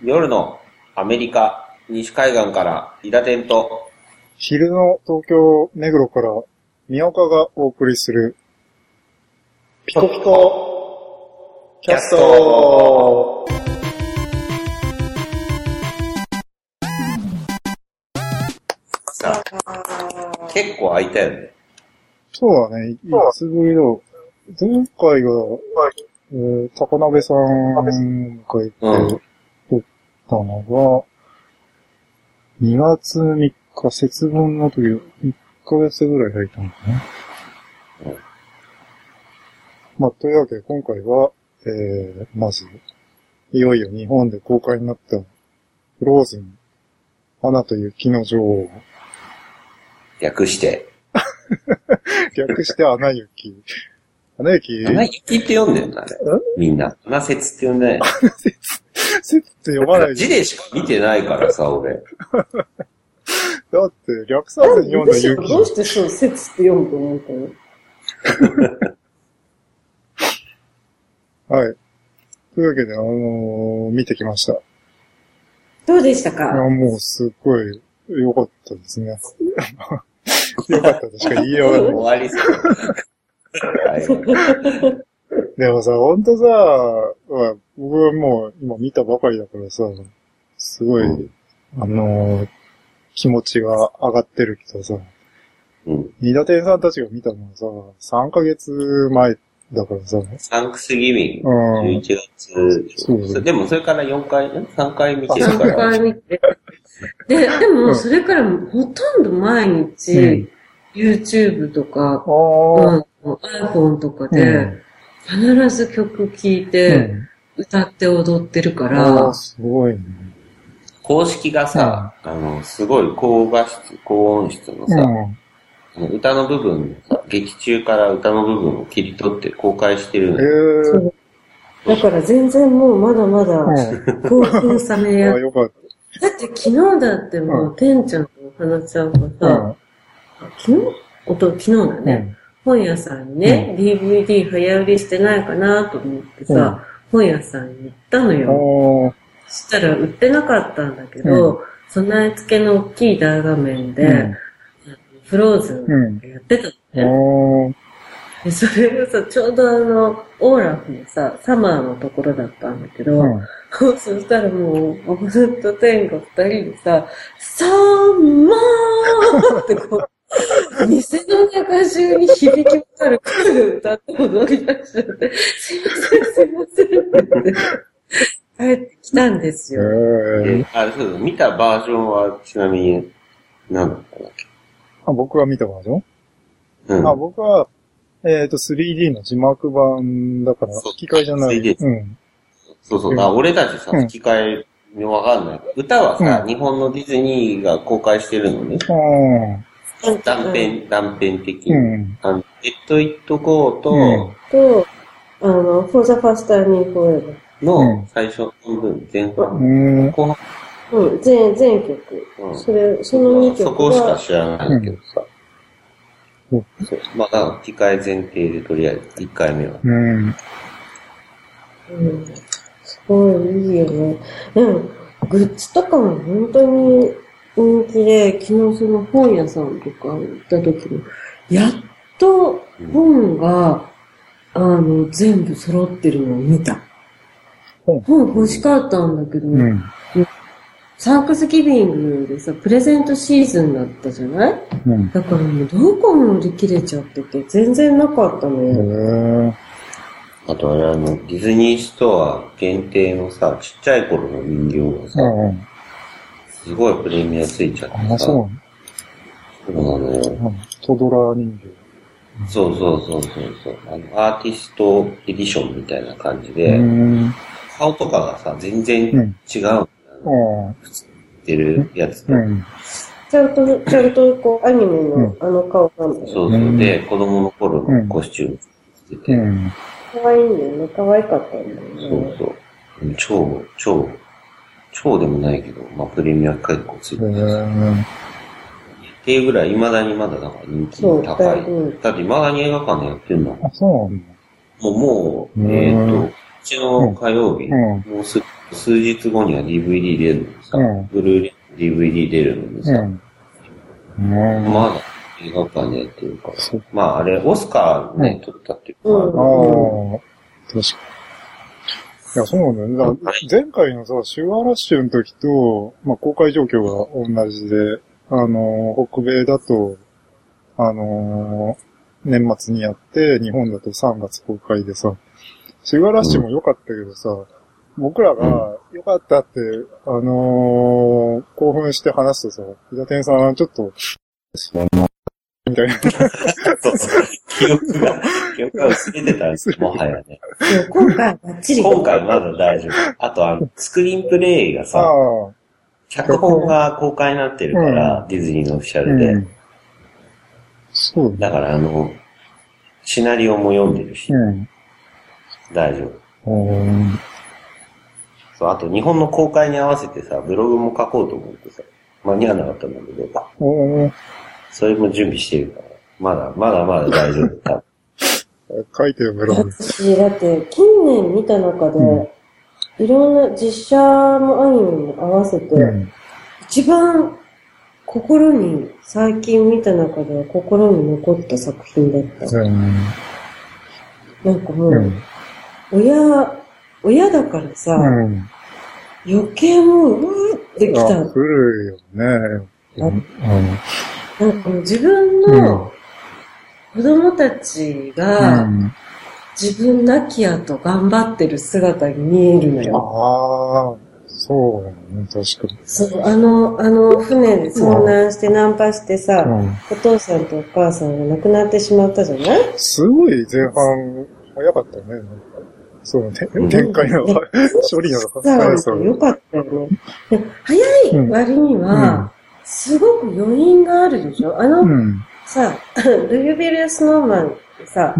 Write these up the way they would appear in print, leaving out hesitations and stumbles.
夜のアメリカ、西海岸から伊田天と、 昼の東京、目黒から宮岡がお送りする、ピコピコキャスト。 さあ、結構空いたよね。 そうだね、いつぶりだ。前回が、高鍋さんが迎えて、撮ったのが、2月3日、節分の時、1ヶ月ぐらい空いたのかな。まあ、というわけで今回は、まず、いよいよ日本で公開になったフローズン、アナと雪の女王。 略して。 略してアナ雪。アナ雪アナ雪って読んでるんだね。みんな。アナ雪って呼んでない。 アナ雪って読まない字でしか見てないからさ、俺。 だって、略さずに読んだ雪。 どうしてそう、説って読むと思ったのはい。というわけで、見てきました。 どうでしたか？ いや、もうすっごい良かったですね。良かったとしか言いようがない。 終わりそう。 でもさ、ほんとさ、僕はもう今見たばかりだからさ、すごい、気持ちが上がってるけどさ、ニダテンさんたちが見たのはさ、3ヶ月前だからさ。 サンクスギビング。11月。そう。でもそれから4回、3回見てるから。 3回見て。でもそれからほとんど毎日、YouTube とか、iPhone とかで、必ず曲聴いて、歌って踊ってるから。 すごいね。 公式がさ、すごい高音質のさ、歌の部分、劇中から歌の部分を切り取って公開してるのよ。 だから全然もうまだまだ興奮冷めや。 よかった。 だって昨日だってもう、てんちゃんと花ちゃんがさ、昨日だね、本屋さんにね、DVD 早売りしてないかなと思ってさ、本屋さんに行ったのよ。そしたら売ってなかったんだけど、備え付けの大きい大画面で、フローズンやってたのね。でそれがさ、ちょうどオーラフのさ、サマーのところだったんだけど、そしたらもう、僕とテンが二人でさ、サマーってこう、店の中中に響き渡る声で歌って踊り出しちゃって、すいませんって帰ってきたんですよ。 そう見たバージョンはちなみに何だったんだっけ？ 僕が見たバージョン？僕は、3D の字幕版だから、吹き替えじゃない。 そう。俺たちさ、吹き替えわかんない。歌はさ、日本のディズニーが公開してるのね。断片的に。Let It Go と、 For the First Time in Forever の最初の分、前半。後半。 全曲。その2曲そこしか知らないけどさ。まあ、吹き替え前提でとりあえず、1回目は。 すごいいいよね。でも、グッズとかも本当に人気で、昨日その本屋さんとか行った時も、やっと本が、全部揃ってるのを見た。本欲しかったんだけど、サークスギビングでさ、プレゼントシーズンだったじゃない？だからもうどこも売り切れちゃってて、全然なかったのよ。 あとディズニーストア限定のさ、ちっちゃい頃の人形がさ、すごいプレミアついちゃってさ。そうなのよ。 トドラ人形。 そう。アーティストエディションみたいな感じで、顔とかがさ、全然違う。普通にってるやつと。 ちゃんとこう、アニメの顔なんだよ。 そう。で、子供の頃のコスチューム着てて。 可愛いんだよね。可愛かったんだよね。 そう。超でもないけど、まあ、プレミア結構ついてる。っていうぐらい、未だにまだなんか人気高い。だって未だに映画館でやってんだもん。 そうなんだ。 もう、うちの火曜日、もうすぐ数日後には DVD 出るのさ、ブルーレイ DVD 出るのにさ、まだ映画館でやってるから。まああれ、オスカーね、撮ったっていうか。 確かに。いや、そうなんだよね。前回のさ、シュガーラッシュの時と、まあ公開状況が同じで、北米だと、年末にやって、日本だと3月公開でさ、シュガーラッシュも良かったけどさ、僕らが良かったって、興奮して話すとさ、伊田天さんちょっと、みたいな。 そうそう。記憶が薄れてたんです、もはやね。 今回バッチリ。 今回まだ大丈夫。あとスクリーンプレイがさ、脚本が公開になってるから、ディズニーのオフィシャルで。 そうだからシナリオも読んでるし、大丈夫。そう、あと日本の公開に合わせてさ、ブログも書こうと思ってさ、間に合わなかったんだけど、それも準備してるから、まだ大丈夫。多分書いてるブログ。 私、だって近年見た中で、いろんな実写もアニメも合わせて、一番最近見た中では心に残った作品だった。なんかもう、親だからさ、余計もう、ってきた。 来るよね。 なんか自分の子供たちが、自分亡き後頑張ってる姿に見えるのよ。 そうね、確かに。 そう、船で遭難してナンパしてさ、お父さんとお母さんが亡くなってしまったじゃない？ すごい前半、早かったね。そうね、展開の処理の速さ。よかったよね。早い割には、すごく余韻があるでしょ？さ、Do You Build a Snowman ってさ、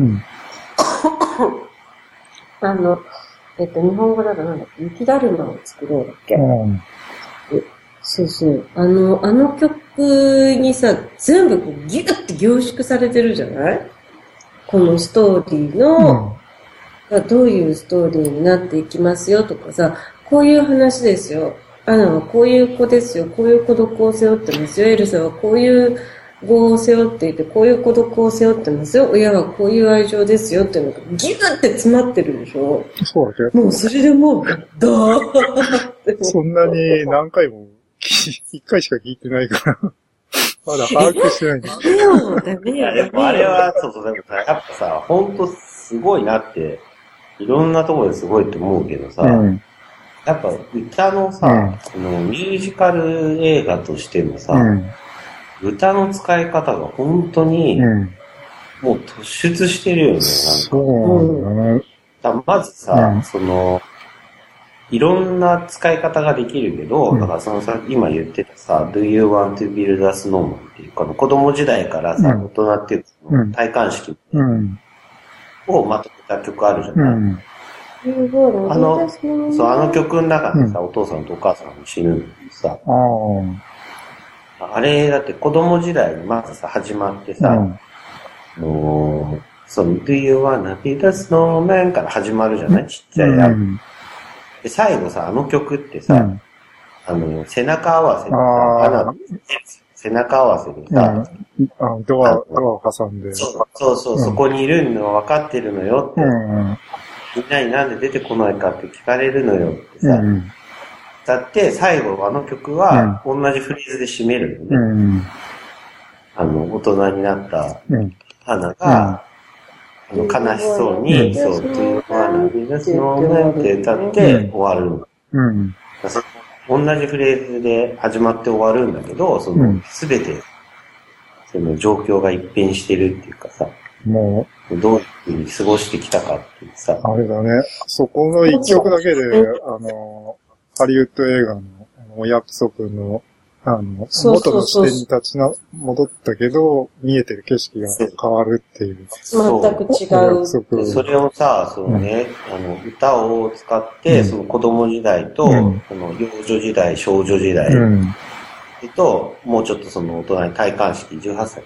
日本語だとなんだっけ、雪だるまを作ろうだっけ、そうそう。あの曲にさ、全部こうギュッて凝縮されてるじゃない？このストーリーの、どういうストーリーになっていきますよとかさ、こういう話ですよ。アナはこういう子ですよ。こういう孤独を背負ってますよ。エルサはこういう業を背負っていて、こういう孤独を背負ってますよ。親はこういう愛情ですよっていうのがギュッて詰まってるでしょ？ そうだけど。もうそれでもう、ドーって。 そんなに何回も、一回しか聞いてないから。まだ把握してないんだ。 ダメよ。 でもあれは、そう、でもさ、やっぱさ、ほんとすごいなって、いろんなところですごいって思うけどさ、やっぱ歌のさ、ミュージカル映画としてのさ、歌の使い方が本当に、もう突出してるよね、なんか。 そうなんだね。 まずさ、いろんな使い方ができるけど、だから今言ってたさ、Do You Want to Build a Snowman っていうか、子供時代からさ、大人っていうか、戴冠式をまとめた曲あるじゃない。あの曲の中でさ、お父さんとお母さんも死ぬのにさ、あれだって子供時代にまずさ、始まってさ、Do You Wanna Be the Snowman から始まるじゃない？ちっちゃいやつ。で、最後さ、あの曲ってさ、背中合わせでさ、背中合わせでさ、 ドアを挟んで。 そう、そこにいるのは分かってるのよって、みんなになんで出てこないかって聞かれるのよってさ、だって最後あの曲は同じフレーズで締めるのね。大人になった花が、悲しそうに、そう、Do You Wanna Be the Snowman って歌って終わるの。同じフレーズで始まって終わるんだけど、すべて、状況が一変してるっていうかさ、 もう、どういう風に過ごしてきたかっていうさ。 あれだね、そこの一曲だけで、ハリウッド映画のお約束の、元の視点に戻ったけど、見えてる景色が変わるっていう。 全く違う。 それをさ、歌を使って、子供時代と、幼女時代、少女時代、と、もうちょっと大人に戴冠式18歳。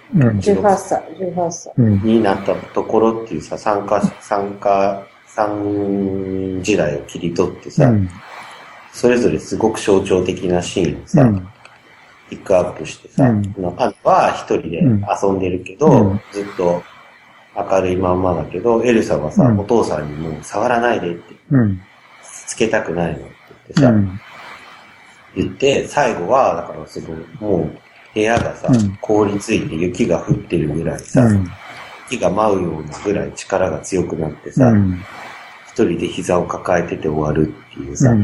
18歳。 になったところっていうさ、3時代を切り取ってさ、 それぞれすごく象徴的なシーンをさ、ピックアップしてさ、アンは一人で遊んでるけど、ずっと明るいまんまだけど、エルサはさ、お父さんにもう触らないでって、つけたくないのって言ってさ、言って、最後は、だからすごい、もう部屋がさ、凍りついて雪が降ってるぐらいさ、雪が舞うようなぐらい力が強くなってさ、一人で膝を抱えてて終わるっていうさ、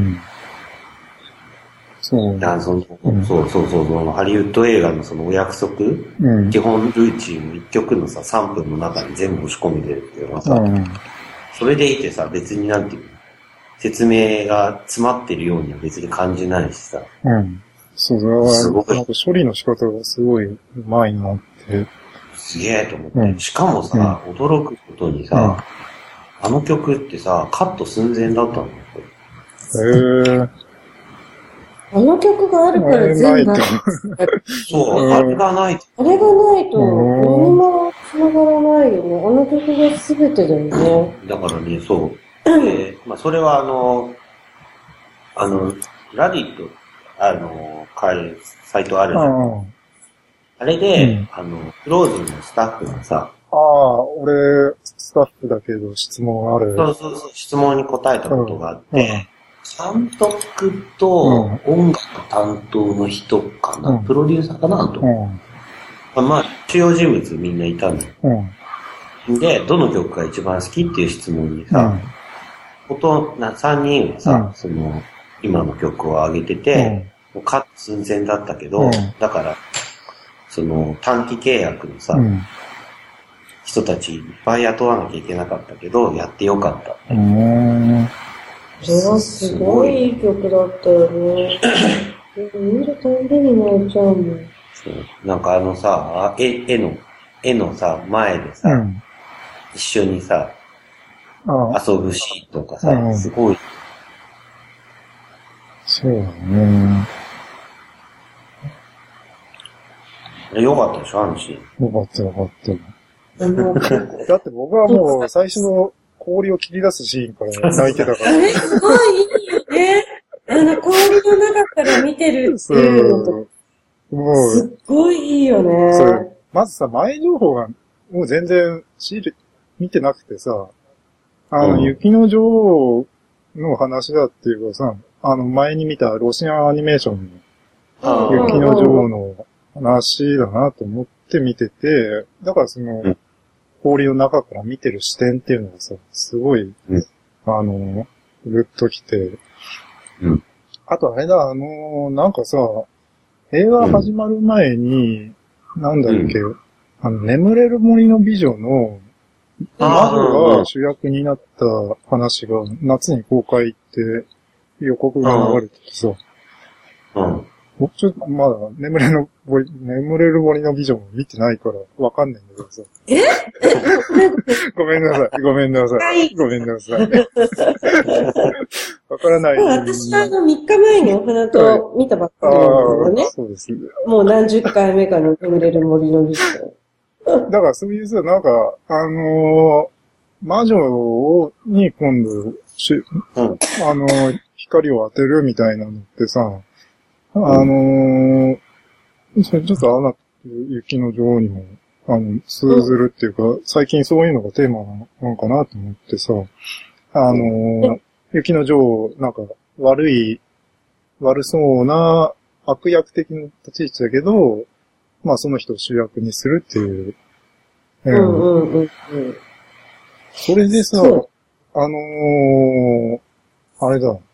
そうハリウッド映画のそのお約束、基本ルーチン1曲のさ、3分の中に全部押し込めてるっていうのはさ、それでいてさ、別になんていうの、説明が詰まってるようには別に感じないしさ。 そうだ、なんか処理の仕方がすごいうまいなって。 すげえと思って。しかもさ、驚くことにさ、あの曲ってさ、カット寸前だったんだよ。 あの曲があるから全部。 そう、あれがないと。 あれがないと、何も繋がらないよね。あの曲が全てだよね。 だからね、そう。まあ、それはラディット、サイトあるじゃん。あれで、クローズのスタッフがさ、 俺、スタッフだけど質問ある。 そう、質問に答えたことがあって、監督と音楽担当の人かな、プロデューサーかなと。まあ、主要人物みんないたんだよ。で、どの曲が一番好きっていう質問にさ、3人はさ、その、今の曲を上げてて、カット寸前だったけど、だから、その、短期契約のさ、人たちいっぱい雇わなきゃいけなかったけど、やってよかった。 それはすごいいい曲だったよね。見るたんびに泣いちゃうもん。 なんかさ、絵のさ、前でさ、一緒にさ、遊ぶシーンとかさ、すごい。 そうだね。 よかったでしょ、あのシーン。 よかった。だって僕はもう最初の氷を切り出すシーンから泣いてたから。 あれすごいいいよね。氷の中から見てるっていうのと。すっごいいいよね。 まずさ、前情報がもう全然見てなくてさ、雪の女王の話だっていうかさ、前に見たロシアンアニメーションの雪の女王の話だなと思って見てて、だからその、氷の中から見てる視点っていうのがさ、すごい、ぐっときて、あとあれだ、なんかさ、映画始まる前に、なんだっけ、眠れる森の美女の、魔女が主役になった話が夏に公開って予告が流れててさ、僕ちょっとまだ眠れる森の美女も見てないからわかんないんだけどさ。ごめんなさい。わからない。 私は3日前にお花と見たばっかりなんだけどね。 そうですね。 もう何十回目かの眠れる森の美女。 だからそういうさ、なんか、魔女に今度、光を当てるみたいなのってさ、それちょっと雪の女王にも、通ずるっていうか、最近そういうのがテーマなのかなと思ってさ、雪の女王、なんか、悪そうな悪役的な立ち位置だけど、まあその人を主役にするっていう。それでさ、あれだ、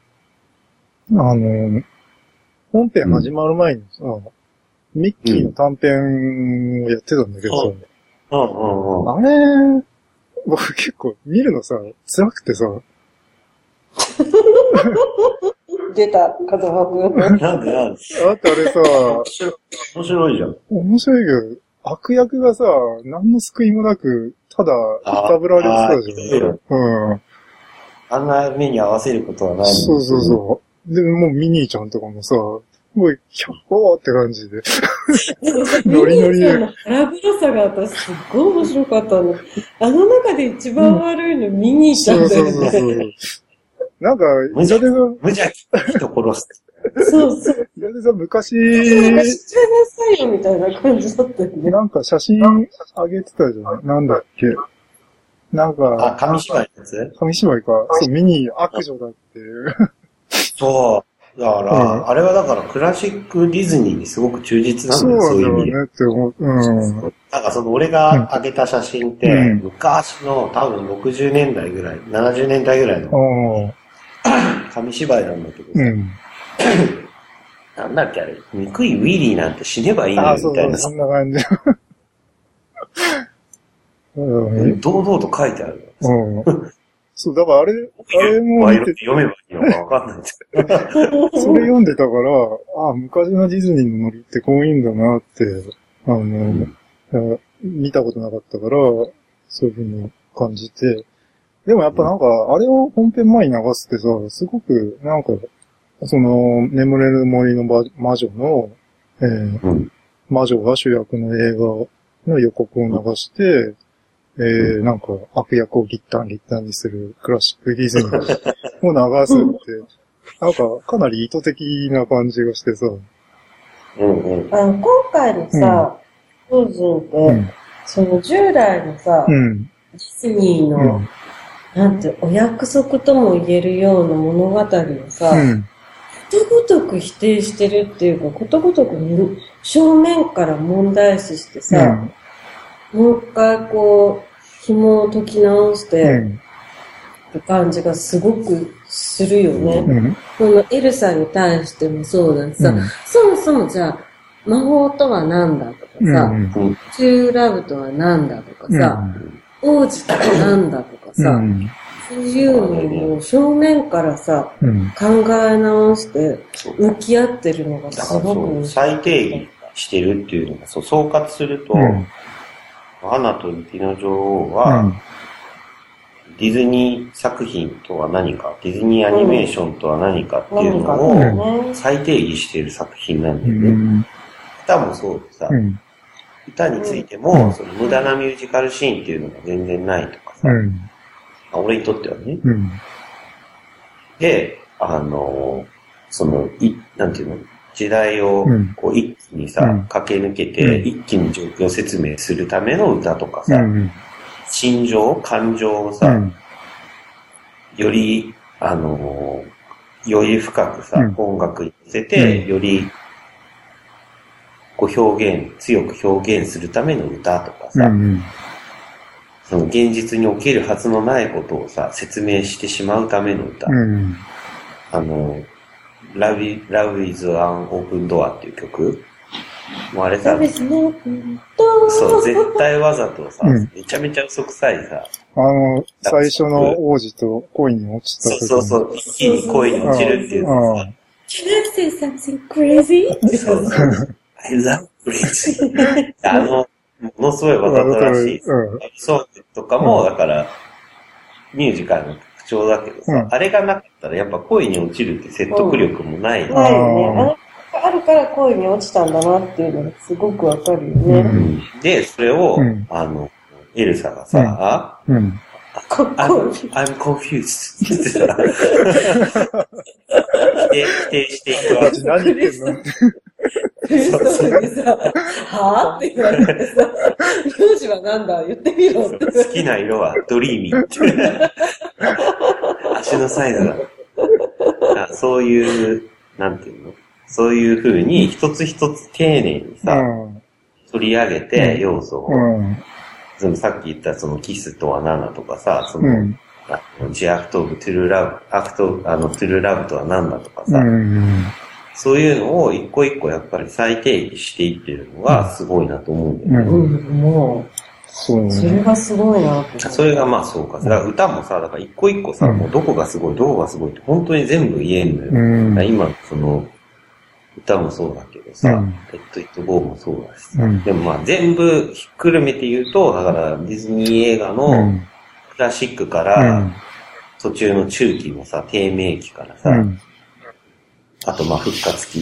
本編始まる前にさ、ミッキーの短編をやってたんだけどさ、あれ、僕結構見るのさ、辛くてさ、 出た、風間くん。 なんでだってあれさ、 面白いじゃん。 面白いけど、悪役がさ、何の救いもなく、ただ、いたぶられてたじゃん。 あんな目に合わせることはない。 そう。で、もうミニーちゃんとかもさ、もう、ヒャッホーって感じで。ノリノリで。 腹黒さが私すっごい面白かったの。あの中で一番悪いのミニーちゃんだよね。 なんか、 無邪気人殺す。 そうそう。 平手さん昔、 なんか知ってなさいよみたいな感じだったよね。 なんか写真あげてたじゃないなんだっけなんか、 紙芝居のやつ？ 紙芝居か。そう、見に悪女だっていう。 そう。だから、あれはだからクラシックディズニーにすごく忠実なんだよ、 そういう意味で。 だよねって思う。 なんか俺が上げた写真って、昔の多分60年代ぐらい、70年代ぐらいの紙芝居なんだけど、なんだっけあれ、憎いウィリーなんて死ねばいいのみたいな。 そんな感じ。 堂 々と書いてある。 そう、だからあれも読めばいいのかわかんないですけど。 それ読んでたから、昔のディズニーのノリってこういいんだなって、見たことなかったから、そういう風に感じて。でもやっぱなんか、あれを本編前に流すってさ、すごく、なんか、眠れる森の魔女の、魔女が主役の映画の予告を流して、なんか悪役をギッタンにするクラシックディズニーを流すって、なんかかなり意図的な感じがしてさ。 今回のさ、フローズンって、その従来のさ、ディズニーの、なんて、お約束とも言えるような物語をさ、ことごとく否定してるっていうか、ことごとく正面から問題視してさ、もう一回こう、紐を解き直して、って感じがすごくするよね。このエルサに対してもそうだしさ、そもそもじゃあ、魔法とは何だとかさ、トゥーラブとは何だとかさ、王子とは何だとかさ、そういうのを正面からさ、考え直して向き合ってるのがすごく。 再定義してるっていうのが、総括すると、アナと雪の女王は、ディズニー作品とは何か、ディズニーアニメーションとは何かっていうのを再定義している作品なんだよね。歌もそうでさ、歌についても、その無駄なミュージカルシーンっていうのが全然ないとかさ、俺にとってはね。で、なんていうの時代をこう一気にさ、駆け抜けて、一気に状況説明するための歌とかさ、心情、感情をさ、より、より深くさ、音楽に乗せて、より、こう強く表現するための歌とかさ、その現実に起きるはずのないことをさ、説明してしまうための歌。Love is an Open Door っていう曲。もうあれさ、そう、絶対わざとさ、めちゃめちゃ嘘くさいさ。 最初の王子と恋に落ちた時に。 そう、一気に恋に落ちるっていうのさ。 Can I say something crazy? I love crazy. ものすごいわざとらしい。そうとかも、だから、ミュージカルの特徴だけどさ、あれがなかったらやっぱ恋に落ちるって説得力もない。 ないよね。あるから恋に落ちたんだなっていうのがすごくわかるよね。 で、それを、エルサがさ、I'm confused ってさ、否定していくわけ。 何言ってんのそうにさ、はぁって言われてさ、名字はなんだ言ってみろって。 好きな色はドリーミーって。足のサイズだ。そういう、なんていうのそういう風に一つ一つ丁寧にさ、取り上げて要素を、さっき言ったそのキスとは何だとかさ、その、ジアクトオブトゥルーラブ、トゥルーラブとは何だとかさ、そういうのを一個一個やっぱり再定義していってるのがすごいなと思うんだよね。 もう、それがすごいなって。 それがまあそうか。だから歌もさ、だから一個一個さ、もうどこがすごいって本当に全部言えんのよ。今、その、歌もそうだけどさ、レッド・イット・ゴーもそうだしさ、でもまあ全部ひっくるめて言うと、だからディズニー映画のクラシックから、途中の中期のさ、低迷期からさ、あとまあ復活期、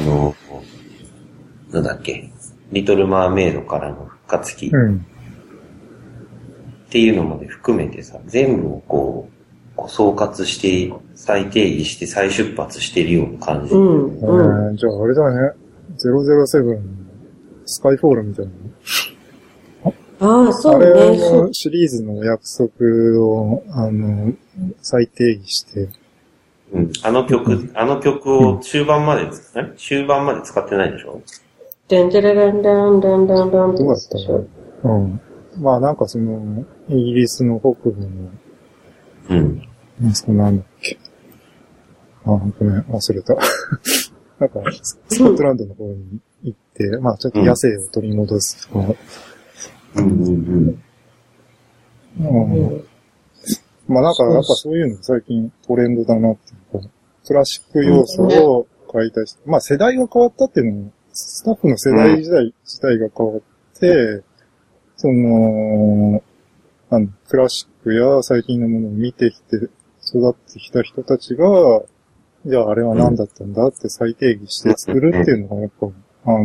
なんだっけ、リトル・マーメイドからの復活期、っていうのまで含めてさ、全部をこう、 総括して、再定義して再出発してるような感じ。 じゃああれだね。007、スカイフォールみたいな。 ああ、そうね。 あれのシリーズの約束を、再定義して。 うん。あの曲を終盤まで使ってないでしょ？ デンデレレンデンデンデンデンってやつでしょ？ うん。まあなんかイギリスの北部の、 うん。 なんだっけ。ごめん、忘れた。なんか、スコットランドの方に行って、まあちょっと野生を取り戻すとか。まあなんか、やっぱそういうの最近トレンドだなっていうか、クラシック要素を解体して、まあ世代が変わったっていうのも、スタッフの世代自体が変わって、クラシックや最近のものを見てきて、育ってきた人たちが、じゃああれは何だったんだって再定義して作るっていうのがやっぱ、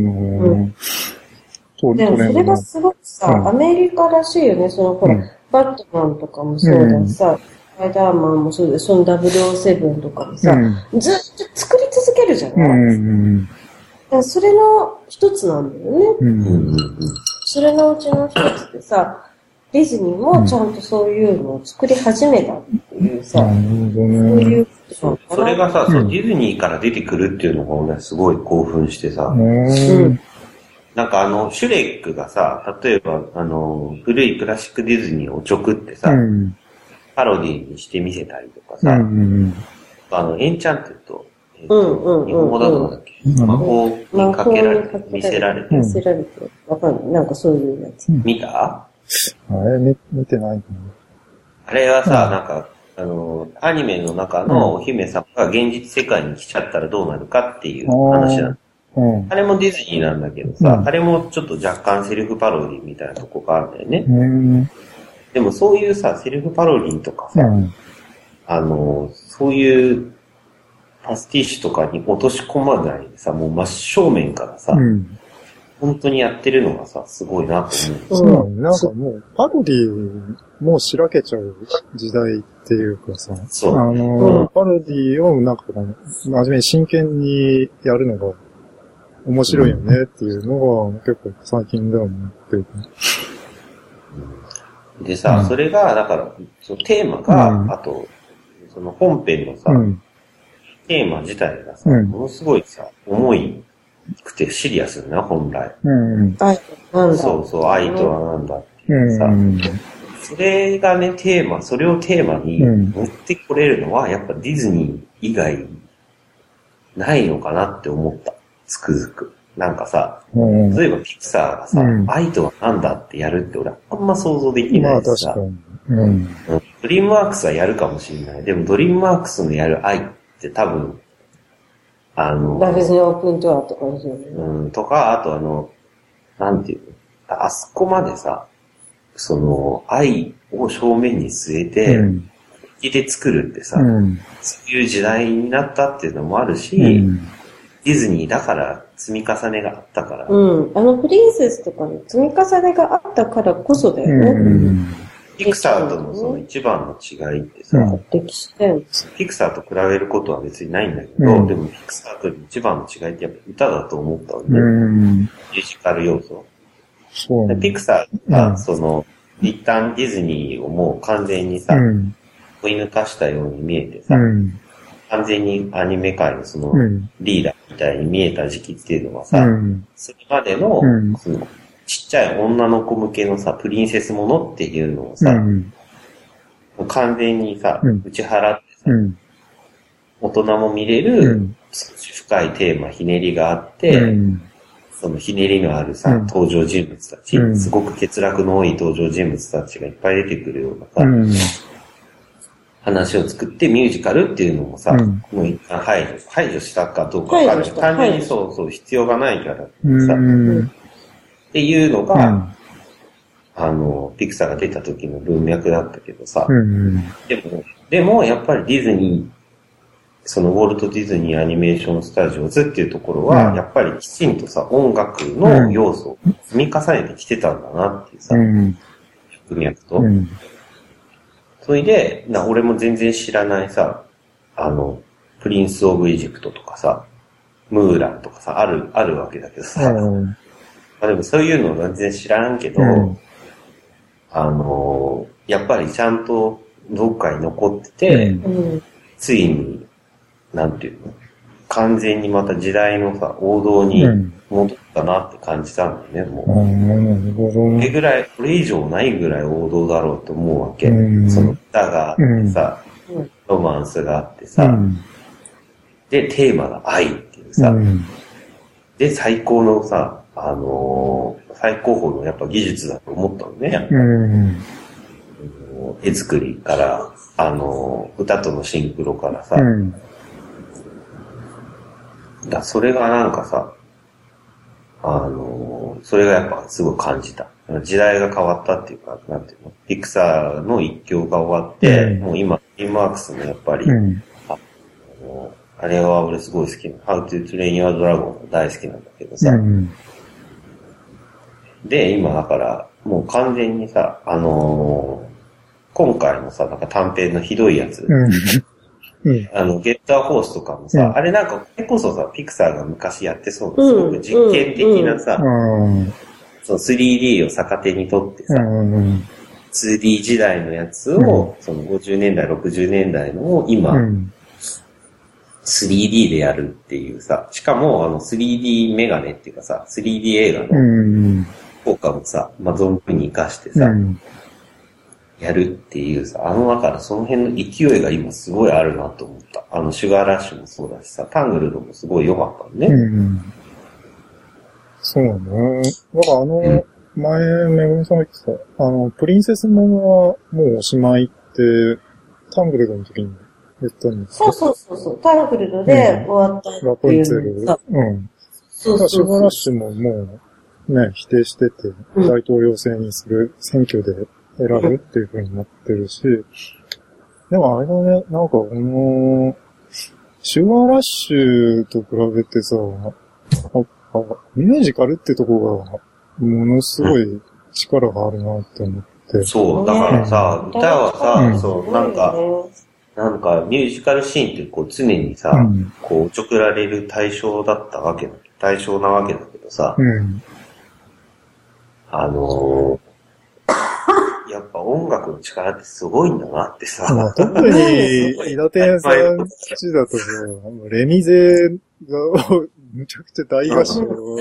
でもそれがすごくさ、アメリカらしいよね。ほら、バットマンとかもそうだしさ、スパイダーマンもそうだし、007とかもさ、ずっと作り続けるじゃない？それの一つなんだよね。それのうちの一つでさ、ディズニーもちゃんとそういうのを作り始めたっていうさ、そういうことそれがさ、ディズニーから出てくるっていうのが俺すごい興奮してさ、なんかシュレックがさ、例えば古いクラシックディズニーをちょくってさ、パロディにして見せたりとかさ、エンチャンテッド、日本語だとなんだっけ、魔法にかけられて、見せられて。 わかんない。なんかそういうやつ。 見た？ あれ見てないかな。 あれはさ、なんか、アニメの中のお姫様が現実世界に来ちゃったらどうなるかっていう話なの。あれもディズニーなんだけどさ、あれもちょっと若干セルフパロディみたいなとこがあるんだよね。でもそういうさ、セルフパロディとかさ、そういうパスティッシュとかに落とし込まないでさ、もう真正面からさ、本当にやってるのがさ、すごいなと思う。 なんかもう、パロディもうしらけちゃう時代っていうかさ、パロディをなんか真面目に真剣にやるのが面白いよねっていうのが結構最近では思ってる。 でさ、それが、だから、そのテーマが、あと、その本編のさ、テーマ自体がさ、ものすごいさ、重いくてシリアスな、本来。そうそう、愛とはなんだっていうさ、それがね、それをテーマに持ってこれるのは、やっぱディズニー以外ないのかなって思った。つくづく。なんかさ、例えばピクサーがさ、愛とはなんだってやるって俺はあんま想像できないしさ、ドリームワークスはやるかもしれない。でもドリームワークスのやる愛って多分、 ラブズオープントアとかですよね。 とか、あとなんていうの、あそこまでさ、愛を正面に据えて、生きて作るってさ、そういう時代になったっていうのもあるし、ディズニーだから積み重ねがあったから。 プリンセスとかの積み重ねがあったからこそだよね。 ピクサーとのその一番の違いってさ、 歴史だよ。 ピクサーと比べることは別にないんだけど、でもピクサーとの一番の違いってやっぱ歌だと思ったわけね。ミュージカル要素。ピクサーが一旦ディズニーをもう完全にさ、追い抜かしたように見えてさ、完全にアニメ界のリーダーみたいに見えた時期っていうのはさ、それまでの、ちっちゃい女の子向けのさ、プリンセスものっていうのをさ、もう完全にさ、打ち払ってさ、大人も見れる、深いテーマ、ひねりがあって、そのひねりのあるさ、登場人物たち、すごく欠落の多い登場人物たちがいっぱい出てくるようなさ、話を作ってミュージカルっていうのもさ、もう一旦排除したかどうかわかる。単純にそう必要がないからさ、っていうのが、ピクサーが出た時の文脈だったけどさ、でもやっぱりディズニー、そのウォルト・ディズニーアニメーションスタジオズっていうところは、やっぱりきちんとさ、音楽の要素を積み重ねてきてたんだなっていうさ、脈々と。 それで、俺も全然知らないさ、プリンス・オブ・エジプトとかさ、ムーランとかさ、あるわけだけどさ、でもそういうの全然知らんけど、やっぱりちゃんとどっかに残ってて、ついに、なんていうの、完全にまた時代のさ、王道に戻ったなって感じたんだよね、もう。これぐらい、これ以上ないぐらい王道だろうと思うわけ。その歌があってさ、ロマンスがあってさ、で、テーマが愛っていうさ、で、最高のさ、最高峰のやっぱ技術だと思ったのね。絵作りから、歌とのシンクロからさ、それがなんかさ、それがやっぱすごい感じた。時代が変わったっていうか、なんていうの、ピクサーの一強が終わって、もう今、ティムワークスのやっぱり、あれは俺すごい好きな、How to Train Your Dragon 大好きなんだけどさ、で、今だから、もう完全にさ、今回のさ、なんか短編のひどいやつ、ゲッターホースとかもさ、あれなんか、これこそさ、ピクサーが昔やってそうな、すごく実験的なさ、その 3D を逆手にとってさ、2D 時代のやつを、その50年代、60年代のを今、3D でやるっていうさ、しかも3D メガネっていうかさ、3D 映画の効果もさ、存分に活かしてさ、やるっていうさ、だからその辺の勢いが今すごいあるなと思った。シュガーラッシュもそうだしさ、タングルドもすごい良かったね。 そうね。だから前、めぐみさんが言ってた、プリンセスものはもうおしまいって、タングルドの時に言ったんですか？ そう。タングルドで終わったっていう。 ラプンツェル。シュガーラッシュももう、ね、否定してて、大統領選にする選挙で、選ぶっていう風になってるし、でもあれだね、なんかシュガーラッシュと比べてさ、ミュージカルってとこが、ものすごい力があるなって思って。 そう、だからさ、歌はさ、そう、なんかミュージカルシーンってこう常にさ、こう、おちょくられる対象なわけだけどさ、やっぱ音楽の力ってすごいんだなってさ。 特に、伊達天さん口だとさ、レミゼが、むちゃくちゃ大合唱を。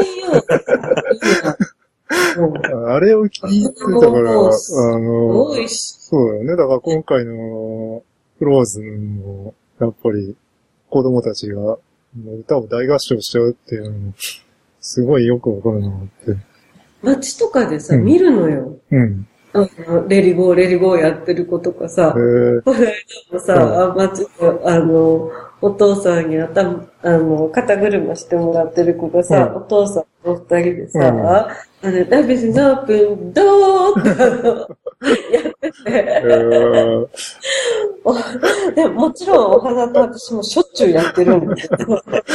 あれを聞いてたから、そうだよね。だから今回のクローズも、やっぱり子供たちが歌を大合唱しちゃうっていうのも、すごいよくわかるなって。 街とかでさ、見るのよ。レリゴーやってる子とかさ、この間もさ、街で、お父さんに肩車してもらってる子がさ、お父さんと二人でさ、ラビスのオープン、ドーってやってて、でもちろんお花と私もしょっちゅうやってるんだけど、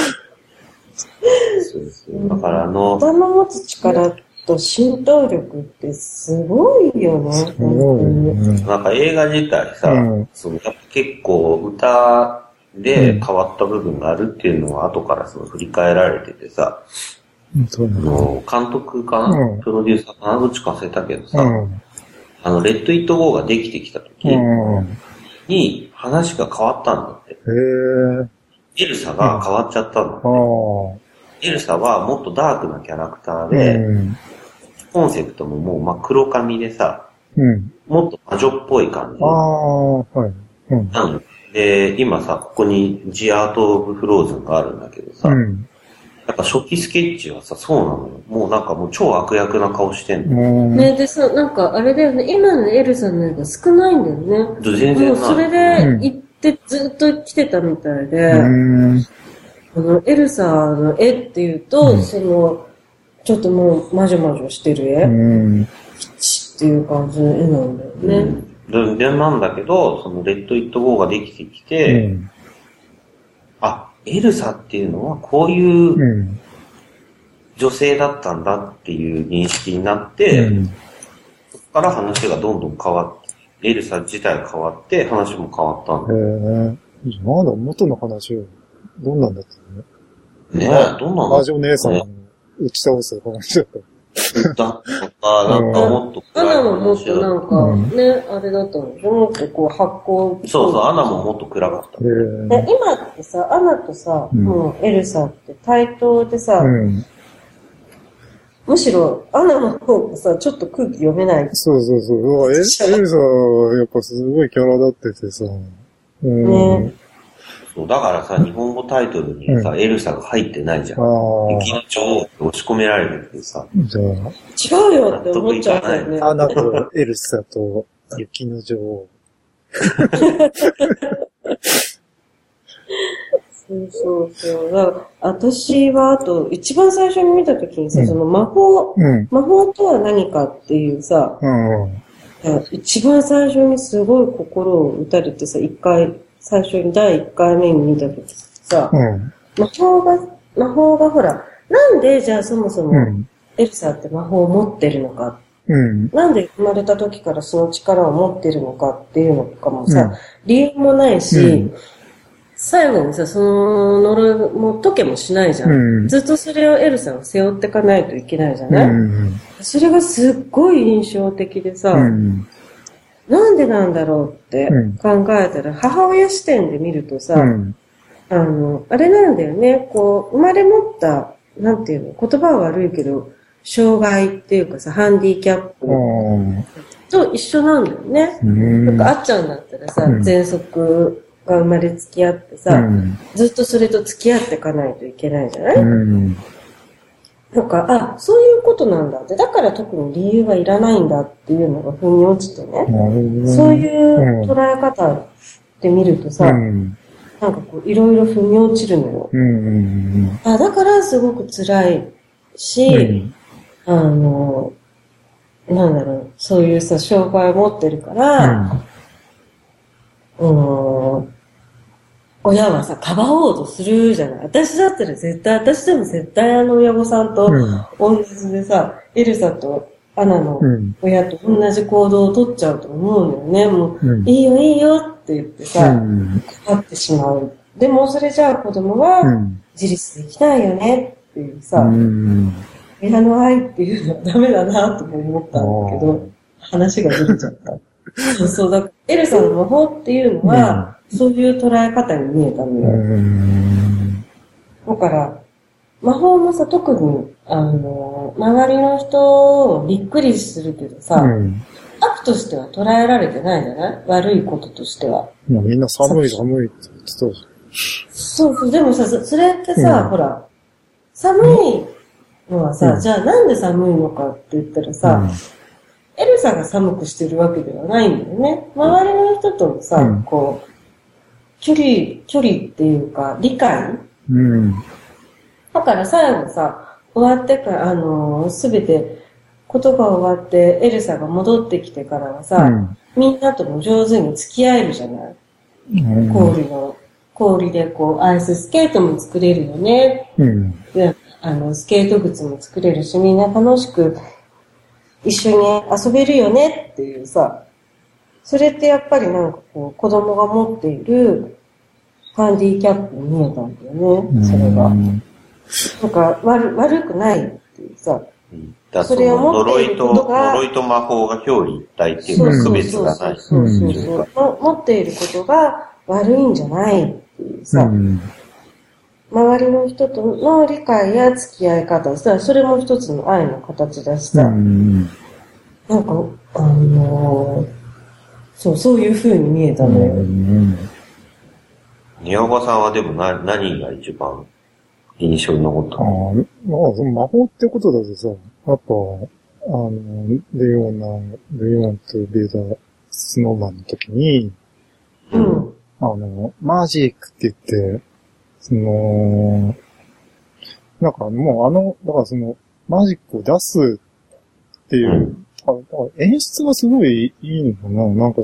だから歌の持つ力と浸透力ってすごいよね。 なんか映画自体さ、やっぱ結構歌で変わった部分があるっていうのは後から振り返られててさ、監督かな、プロデューサーかな、どっちか忘れたけどさ、レッド・イット・ゴーができてきた時に話が変わったんだって。エルサが変わっちゃったんだって。エルサはもっとダークなキャラクターで、コンセプトももう真っ黒髪でさ、もっと魔女っぽい感じ。で、今さ、ここにジアート・オブ・フローズンがあるんだけどさ、やっぱ初期スケッチはさ、そうなのよ。もうなんかもう超悪役な顔してんの。 ね、でさ、なんかあれだよね、今のエルサの絵が少ないんだよね。 全然ない。 もうそれで行ってずっと来てたみたいで、エルサの絵っていうと、ちょっともうまじょまじょしてる絵、ピチっていう感じの絵なんだよね。 で、なんだけど、レッド・イット・ゴーができてきて、エルサっていうのはこういう女性だったんだっていう認識になって、そこから話がどんどん変わってエルサ自体が変わって、話も変わったんだ。 まだ元の話は、どんなんだったのね。ねえ、どんなんだったの？ 魔女姉さんを打ち倒す話だった。 だったか、なんかもっとアナももっとなんか、ね、あれだったのでしょ？もっとこう発光。 そうそう、アナももっと暗かった。 今ってさ、アナとさ、もうエルサって対等でさ、むしろアナの方がさ、ちょっと空気読めない。 そう。エルサはやっぱすごいキャラ立っててさ。ね。 そう、だからさ、日本語タイトルにさ、エルサが入ってないじゃん。雪の女王って押し込められるけどさ。 じゃあ。 違うよって思っちゃったよね。 アナとエルサと雪の女王。 そう。だから私は、あと、一番最初に見たときにさ、その魔法とは何かっていうさ、一番最初にすごい心を打たれてさ、最初に第1回目に見たときさ、魔法がほら、なんでじゃあそもそもエルサって魔法を持ってるのか、なんで生まれた時からその力を持ってるのかっていうのとかもさ、理由もないし、最後にさ、その呪いも解けもしないじゃん。ずっとそれをエルサが背負ってかないといけないじゃない、それがすっごい印象的でさ、なんでなんだろうって考えたら、母親視点で見るとさ、あれなんだよね、こう、生まれ持った、なんていうの、言葉は悪いけど、障害っていうかさ、ハンディキャップと一緒なんだよね。なんかあっちゃんだったらさ、喘息が生まれ付き合ってさ、ずっとそれと付き合っていかないといけないじゃない、なんか、そういうことなんだって。だから特に理由はいらないんだっていうのが腑に落ちてね。そういう捉え方で見るとさ、なんかこう、いろいろ腑に落ちるのよ。だからすごく辛いし、なんだろう、そういうさ、障害を持ってるから、親はさ、かばおうとするじゃない。私でも絶対親御さんと同じでさ、エルサとアナの親と同じ行動を取っちゃうと思うんだよね。もう、いいよって言ってさ、かかってしまう。でもそれじゃあ子供は自立できないよねっていうさ、親の愛っていうのはダメだなと思ったんだけど、話がずれちゃった。そう、だからエルサの魔法っていうのは、そういう捉え方に見えたのよ。だから、魔法もさ、特に、周りの人びっくりするけどさ、悪としては捉えられてないじゃない？悪いこととしては。 みんな寒いって言ってた。 そう、でもさ、それってさ、ほら、寒いのはさ、じゃあなんで寒いのかって言ったらさ、エルサが寒くしてるわけではないんだよね。周りの人とのさ、こう、距離っていうか、理解、だから最後さ、終わってから、すべて、ことが終わって、エルサが戻ってきてからはさ、みんなとも上手に付き合えるじゃない、氷でこう、アイススケートも作れるよね。で、スケート靴も作れるし、みんな楽しく一緒に遊べるよねっていうさ、それってやっぱりなんかこう、子供が持っているハンディキャップに見えたんだよね、それが。なんか悪くないっていうさ、 それを持っていることが、呪いと魔法が表裏一体っていうか区別がない。 持っていることが悪いんじゃないっていうさ、周りの人との理解や付き合い方さ、それも一つの愛の形だしさ、なんか、そういう風に見えたのよ。 宮岡さんはでも何が一番印象に残ったの？ その魔法ってことだとさ、やっぱ、レオンとベーダー、スノーマンの時に、マジックって言って、なんかもうだからその、マジックを出すっていう、演出がすごいいいのかな。なんか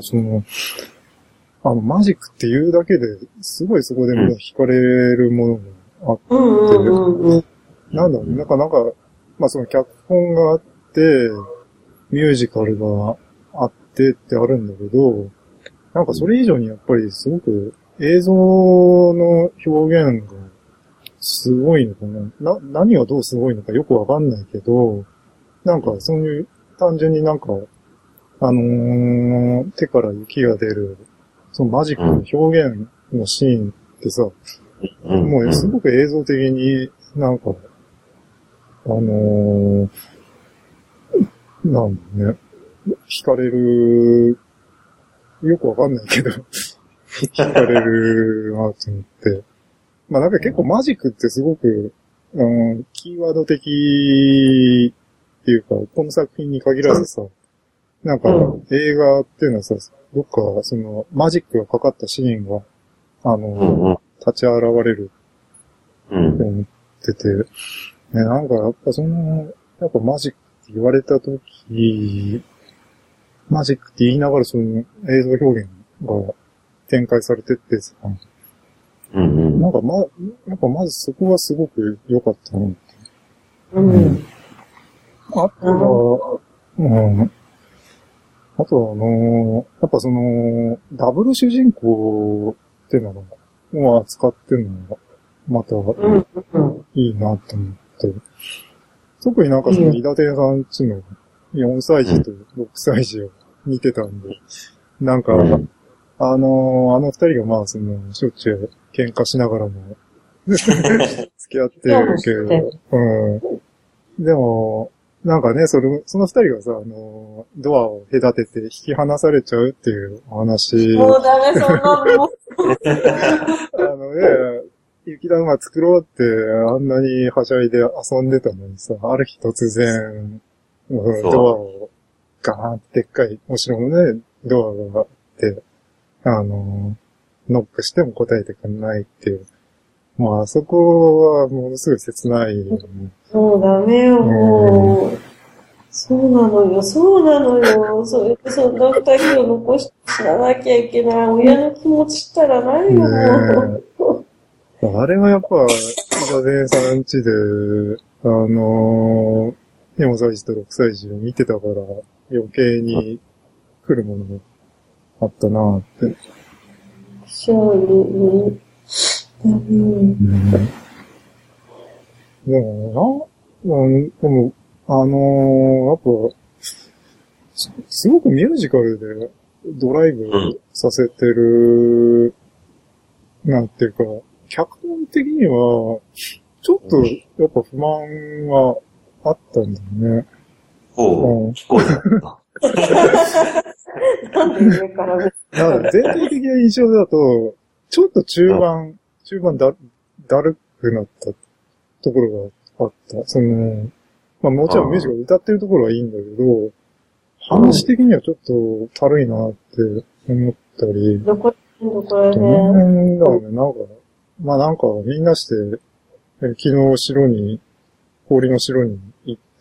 マジックっていうだけで、すごいそこで惹かれるものがあって、なんだろう、なんか、まあその脚本があって、ミュージカルがあっってってあるんだけど、なんかそれ以上にやっぱりすごく映像の表現がすごいのかな。何がどうすごいのかよくわかんないけど、なんかそういう単純になんか、手から雪が出る、そのマジックの表現のシーンってさ、もうすごく映像的になんか、なんだね、惹かれる、よくわかんないけど、惹かれるなと思って。まあなんか結構マジックってすごく、キーワード的っていうか、この作品に限らずさ、なんか映画っていうのはさ、どっかそのマジックがかかったシーンが、立ち現れるって思ってて、ね、なんかやっぱやっぱマジックって言われたとき、マジックって言いながらその映像表現が展開されてってさ、なんかやっぱまずそこはすごく良かったなって。あとは、やっぱダブル主人公っていうのを扱ってるのが、また、いいなって思って。特になんか伊達さんちの4歳児と6歳児を見てたんで、なんか、あの二人がまあしょっちゅう喧嘩しながらも、付き合ってるけど、でも、なんかね、その二人がさ、ドアを隔てて引き離されちゃうっていう話。 もうダメ、そんなの。 雪だるま作ろうってあんなにはしゃいで遊んでたのにさ、ある日突然、ドアをガーンってでっかいお城のね、ドアがあって、ノックしても答えてくれないっていう。まあ、そこはものすごい切ないよね。 もうダメよ、もう。そうなのよ。それでそんな二人を残して死ななきゃいけない。親の気持ちしたらないよ、もう。 あれはやっぱ、伊達さん家で、4歳児と6歳児を見てたから、余計に来るものがあったなぁって。 そうね。 でも、やっぱ、すごくミュージカルでドライブさせてる、なんていうか、脚本的には、ちょっと、やっぱ不満はあったんだよね。 聞こえた。 なんで上から見全体的な印象だと、ちょっと中盤だるくなったところがあった。まあもちろんミュージカル歌ってるところはいいんだけど、話的にはちょっとたるいなって思ったり。 どこら辺だろうね、まあなんかみんなして、昨日氷の城に行って、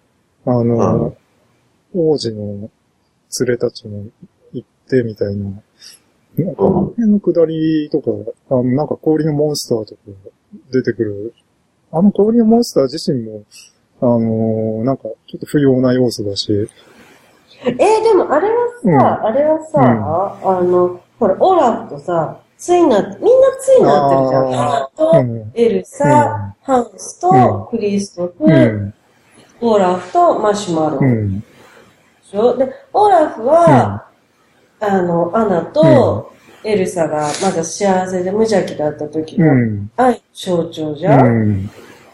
王子の連れたちも行ってみたいな。なんか、あの辺の下りとか、なんか氷のモンスターとか出てくる。氷のモンスター自身も、なんか、ちょっと不要な要素だし。 でもあれはさ、ほら、オラフとさ、みんな対になってるじゃん。アナと、エルサ、ハンスと、クリストフ、オラフとマシュマロ。でしょ？で、オラフは、アナとエルサがまだ幸せで無邪気だった時の愛の象徴じゃん。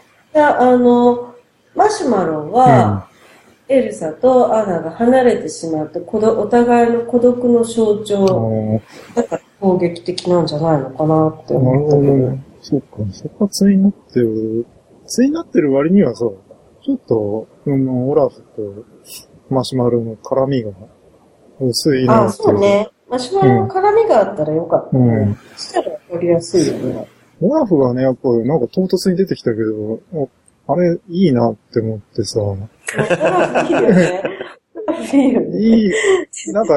マシュマロは、エルサとアナが離れてしまって、お互いの孤独の象徴。だから攻撃的なんじゃないのかなって思ったけど。なるほどね。 そうか。そこは対になってる割にはさ、ちょっと、オラフとマシュマロの絡みが薄いなって。 そうね。マシュマロの絡みがあったらよかったね。そしたらわかりやすいよね。 オラフがね、やっぱなんか唐突に出てきたけど、あれ、いいなって思ってさ。オラフいいよね。いいよね。 いい。なんか、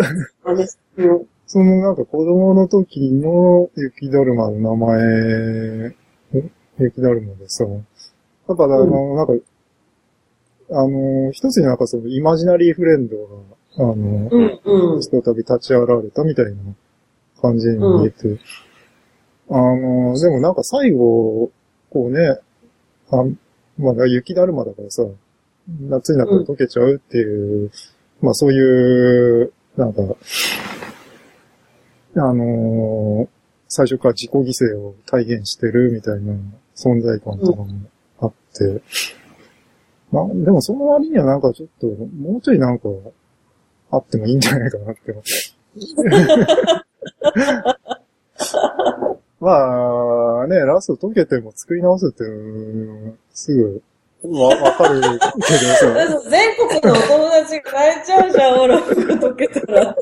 なんか子供の時の雪だるまの名前、雪だるまでさ、やっぱなんか、一つになんかイマジナリーフレンドがひとたび立ち現れたみたいな感じに見えて、でもなんか最後、こうね、まだ雪だるまだからさ、夏になったら溶けちゃうっていう、まあそういう、なんか、最初から自己犠牲を体現してるみたいな存在感とかもあって、まあ、でもその割にはなんかちょっと、もうちょいなんか、あってもいいんじゃないかなって。まあね、ラスト溶けても作り直すって、すぐ、わかるけどさ。 全国のお友達が泣いちゃうじゃん、オラフが溶けたら。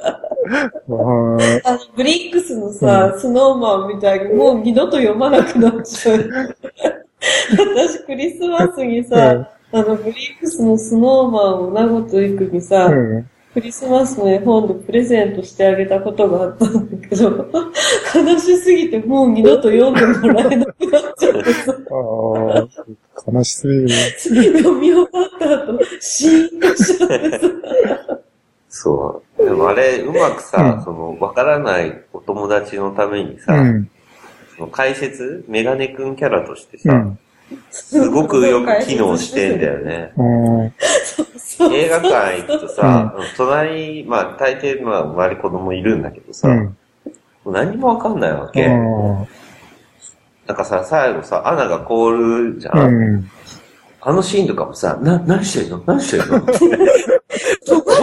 ブリックスのさ、スノーマンみたいにもう二度と読まなくなっちゃう。私クリスマスにさ、ブリックスのスノーマンを名古と行くにさ、クリスマスの絵本でプレゼントしてあげたことがあったんだけど、悲しすぎてもう二度と読んでもらえなくなっちゃってさ。 悲しすぎる。 読み終わった後、シーンとしちゃってさ。 そう。でもあれ、うまくさ、わからないお友達のためにさ、その解説、メガネくんキャラとしてさ、すごくよく機能してんだよね。映画館行くとさ、隣、まあ大抵まあ周り子供いるんだけどさ、もう何もわかんないわけ。なんかさ、最後さ、アナが凍るじゃん。あのシーンとかもさ、何してんの何してんのそこで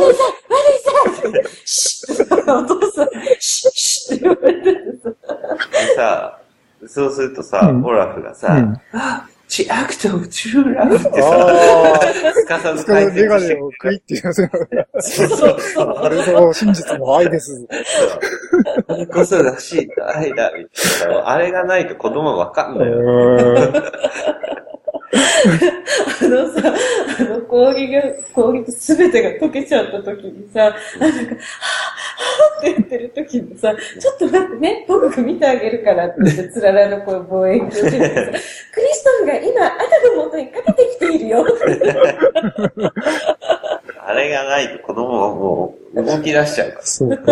さ、お父さん、シッって言われてるさ。そうするとさ、オラフがさ、チアクトof true love ってさ、すかさず解説して。 メガネをクイって言いますよ。あれの真実も愛です。 あれこそらしい愛だ、みたいな。あれがないと子供わかんないよ。攻撃すべてが溶けちゃった時にさ、なんか、はぁって言ってる時にさ、ちょっと待ってね、僕が見てあげるからって言って、つららの声望遠鏡でさ、クリストフが今、あなたの元にかけてきているよ。あれがないと子供はもう動き出しちゃうから。 そうか。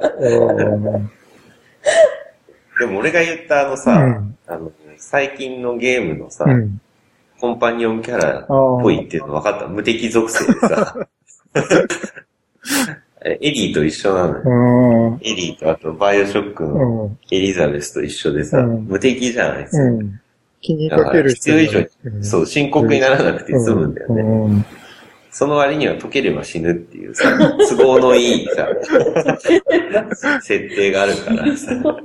でも俺が言った最近のゲームのさ、コンパニオンキャラっぽいっていうの分かった。無敵属性でさ。エリーと一緒なのよ。エリーとあとバイオショックのエリザベスと一緒でさ、無敵じゃないですか。 気にかける必要以上に、そう、深刻にならなくて済むんだよね。その割には溶ければ死ぬっていうさ、都合のいいさ、設定があるからさ。 なんか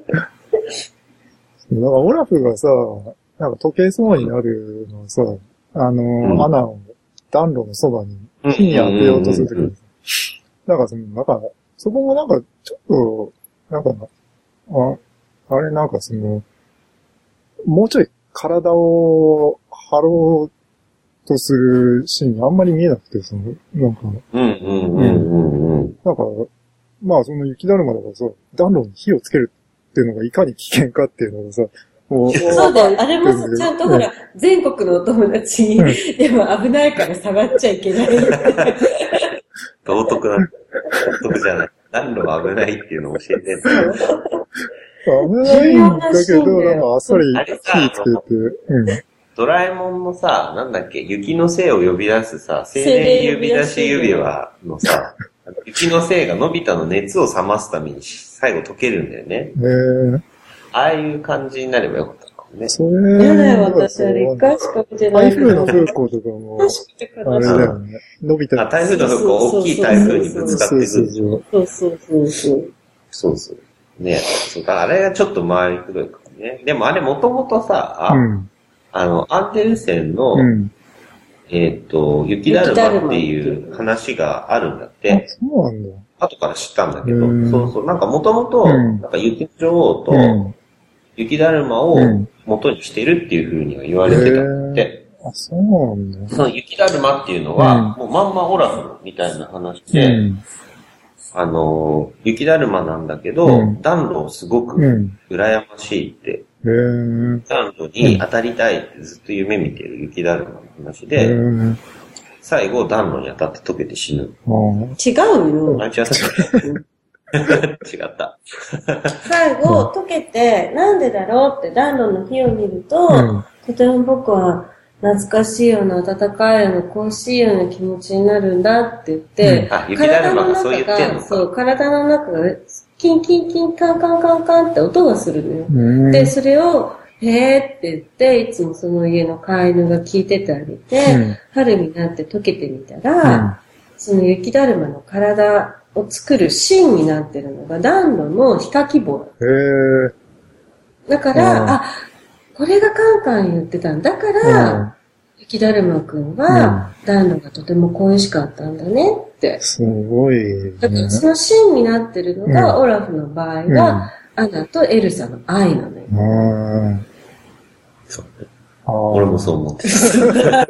オラフがさ、なんか溶けそうになるのさ、アナを暖炉のそばに火に当てようとするときに、なんかそこもなんかちょっと、なんか、あれなんかもうちょい体を張ろうとするシーンにあんまり見えなくて、なんか、なんか、まあ雪だるまだからさ、暖炉に火をつけるっていうのがいかに危険かっていうのがさ、 そうだよ。あれもちゃんとほら、全国のお友達に、でも危ないから触っちゃいけない。 道徳じゃない。暖炉は危ないっていうのを教えてる。 危ないんだけど、なんかあっさり火つけて、 ドラえもんのさ、なんだっけ、雪の精を呼び出すさ、青年呼び出し指輪のさ、雪の精がのび太の熱を冷ますために最後溶けるんだよね。ああいう感じになればよかったかもね。 それやだよ、私あれ一回しか見てない。 台風の風光とかも、あれだよね。のび太台風の風光、大きい台風にぶつかってくる。そうそう。ね、そうか、あれがちょっと回りくどいかもね。でもあれもともとさ、アンデルセンの、雪だるまっていう話があるんだって。 そうなんだ。 後から知ったんだけど、そうそう、なんかもともと、なんか雪の女王と、雪だるまを元にしてるっていう風には言われてたんだって。 あ、そうなんだ。 その雪だるまっていうのは、もうまんまオラフみたいな話で、雪だるまなんだけど、暖炉すごく羨ましいって、暖炉に当たりたいってずっと夢見てる雪だるまの話で、 最後暖炉に当たって溶けて死ぬ。 違うよ。 あ、違った。違った。 最後、溶けて、なんでだろうって暖炉の火を見ると、とても僕は懐かしいような、温かいような、恋しいような気持ちになるんだって言って、体の中が、そう、体の中が、キンキンキンカンカンカンカンって音がするのよ。で、それを、へーって言って、いつもその家の飼い犬が聞いててあげて、春になって溶けてみたら、その雪だるまの体を作る芯になってるのが暖炉の火かき棒。だから、これがカンカン言ってたんだから、雪だるまくんは暖炉がとても恋しかったんだねって。 すごい、 だからその芯になってるのが、オラフの場合は、アナとエルサの愛なのよ。 そうね。俺もそう思ってた。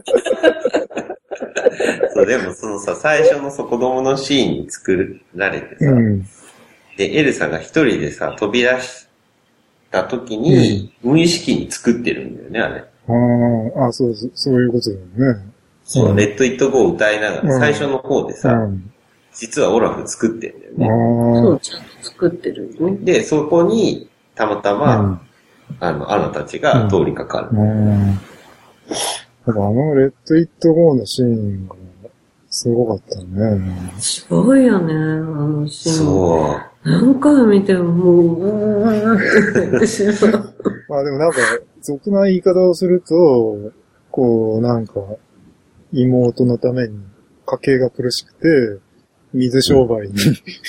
そう、でもそのさ、最初の子供のシーンに作られてさ、で、エルサが一人でさ、飛び出した時に、無意識に作ってるんだよね、あれ。 そういうことだよね。 そう、レッド・イット・ゴー歌いながら、最初の方でさ、実はオラフ作ってんだよね。 そう、ちゃんと作ってるよね。 で、そこに、たまたま、アナたちが通りかかる。 レッド・イット・ゴーのシーンが、すごかったね。 すごいよね、あのシーン。 そう。 何回見てももう、って言ってしまう。 まあでもなんか、俗な言い方をすると、こう、なんか、妹のために家計が苦しくて、水商売に、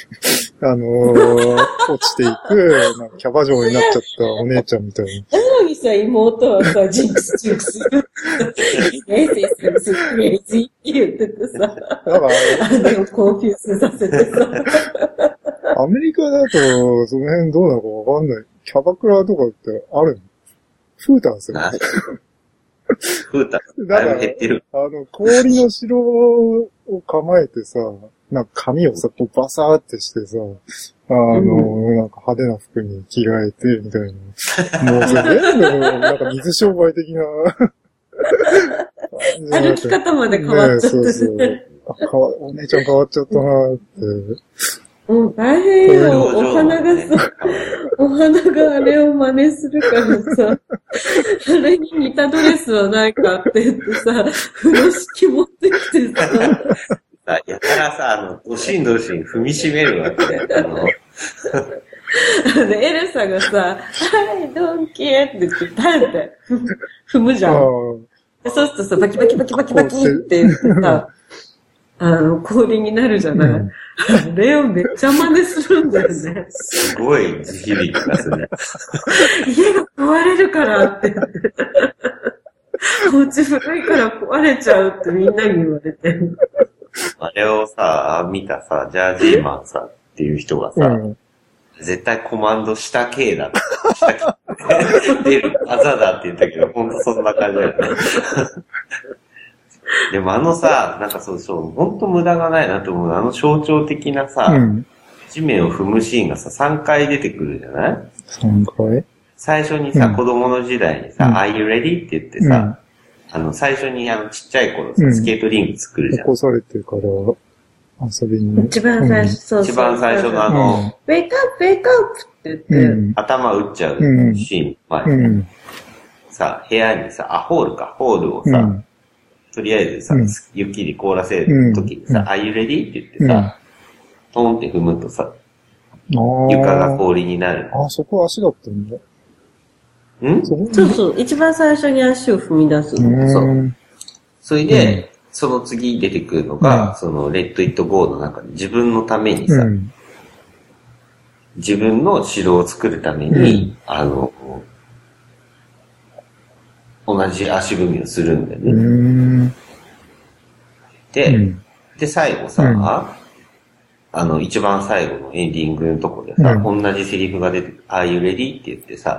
落ちていく、なんかキャバ嬢になっちゃったお姉ちゃんみたいな。 なのにさ、妹はさ、ジンクス。エイスクレイジーって言っててさ、をコンフュースさせてさ。 アメリカだと、その辺どうなのかわかんない。キャバクラとかってあるの？フータンするの？ フータン。だから、減ってる。 氷の城を構えてさ、なんか髪をさ、こうバサーってしてさ、なんか派手な服に着替えて、みたいな。もうそれ全部、なんか水商売的な。 歩き方まで変わっちゃってね。そうお姉ちゃん変わっちゃったなーって。 もう大変よ。お花があれを真似するからさ、あれに似たドレスはないかって言ってさ、風呂敷持ってきてさ、 やたらさ、どしんどしん踏みしめるわけで、 エルサがさ、はい、ドンキーって言って、パンって踏むじゃん。そうするとさ、バキバキバキバキバキって言ってさ、氷になるじゃない。あれをめっちゃ真似するんだよね。 すごい地響きがする。 家が壊れるからって言って。お家古いから壊れちゃうってみんなに言われて。 あれをさ、見たさ、ジャージーマンさんっていう人がさ、絶対コマンド下系だって。下系出るあざだって言ったけど、ほんとそんな感じだよね。でもさ、なんかそう、ほんと無駄がないなと思う。象徴的なさ、地面を踏むシーンがさ、3回出てくるじゃない ?3 回最初にさ、子供の時代にさ、Are you ready? って言ってさ、最初にちっちゃい頃さ、スケートリング作るじゃん。 起こされてから遊びに。 一番最初、そう。 一番最初のウェイクアップ、ウェイクアップって言って、 頭打っちゃうシーン、さ、部屋にさ、ホールをさ、とりあえずさ、雪に凍らせるときにさ、Are you ready? って言ってさ、トンって踏むとさ、床が氷になる。 そこ足だったんだ。 そう。一番最初に足を踏み出すの。そう。 それで、その次出てくるのが、その、レッド・イット・ゴーの中で自分のためにさ、自分の城を作るために、同じ足踏みをするんだよね。で、最後さ、一番最後のエンディングのとこでさ、同じセリフが出てくる、Are you ready? って言ってさ、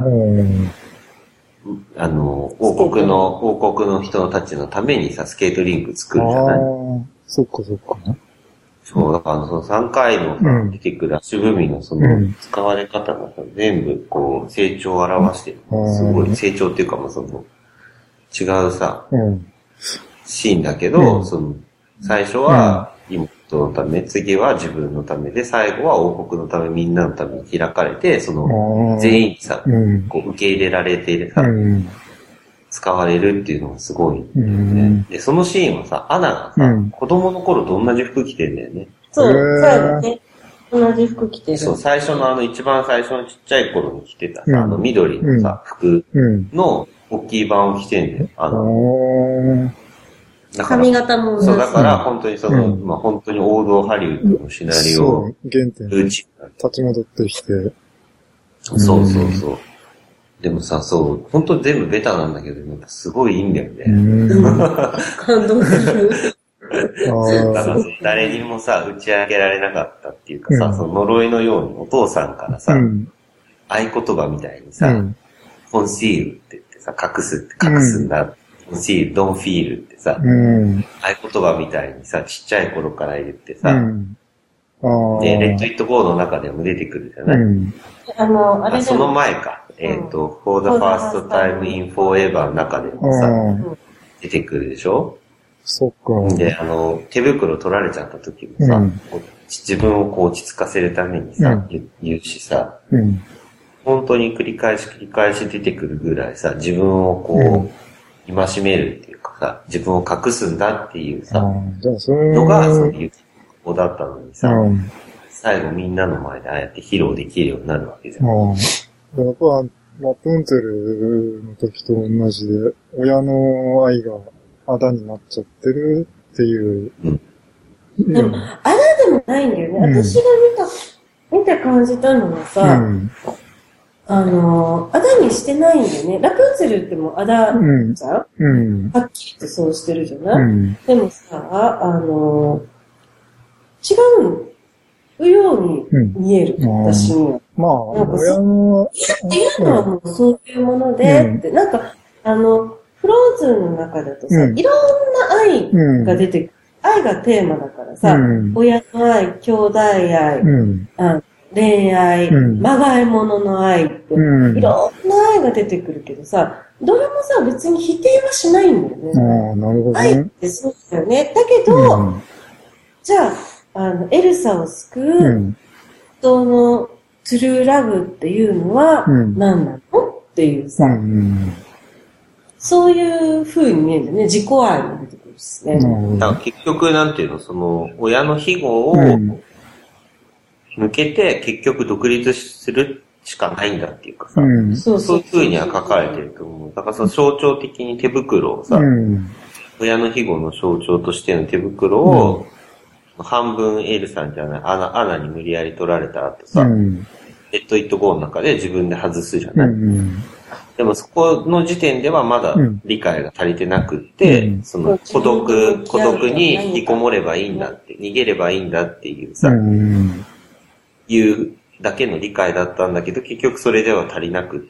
王国の人たちのためにさ、スケートリンク作るじゃない？ そっか。 そう、だからその3回のさ、出てくる足踏みのその、使われ方がさ、全部こう、成長を表してる。すごい成長っていうか、その、違うさ、シーンだけど、その、 最初は妹のため、次は自分のためで、最後は王国のため、みんなのために開かれて、その、全員にさ、こう受け入れられてさ、使われるっていうのがすごい、ね。で、そのシーンはさ、アナがさ、子供の頃と同じ服着てんだよね。 そう、最後ね。同じ服着てる。 そう、最初の一番最初のちっちゃい頃に着てたさ、緑のさ、服の大きい版を着てんだよ。だから髪型もそう、だから本当にその、まあ本当に王道ハリウッドのシナリオを、 原点に立ち戻ってきて。 そうそうそう。でもさ、そう、本当に全部ベタなんだけど、なんかすごいいいんだよね。 感動する。 だから誰にもさ、打ち明けられなかったっていうかさ、その呪いのようにお父さんからさ、合言葉みたいにさ、コンシールって言ってさ、隠すんだ。コンシール、ドンフィールってさ、合言葉みたいにさ、ちっちゃい頃から言ってさ、で、レッド・イット・ゴーの中でも出てくるじゃない、あれその前か。For the first time in forever の中でもさ、出てくるでしょ。 そっか。 で、手袋取られちゃった時もさ、自分をこう落ち着かせるためにさ、言うしさ、本当に繰り返し出てくるぐらいさ、自分をこう、戒めるっていうかさ、自分を隠すんだっていうさ、のが、そういう子だったのにさ、最後みんなの前でああやって披露できるようになるわけじゃん。 やっぱ、ラプンツェルの時と同じで、親の愛があだになっちゃってるっていう。 でも、あだでもないんだよね。私が見て感じたのはさ、あだにしてないんだよね。ラプンツェルってもうあだじゃん、はっきりとそうしてるじゃない、でもさ、違うように見える、私には。 まあ、親の。 っていうのはもうそういうもので、ってなんか、フローズンの中だとさ、いろんな愛が出てくる。愛がテーマだからさ、親の愛、兄弟愛、恋愛、まがいものの愛って、いろんな愛が出てくるけどさ、どれもさ、別に否定はしないんだよね。 なるほどね。 愛ってそうだよね。だけど、じゃあ、エルサを救う、人のトゥルーラブっていうのは何なのっていうさ、そういう風に見えるんだよね。自己愛も出てくるしね。 だから結局なんていうの、その、親の庇護を抜けて結局独立するしかないんだっていうかさ、そういう風には書かれてると思う。だからその象徴的に手袋をさ、親の庇護の象徴としての手袋を、半分エルさんじゃない、アナに無理やり取られた後さ、レッド・イット・ゴーの中で自分で外すじゃない。でもそこの時点ではまだ理解が足りてなくって、その孤独に引きこもればいいんだって、逃げればいいんだっていうさ、いうだけの理解だったんだけど、結局それでは足りなくって、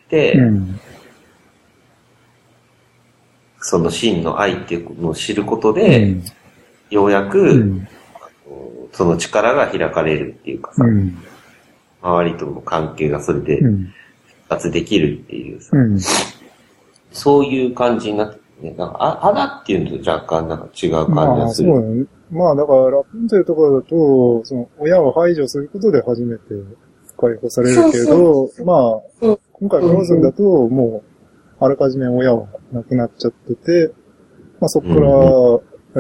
その真の愛っていうのを知ることで、ようやく、その力が開かれるっていうかさ、周りとの関係がそれで復活できるっていうさ、そういう感じになってね。なんかあだっていうのと若干なんか違う感じがする。 そうだね。まあだからラプンツェルとかだと、その親を排除することで初めて解放されるけど、まあ、今回フローズンだともうあらかじめ親は亡くなっちゃってて、まあそこから、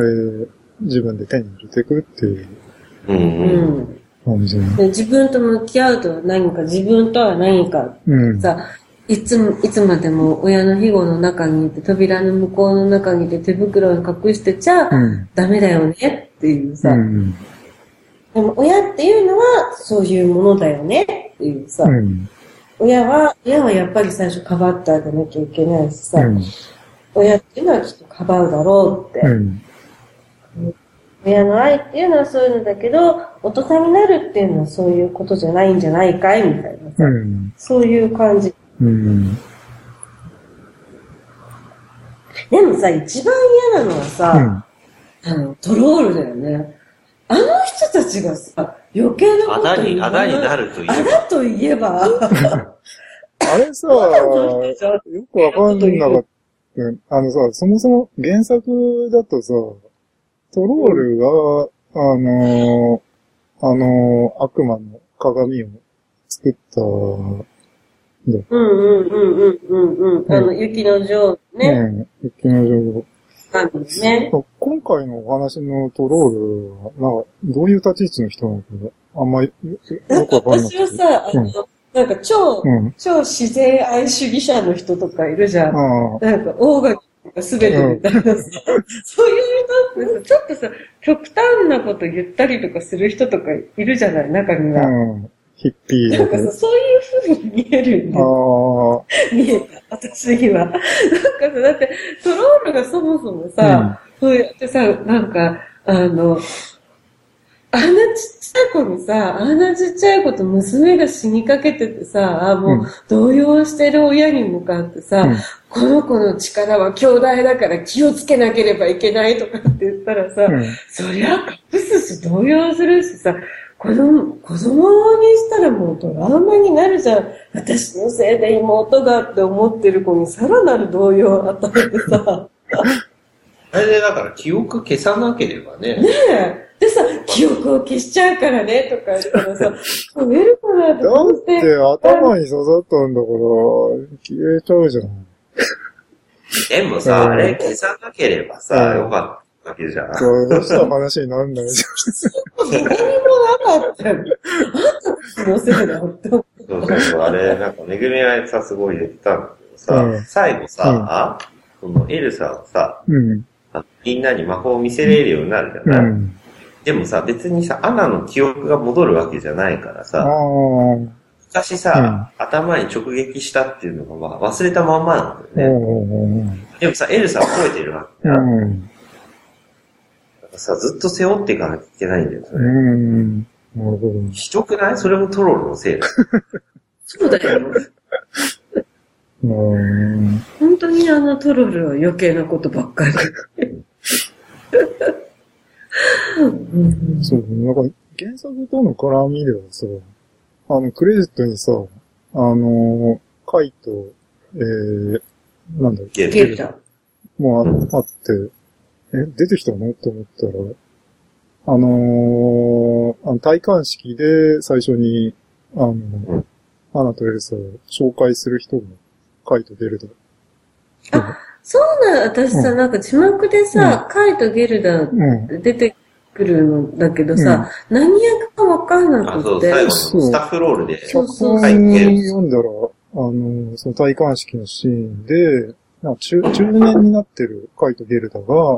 自分で手に入れていくっていう。感じで自分と向き合うとは何か、自分とは何か、さ、いつまでも親の庇護の中にいて、扉の向こうの中にいて手袋を隠してちゃ、ダメだよねっていうさ、でも親っていうのはそういうものだよねっていうさ、親はやっぱり最初かばってあげなきゃいけないしさ、親っていうのはきっとかばうだろうって、親の愛っていうのはそういうのだけど、大人になるっていうのはそういうことじゃないんじゃないかいみたいなさ、そういう感じ。でもさ、一番嫌なのはさ、トロールだよね。あの人たちがさ、余計なこと言う。 あだになるといえば。 あだといえば。 あれさ、よくわかんなかった。そもそも原作だとさ、 トロールが、悪魔の鏡を作ったんだ。 雪の女王ね。 雪の女王。 ね。 今回のお話のトロールは、どういう立ち位置の人なのかあんまりよくわかんない。 私はさ、なんか超自然愛主義者の人とかいるじゃん。なんか、オーガニックが全てみたいなさ、そういう人ってちょっとさ、極端なこと言ったりとかする人とかいるじゃない、中には。 ヒッピーなんかさ、そういう風に見えるよね。見えた、私には。なんかさ、だって、トロールがそもそもさ、そうやってさ、なんか、あんなちっちゃい子にさ、あんなちっちゃい子と娘が死にかけててさ、もう動揺してる親に向かってさ、この子の力は兄弟だから気をつけなければいけないとかって言ったらさ、そりゃ隠すし動揺するしさ、子供にしたらもうトラウマになるじゃん。私のせいで妹がって思ってる子にさらなる動揺を与えてさ。 あれでだから記憶消さなければね。 ねえ。でさ、記憶を消しちゃうからね、とか言ったらさ、増えるかなって思って。 だって頭に刺さったんだから、消えちゃうじゃん。 でもさ、あれ消さなければさ、よかったわけじゃん。 そうした話になんないじゃん。何もなかったよ。あんたのせいだって。 そう、あれ、なんか、めぐみがさ、すごい言ってたんだけどさ、最後さ、そのエルサはさ、みんなに魔法を見せれるようになるじゃない、でもさ、別にさ、アナの記憶が戻るわけじゃないからさ、昔さ、頭に直撃したっていうのが忘れたまんまなんだよね。でもさ、エルサは覚えてるわけだ。だからさ、ずっと背負っていかなきゃいけないんだよ、それ。 なるほど。 ひどくない？それもトロールのせいだ。 そうだよ。本当にトロールは余計なことばっかり。 そう、なんか原作との絡みではさ、クレジットにさ、カイと、なんだっけ、 ゲルタもうあって、出てきたのって思ったら、戴冠式で最初に、アナとエルサを紹介する人が、カイとゲルダ。 あ、そうなの、私さ、なんか字幕でさ、カイとゲルダ出てくるのだけどさ、何役かわかんなくて。 最後のスタッフロールで。 脚本読んだら、その戴冠式のシーンで、中年になってるカイとゲルダが、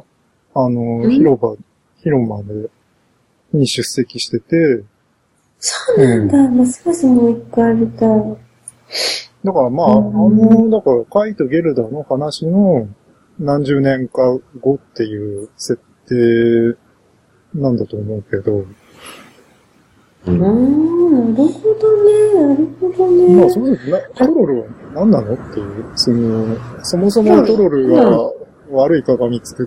広間に出席してて。 そうなんだ、ますますもう一回見たい。 だからまあ、だから、カイとゲルダの話の何十年か後っていう設定なんだと思うけど。 なるほどね。 まあ、そうですね。トロルは何なのっていう、そもそもトロルが悪い鏡作って、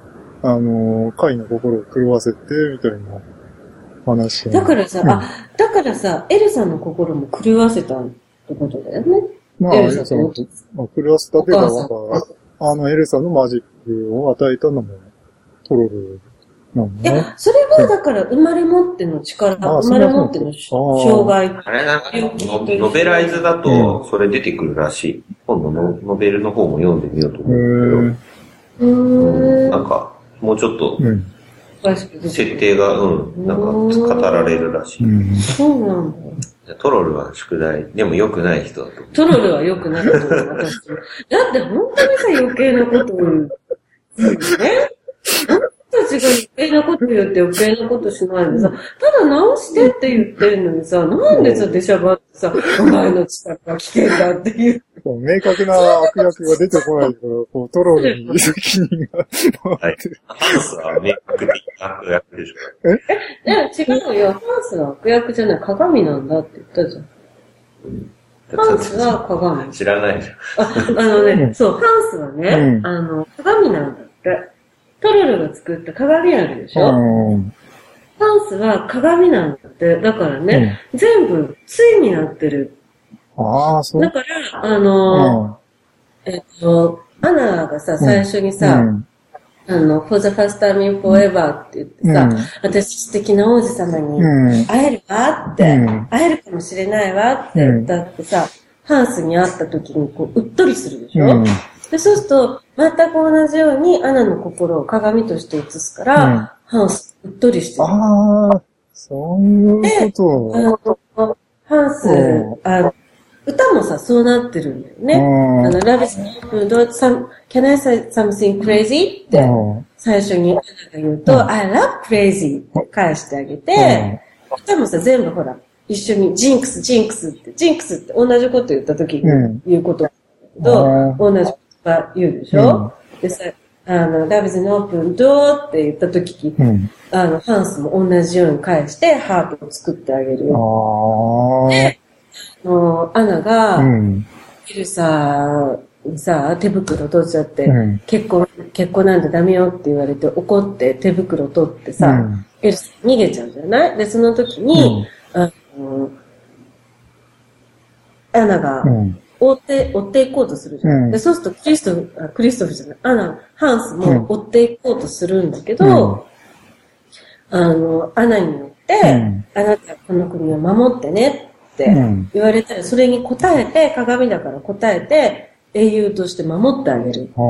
カイの心を狂わせて、みたいな話。 だからさ、エルサの心も狂わせたってことだよね。 まあ、エルサの、狂わせたっていうか、エルサのマジックを与えたのもトロルなんだね。 いや、それはだから生まれ持っての力、生まれ持っての障害。 あれなんか、ノベライズだと、それ出てくるらしい。今度のノベルの方も読んでみようと思うんだけど。なんか、もうちょっと、設定が、なんか、語られるらしい。 そうなんだ。 トロルは宿題、でも良くない人だと思う。 トロルは良くないと思う、私。だって本当にさ、余計なことを言う。ね？たちが余計なこと言って余計なことしないのにさ、ただ直してって言ってるのにさ、なんでさ、出しゃばってさ、お前の力が危険だっていう。 明確な悪役が出てこないから、こう、トロルに責任が回ってる。 ハンスは明確に悪役でしょ。 違うよ。ハンスは悪役じゃない、鏡なんだって言ったじゃん。ハンスは鏡。 知らないじゃん。そう、ハンスはね、鏡なんだって。トロルが作った鏡あるでしょ、ハンスは鏡なんだって。だからね、全部対になってる。 ああ、そう。 だから、アナがさ、最初にさ、 for the first time in forever って言ってさ、私素敵な王子様に会えるわって、会えるかもしれないわって言ったってさ、ハンスに会った時にこう、うっとりするでしょ、で、そうすると、全く同じようにアナの心を鏡として映すから、ハンス、うっとりしてる。 ああ、そういうことを。ハンス、歌もさ、そうなってるんだよね。Love is can I say something crazy? って、最初にアナが言うと、I love crazy って返してあげて、歌もさ、全部ほら、一緒にジンクスって同じこと言った時に言うことなんだけど、同じこと言うでしょ、でさ、Love is an open door って言った時に、ハンスも同じように返して、ハートを作ってあげるよ。で、アナが、エルサにさ、手袋取っちゃって、結婚なんてダメよって言われて怒って手袋取ってさ、エルサ逃げちゃうじゃない？で、その時に、アナが、追っていこうとするじゃん。で、そうするとクリストフじゃない、ハンスも追っていこうとするんだけど、アナによって、あなたはこの国を守ってねって言われたら、それに答えて、鏡だから答えて、英雄として守ってあげる。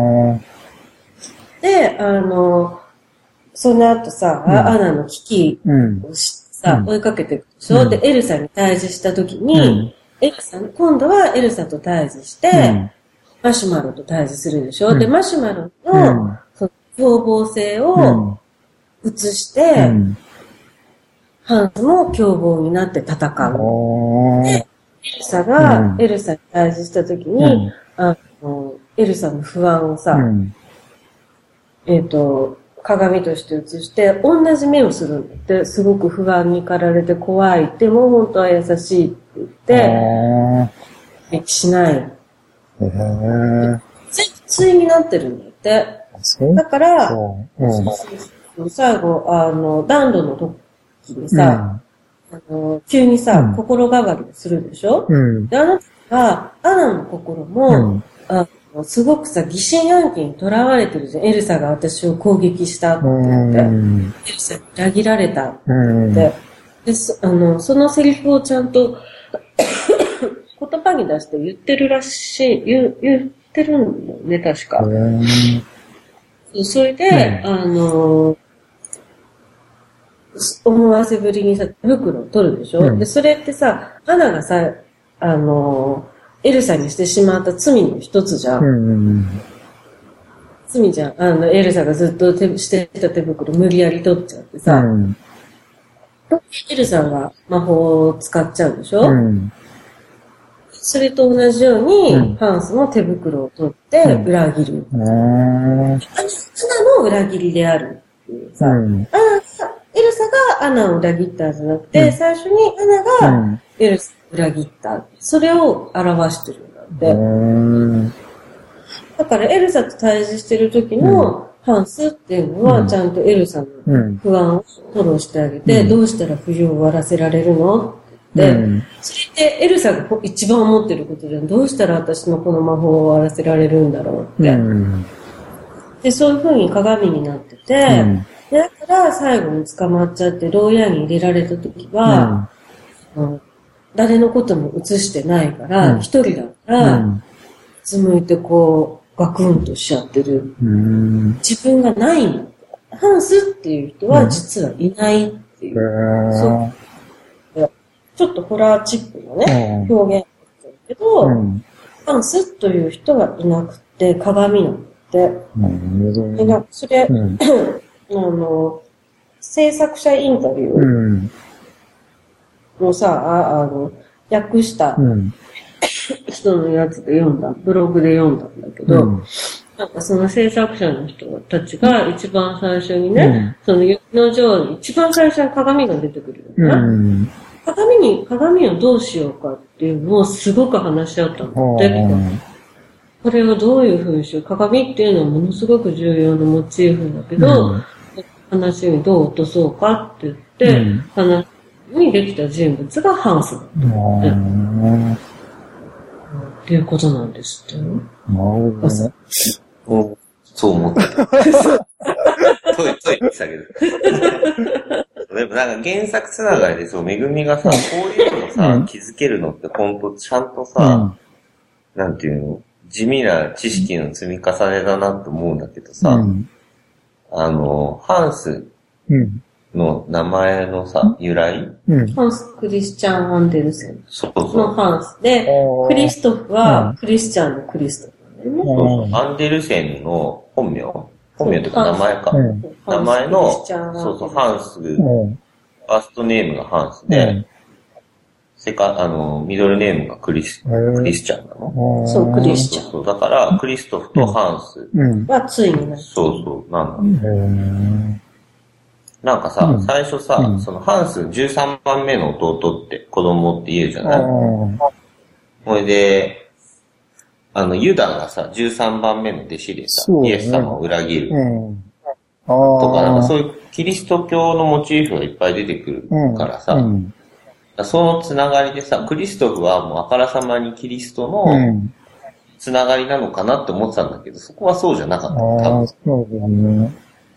で、その後さ、アナの危機をさ、追いかけていくでしょ、で、エルサに対峙した時に、今度はエルサと対峙して、マシュマロと対峙するでしょ、で、マシュマロの、その凶暴性を移して、ハンスも凶暴になって戦う。で、エルサがエルサに対峙したときに、エルサの不安をさ、鏡として映して、同じ目をするんだって、すごく不安に駆られて怖い。でも本当は優しいって言って、しない。対になってるんだって。だから、最後、暖炉の時にさ、急にさ、心変わりするでしょ、で、あなたが、アナの心も、すごくさ、疑心暗鬼に囚われてるじゃん。エルサが私を攻撃したって言って、エルサに裏切られたって。で、そのセリフをちゃんと言葉に出して言ってるらしい、言ってるんだよね、確か。それで、思わせぶりにさ、手袋を取るでしょ、で、それってさ、アナがさ、エルサにしてしまった罪の一つじゃん。罪じゃん。エルサがずっとしてた手袋無理やり取っちゃってさ、エルサが魔法を使っちゃうでしょ、それと同じように、ハンスも手袋を取って裏切る。アナの裏切りであるっていうさ、エルサがアナを裏切ったんじゃなくて、最初にアナがエルサを裏切った。それを表してるんだって。だからエルサと対峙してる時のハンスっていうのは、ちゃんとエルサの不安を吐露してあげて、どうしたら冬を終わらせられるのって、それってエルサが一番思ってることじゃん。どうしたら私のこの魔法を終わらせられるんだろうって。で、そういう風に鏡になってて、だから最後に捕まっちゃって牢屋に入れられた時は、誰のことも映してないから、一人だから、うつむいてこう、ガクンとしちゃってる。自分がないんだ。ハンスっていう人は実はいないっていう。そうちょっとホラーチックなね、表現だけど、ハンスという人はいなくて、鏡なんだって。でそれ、制作者インタビューをさ、訳した人のやつで読んだ、ブログで読んだんだけど、なんかその制作者の人たちが一番最初にね、その雪の女に一番最初に鏡が出てくるよね。鏡をどうしようかっていうのをすごく話し合ったんだって。これをどういう風にしよう。鏡っていうのはものすごく重要なモチーフだけど、話にどう落とそうかって言って、話にできた人物がハンスだった。っていうことなんですって。 なるほどね。 そう思ってた。トイってしたけど。でもなんか原作つながりでそう、めぐみがさ、こういうのさ、気づけるのってほんとちゃんとさ、なんていうの、地味な知識の積み重ねだなって思うんだけどさ、ハンスの名前のさ、由来、 ハンス・クリスチャン・アンデルセンそうそうのハンスで、クリストフはクリスチャンのクリストフなんだよね。 アンデルセンの本名というか名前か。名前の、そうそう、ハンス、ファーストネームがハンスで、ミドルネームがクリスチャンなの？ そう、クリスチャン。 そう、だから、クリストフとハンスはついになった。 そうそう、なんだ。なんかさ、最初さ、そのハンス13番目の弟って子供って言うじゃない？ほいで、ユダがさ、13番目の弟子でさ、イエス様を裏切る。とか、なんかそういうキリスト教のモチーフがいっぱい出てくるからさ、そのつながりでさ、クリストフはもうあからさまにキリストのつながりなのかなって思ってたんだけど、そこはそうじゃなかった。多分。 そうだね。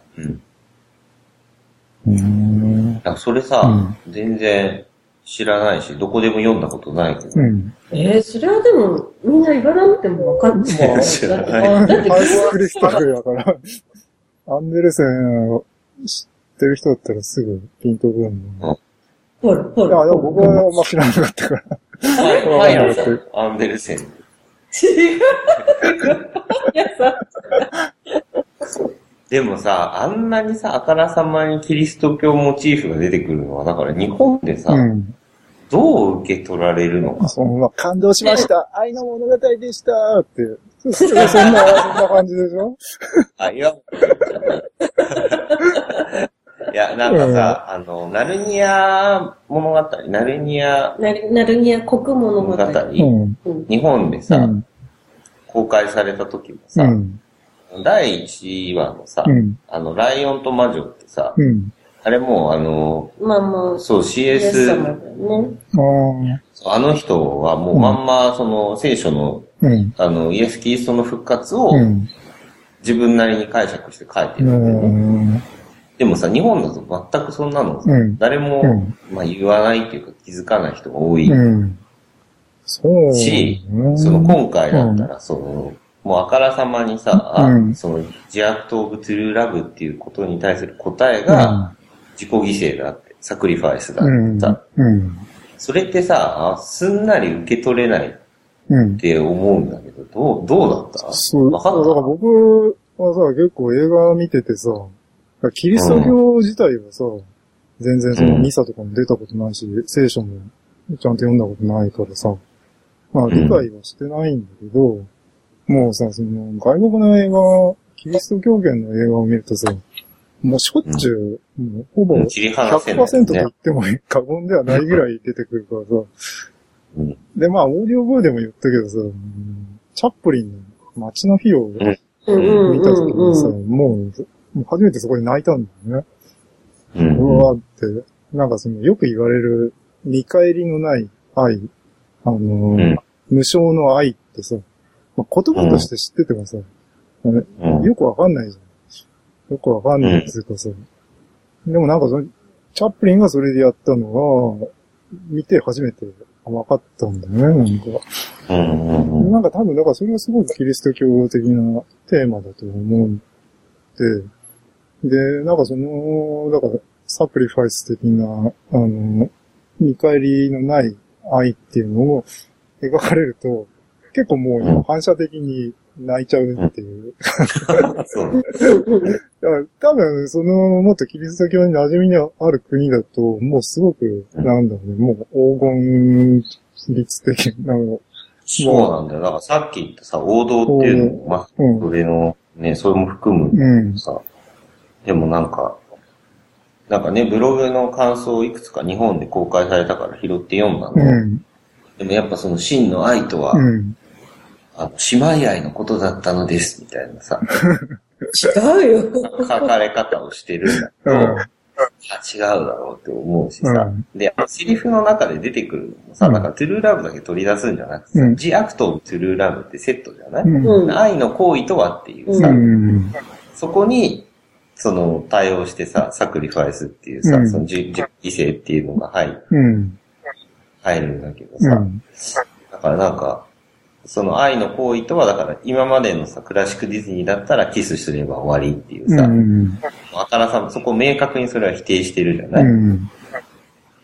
だからそれさ、全然知らないし、どこでも読んだことないけど。 それはでも、みんな言わなくても分かってる。 知らない。 ハイスクリストフだから、アンデルセンを知ってる人だったらすぐピンとくるんだよね。 ほら。 いや、でも僕はあんま知らなかったから。 はい、アンデルセン。 違う。 でもさ、あんなにさ、あからさまにキリスト教モチーフが出てくるのは、だから日本でさ、どう受け取られるのか。 感動しました。愛の物語でしたって。そんな感じでしょ？ いや。いや、なんかさ、ナルニア物語、ナルニア国物語。 日本でさ、公開された時もさ、第1話のさ、ライオンと魔女ってさ、あれもそう、CS、あの人はもうまんま、その、聖書の、イエス・キリストの復活を、自分なりに解釈して書いてるんだよね。でもさ、日本だと全くそんなのさ、誰も、言わないっていうか気づかない人が多い。し、その今回だったら、もうあからさまにさ、その、ジアクト・オブ・トゥルー・ラブっていうことに対する答えが、自己犠牲だって、サクリファイスだってさ、それってさ、すんなり受け取れないって思うんだけど、どうだった？ わかった？だから僕はさ、結構映画見ててさ、キリスト教自体はさ、全然そのミサとかも出たことないし、聖書もちゃんと読んだことないからさ、理解はしてないんだけど、もうさ、その外国の映画、キリスト教圏の映画を見るとさ、もうしょっちゅう、もうほぼ 100% と言っても過言ではないぐらい出てくるからさ、で、オーディオブーでも言ったけどさ、チャップリンの街の日を見た時にさ、もう初めてそこで泣いたんだよね。うわーって、なんかそのよく言われる見返りのない愛、無償の愛ってさ、言葉として知っててもさ、よくわかんないじゃん。よくわかんないっていうかさ、でもなんかチャップリンがそれでやったのが、見て初めて分かったんだよね、なんか。なんか多分、だからそれはすごくキリスト教的なテーマだと思って、で、なんかだから、サクリファイス的な、見返りのない愛っていうのを描かれると、結構もう反射的に泣いちゃうっていう。多分、もっとキリスト教に馴染みのある国だと、もうすごく、なんだろうね、もう黄金律的なの。 そうなんだよ。だからさっき言ったさ、王道っていうのも、それの、ね、それも含むさ、でもなんかね、ブログの感想をいくつか日本で公開されたから拾って読んだの。でもやっぱその真の愛とは、姉妹愛のことだったのです、みたいなさ。 違うよ。 書かれ方をしてるんだけど、 違うだろうって思うしさ。で、セリフの中で出てくるのもさ、なんかトゥルーラブだけ取り出すんじゃなくてさ、ジアクトとトゥルーラブってセットじゃない、愛の行為とはっていうさ、そこに、対応してさ、サクリファイスっていうさ、自己犠牲っていうのが入るんだけどさ、だからなんか、愛の行為とは、だから今までのさ、クラシックディズニーだったらキスすれば終わりっていうさ、あからさま、そこ明確にそれは否定してるじゃない、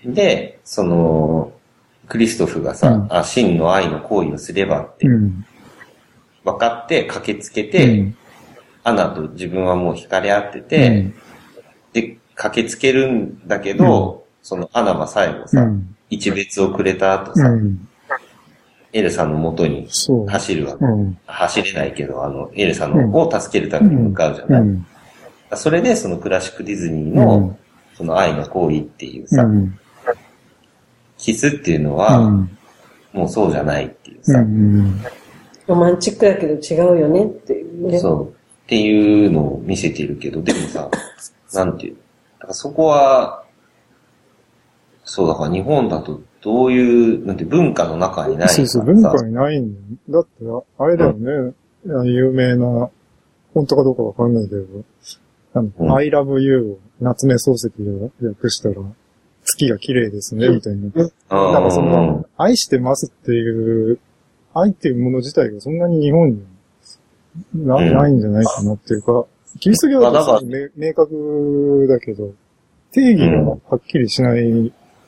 で、クリストフがさ、真の愛の行為をすればって、分かって駆けつけて、アナと自分はもう惹かれ合ってて、で、駆けつけるんだけど、アナは最後さ、一別をくれた後さ、エルサの元に走るわけ。走れないけど、エルサを助けるために向かうじゃない、それでクラシックディズニーの、愛の行為っていうさ、キスっていうのは、もうそうじゃないっていうさ、 ロマンチックだけど違うよねっていうね。 そう。っていうのを見せてるけど、でもさ、なんていう、だからそこは、そうだから日本だとどういう、なんて文化の中にないからさ。 そう、文化にないんだよ。だって、あれだよね、有名な、本当かどうかわかんないけど、I love you を夏目漱石で訳したら、月が綺麗ですね、みたいな。なんか愛してますっていう、愛っていうもの自体がそんなに日本にないんじゃないかなっていうか、キリスト教だと明確だけど、定義がはっきりしない。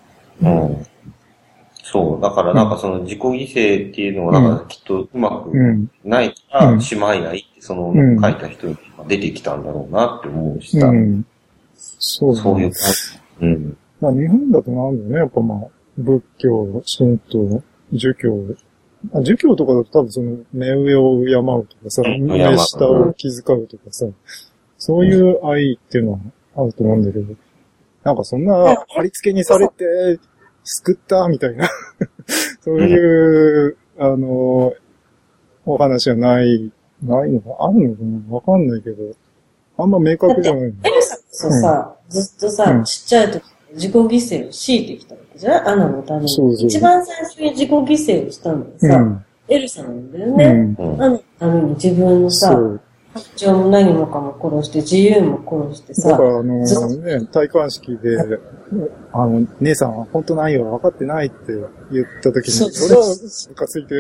そう。だからなんか自己犠牲っていうのが、なんかきっとうまくないからしまいないって、書いた人に出てきたんだろうなって思うしさ。そういう感じ。 日本だとなんだよね。やっぱ仏教、神道、儒教とかだと多分目上を敬うとかさ、目下を気遣うとかさ、そういう愛っていうのはあると思うんだけど、なんかそんな貼り付けにされて救ったみたいなそういうお話はないのかあるのかなわかんないけど、あんま明確じゃないの。 エルサこそさ、ずっとさ、ちっちゃい時自己犠牲を強いてきたわけじゃん、アナのために。一番最初に自己犠牲をしたのはさ、エルサなんだよね。アナのために自分のさ、白鳥も何もかも殺して、自由も殺してさ。 だから戴冠式で、姉さんは本当の愛は分かってないって言った時に、それはムカついて、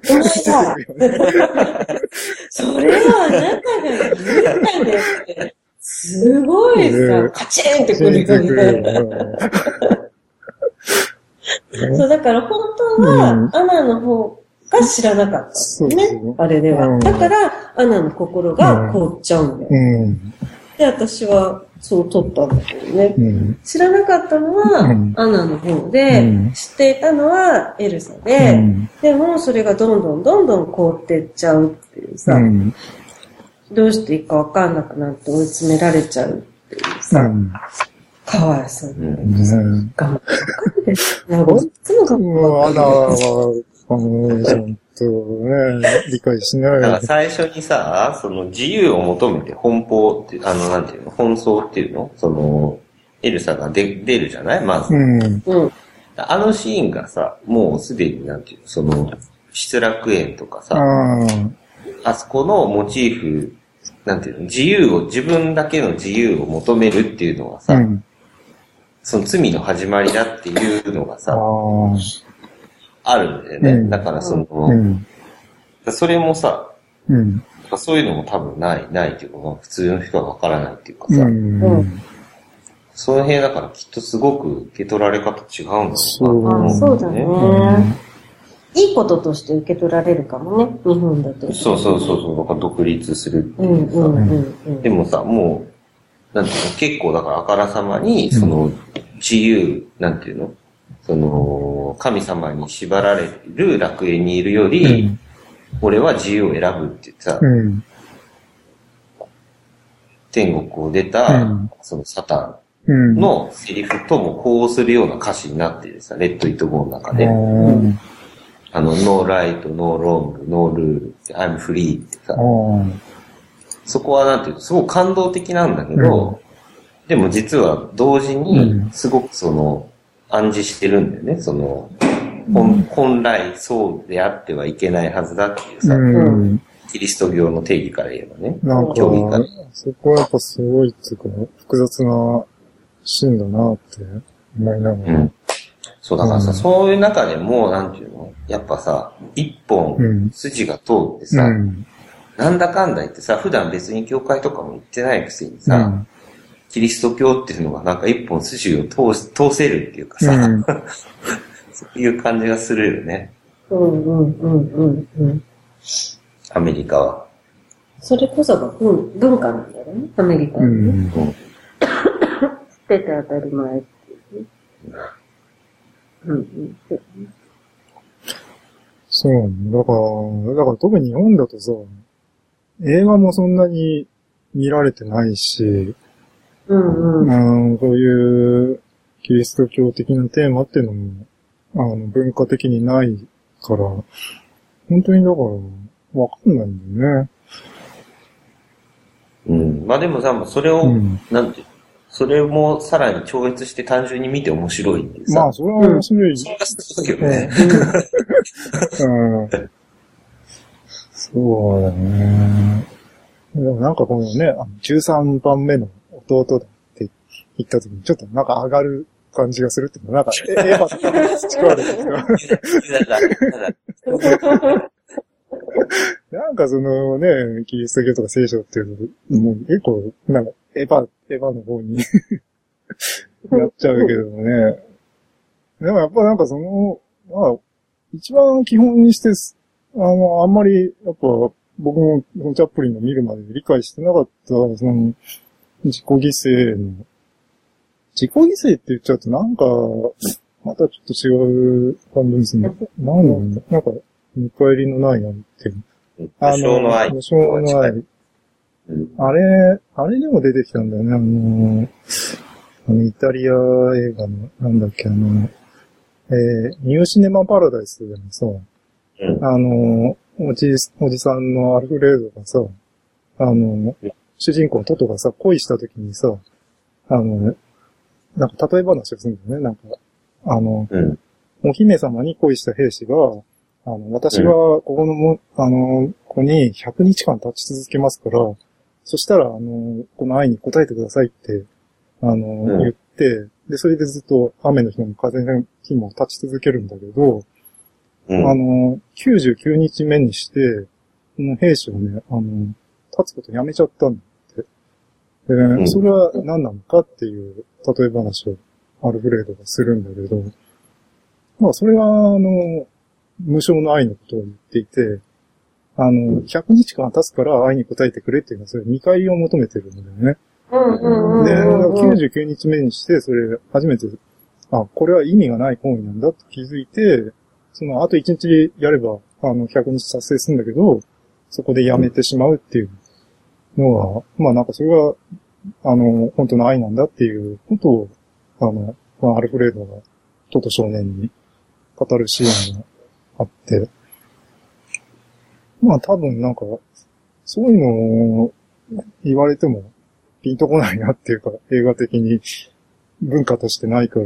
それはあなたが言ったんだよって。すごいさ、カチンってくるよね。そう、だから本当は、アナの方が知らなかったね。あれでは。だから、アナの心が凍っちゃうんだよ。で、私は、そう取ったんだけどね。知らなかったのは、アナの方で、知っていたのはエルサで、でもそれがどんどん凍っていっちゃうっていうさ、どうしていいかわかんなくなって追い詰められちゃうっていうさ、かわいそうに。頑張って。なんか、いつもアナは、ちゃんとね、理解しない。 だから最初にさ、自由を求めて奔放って、なんていうの、奔走っていうのエルサが出るじゃないまず。あのシーンがさ、もうすでになんていうの、失楽園とかさ、あそこのモチーフ、なんていうの、自分だけの自由を求めるっていうのはさ、その罪の始まりだっていうのがさ、あるんだよね。だからそれもさ、そういうのも多分ないっていうか、普通の人はわからないっていうかさ、その辺だからきっとすごく受け取られ方違うんだろうなと思う。そうだね。いいこととして受け取られるかもね、日本だと。 そう、だから独立するっていうさ。でもさ、もう、なんていうの、結構だからあからさまに、自由、なんていうの、神様に縛られる楽園にいるより、俺は自由を選ぶってさ、天国を出た、サタンのセリフとも呼応するような歌詞になってるさ、レッド・イット・ゴーの中で。no right, no wrong, no rule, I'm free ってさ、そこはなんていうの、すごく感動的なんだけど、 でも実は同時に、すごく暗示してるんだよね。本来そうであってはいけないはずだっていうさ、キリスト教の定義から言えばね。 なんか、そこはやっぱすごいっていうか、複雑なシーンだなって思いながら。 そう、だからさ、そういう中でも、なんていうのやっぱさ、一本筋が通ってさ、なんだかんだ言ってさ、普段別に教会とかも行ってないくせにさ、キリスト教っていうのがなんか一本筋を通せるっていうかさ、そういう感じがするよね。アメリカは。 それこそが文化なんだよね、アメリカはね。捨てて当たり前っていうね。 そう、だから特に日本だとさ、映画もそんなに見られてないし、そういうキリスト教的なテーマっていうのも、文化的にないから、本当にだから、わかんないんだよね。 まあでもさ、それを、なんていうそれもさらに超越して単純に見て面白いんでさ。 まあ、それは面白い。 それがすごいけどね。 そうだね。でもなんかこのね、13番目の弟だって言った時にちょっとなんか上がる感じがするっていうのは、なんか、エヴァとか培われてるなんかそのね、キリスト教とか聖書っていうの、もう結構、なんか、エヴァの方になっちゃうけどね。でもやっぱなんかまあ、一番基本にして、あんまり、やっぱ、僕もチャップリンの見るまで理解してなかった、自己犠牲って言っちゃうとなんか、またちょっと違う感じですね。なんなんだなんか、見返りのない愛っていう。 無償の愛。 無償の愛。あれでも出てきたんだよね。イタリア映画の、なんだっけ、ニューシネマパラダイスでもさ、おじさんのアルフレードがさ、主人公のトトがさ、恋した時にさ、なんか例え話をするんだよね。なんか、お姫様に恋した兵士が、私はここここに100日間立ち続けますから、そしたら、この愛に応えてくださいって、言って、で、それでずっと雨の日も風の日も立ち続けるんだけど、99日目にして、この兵士はね、立つことやめちゃったんだって。で、それは何なのかっていう例え話をアルフレードがするんだけど、まあ、それは、無償の愛のことを言っていて、100日間経つから愛に応えてくれっていうのは、それ見返りを求めてるんだよね。で、99日目にして、それ、初めて、これは意味がない行為なんだと気づいて、あと1日やれば、100日達成するんだけど、そこでやめてしまうっていうのは、まあなんかそれが、本当の愛なんだっていうことを、アルフレードが、トト少年に語るシーンがあって、まあ多分なんか、そういうのを言われてもピンとこないなっていうか、映画的に文化としてないから。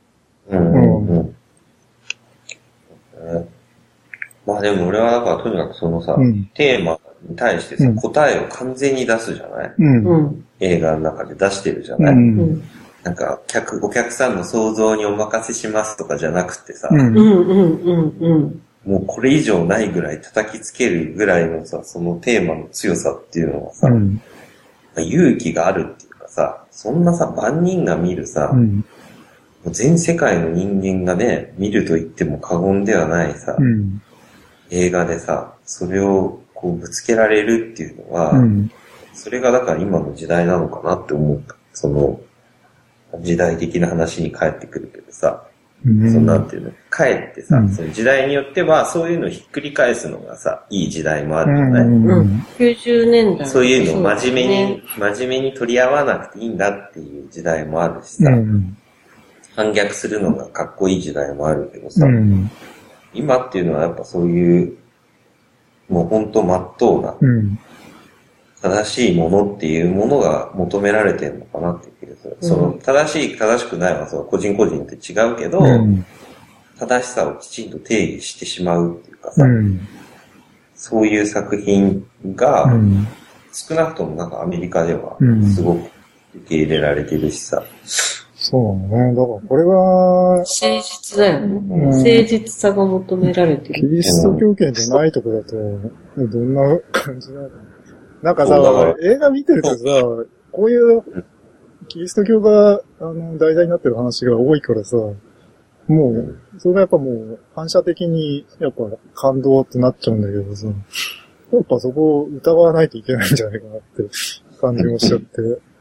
まあでも俺はだからとにかくテーマに対してさ、答えを完全に出すじゃない、映画の中で出してるじゃない、なんか、お客さんの想像にお任せしますとかじゃなくてさ、もうこれ以上ないぐらい叩きつけるぐらいのさ、そのテーマの強さっていうのはさ、勇気があるっていうかさ、そんなさ、万人が見るさ、全世界の人間がね、見ると言っても過言ではないさ、映画でさ、それをこうぶつけられるっていうのは、それがだから今の時代なのかなって思った。時代的な話に帰ってくるけどさ、なんていうの、帰ってさ、その時代によってはそういうのをひっくり返すのがさ、いい時代もあるじゃない、 90年代。 そういうのを真面目に取り合わなくていいんだっていう時代もあるしさ、反逆するのがかっこいい時代もあるけどさ、今っていうのはやっぱそういう、もうほんと真っ当な、正しいものっていうものが求められてるのかなっていう気が正しくないは個人個人って違うけど、正しさをきちんと定義してしまうっていうかさ、そういう作品が、少なくともなんかアメリカではすごく受け入れられてるしさ。 そうね。だからこれは、 誠実だよね。誠実さが求められてる。 キリスト教圏でないとこだと、どんな感じなの？なんかさ、映画見てるとさ、こういうキリスト教が題材になってる話が多いからさ、もう、それがやっぱもう反射的にやっぱ感動ってなっちゃうんだけどさ、やっぱそこを疑わないといけないんじゃないかなって感じもしちゃって。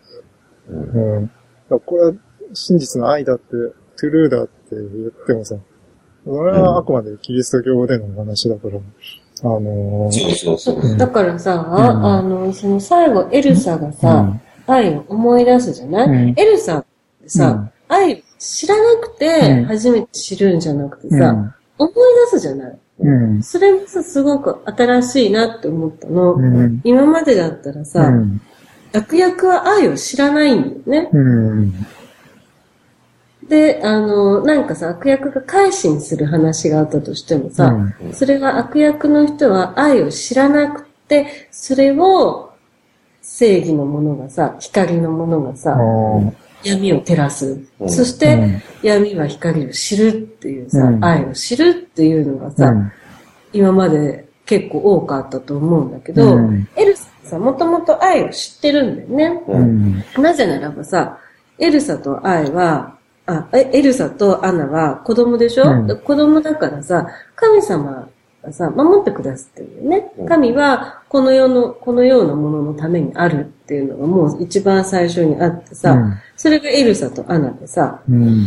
これは真実の愛だって、トゥルーだって言ってもさ、それはあくまでキリスト教での話だから、 だからさ、その最後エルサがさ、愛を思い出すじゃない、エルサってさ、愛を知らなくて初めて知るんじゃなくてさ、思い出すじゃない、それもさ、すごく新しいなって思ったの。今までだったらさ、悪役は愛を知らないんだよね。で、なんかさ、悪役が改心する話があったとしてもさ、それは悪役の人は愛を知らなくて、それを正義のものがさ、光のものがさ、闇を照らす。そして、闇は光を知るっていうさ、愛を知るっていうのがさ、今まで結構多かったと思うんだけど、エルサさ、もともと愛を知ってるんだよね。なぜならばさ、エルサとアナは子供でしょ、子供だからさ、神様がさ、守ってくださってるよね。神はこのようなもののためにあるっていうのがもう一番最初にあってさ、それがエルサとアナでさ、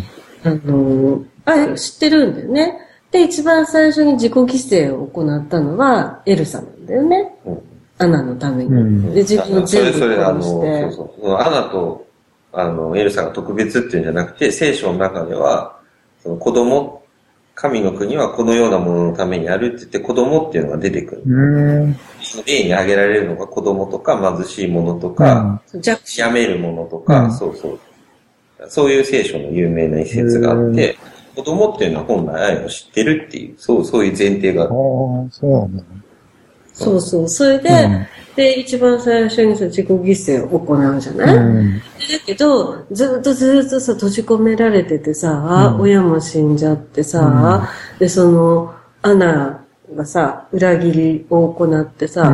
愛を知ってるんだよね。で、一番最初に自己犠牲を行ったのはエルサなんだよね。アナのために。で、自分を全部殺して。 アナと、エルサが特別っていうんじゃなくて、聖書の中では、その子供、神の国はこのようなもののためにあるって言って子供っていうのが出てくる。例に挙げられるのが子供とか貧しいものとか、やめるものとか、そういう聖書の有名な一節があって、子供っていうのは本来愛を知ってるっていう、そういう前提がある。 そうなんだ。 そうそう。それで、で、一番最初にさ、自己犠牲を行うじゃない、だけど、ずっとさ、閉じ込められててさ、親も死んじゃってさ、で、アナがさ、裏切りを行ってさ、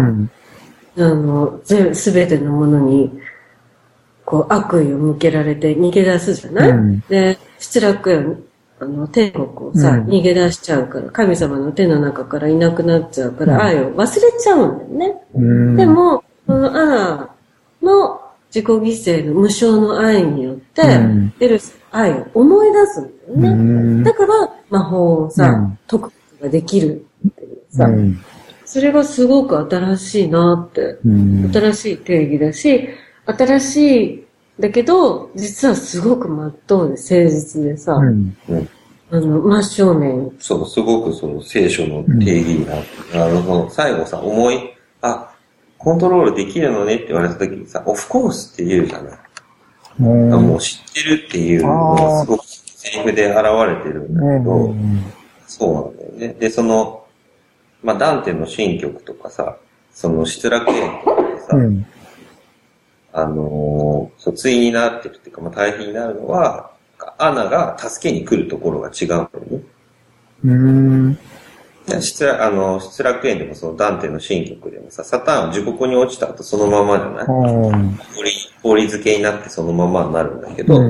すべてのものに、こう、悪意を向けられて逃げ出すじゃない、で、失楽園、天国をさ、逃げ出しちゃうから、神様の手の中からいなくなっちゃうから、愛を忘れちゃうんだよね。でも、このアナの自己犠牲の無償の愛によって、エルサの愛を思い出すんだよね。だから、魔法をさ、解くことができるっていうさ、それがすごく新しいなって、新しい定義だし、新しいだけど、実はすごく真っ当で誠実でさ、真正面。 そう、すごく聖書の定義になる。最後さ、コントロールできるのねって言われた時にさ、オフコースって言うじゃない。もう知ってるっていうのがすごくセリフで現れてるんだけど、そうなんだよね。で、ダンテの神曲とかさ、失楽園とかでさ、対になってるっていうか、対比になるのは、アナが助けに来るところが違うんだよね。失楽園でもダンテの神曲でもさ、サタンは地獄に落ちた後そのままじゃない？氷漬けになってそのままになるんだけど、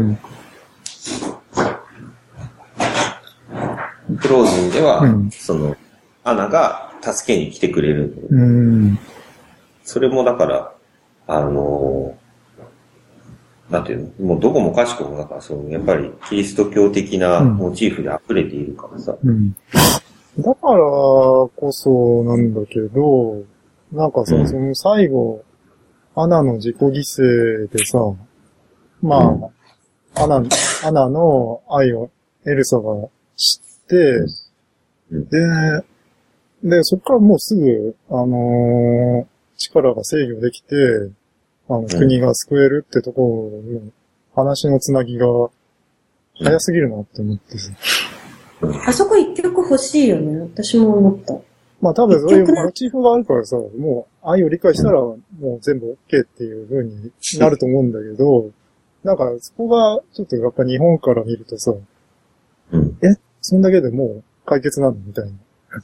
フローズンでは、アナが助けに来てくれるんだよ。それもだから、なんていうの、もうどこもかしこもだから、やっぱりキリスト教的なモチーフで溢れているからさ。 だからこそなんだけど、なんかさ、その最後、アナの自己犠牲でさ、アナの愛をエルサが知って、で、そっからもうすぐ、力が制御できて、国が救えるってところ話のつなぎが早すぎるなって思ってさ。 あそこ一曲欲しいよね。私も思った。 まあ多分そういうモチーフがあるからさ、もう愛を理解したらもう全部 OK っていう風になると思うんだけど、なんかそこがちょっとやっぱ日本から見るとさ、そんだけでもう解決なのみたいな。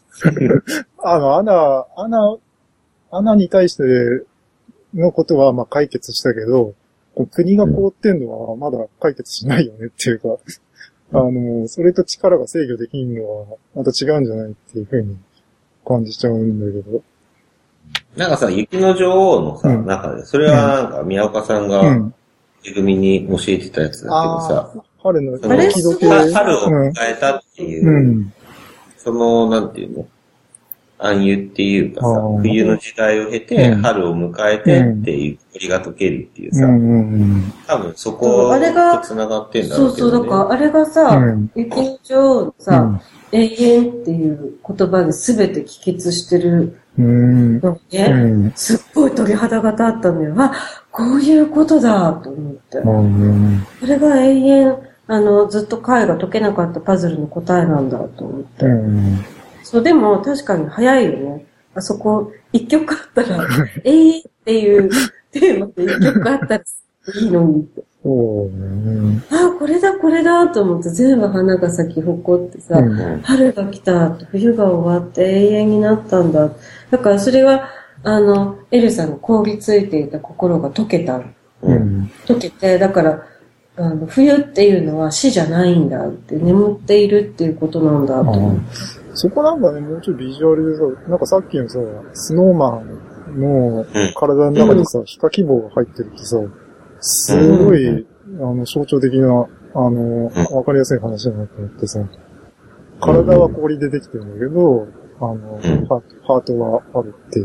アナに対してのことはまあ解決したけど、国が凍ってんのはまだ解決しないよねっていうか、それと力が制御できんのはまた違うんじゃないっていう風に感じちゃうんだけど。 なんかさ、雪の女王のさ、中で、それはなんか宮岡さんが、めぐみに教えてたやつだけどさ、 春の雪解け、春を迎えたっていう、その、なんていうの、暗喩っていうかさ、冬の時代を経て、春を迎えてっていう、氷が溶けるっていうさ、多分そこと繋がってんだろうけどね。 そう、だからあれがさ、雪の女王のさ、永遠っていう言葉で全て帰結してるのね、すっごい鳥肌が立ったのよ。あ、こういうことだと思って。これが永遠、ずっと貝が解けなかったパズルの答えなんだと思って。そう、でも確かに早いよね。あそこ、一曲あったら、永遠っていうテーマで一曲あったらいいのにって。あ、これだと思って全部花が咲き誇ってさ、春が来た、冬が終わって永遠になったんだ。だからそれは、エルサの凍りついていた心が溶けた。溶けて、だから、冬っていうのは死じゃないんだって、眠っているっていうことなんだと思って。 そこなんかね、もうちょいビジュアルでさ、なんかさっきのさ、スノーマンの体の中にさ、皮下希望が入ってるってさ、すごい、象徴的な、わかりやすい話だなと思ってさ、体は氷でできてるんだけど、ハートはあるっていう。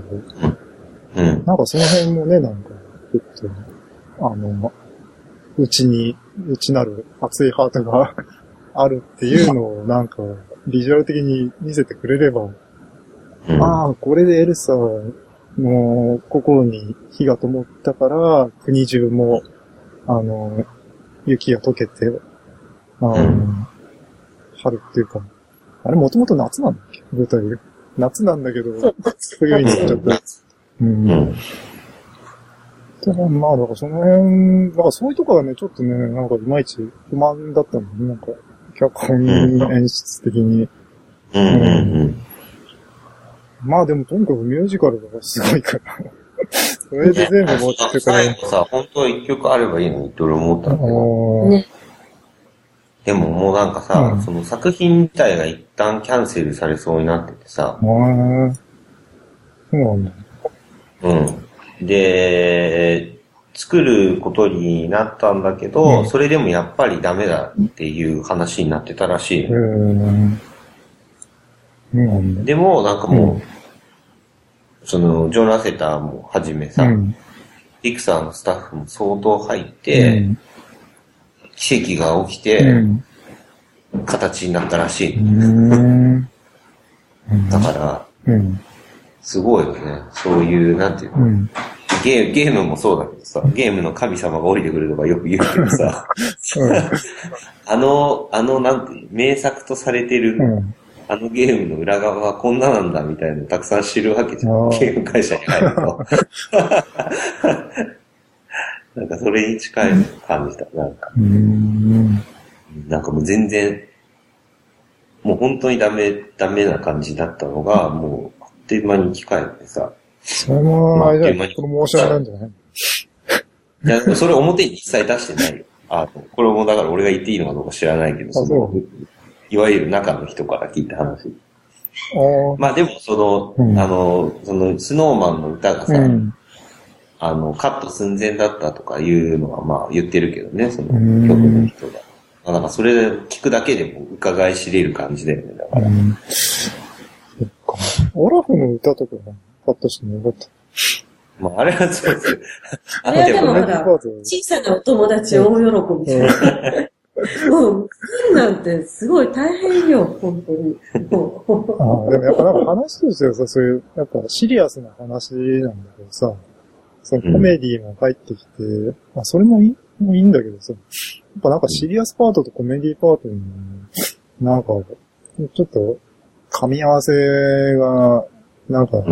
なんかその辺もね、なんか、ちょっと、内なる熱いハートがあるっていうのをなんか、ビジュアル的に見せてくれれば、ああ、これでエルサの心に火が灯ったから、国中も、雪が溶けて、春っていうか、あれもともと夏なんだっけ舞台で。夏なんだけど、冬になっちゃった。でもまあ、だからその辺、だからそういうとこがね、ちょっとね、なんかいまいち不満だったのね、なんか、脚本演出的に。まあでもとにかくミュージカルがすごいから。それで全部持ってくれる。 最後さ、本当は一曲あればいいのにって俺思ったんだけど。ね。でももうなんかさ、その作品自体が一旦キャンセルされそうになっててさ。 そうなんだ。 で、作ることになったんだけど、それでもやっぱりダメだっていう話になってたらしい。でもなんかもう、そのジョン・ラセターもはじめさ、ピクサーのスタッフも相当入って、奇跡が起きて、形になったらしい。だから、すごいよね。そういう、なんていうの、ゲームもそうだけどさ、ゲームの神様が降りてくるとかよく言うけどさ、なんていう、名作とされてる、ゲームの裏側はこんななんだみたいなのをたくさん知るわけじゃん。ゲーム会社に入ると。なんかそれに近い感じた。なんかもう全然、もう本当にダメな感じだったのが、もうあっという間に機械ってさ。 それも、あれじゃない、プロモーションなんじゃないいや、それ表に一切出してないよ。これもだから俺が言っていいのかどうか知らないけど、いわゆる中の人から聞いた話。まあでもそのスノーマンの歌がさ、カット寸前だったとかいうのはまあ言ってるけどね、その曲の人が。なんかそれ聞くだけでも伺い知れる感じだよね、だから。 オラフの歌とかカットしてもよかった。 まああれはそうです。 あれはでもまだ、小さなお友達大喜びしてもう、なんてすごい大変よ、本当に。 でもやっぱなんか話としてはさ、そういう、やっぱシリアスな話なんだけどさ、そのコメディも入ってきて、それもいもいいんだけどさ、やっぱなんかシリアスパートとコメディパートに、なんか、ちょっと、噛み合わせが、なんか、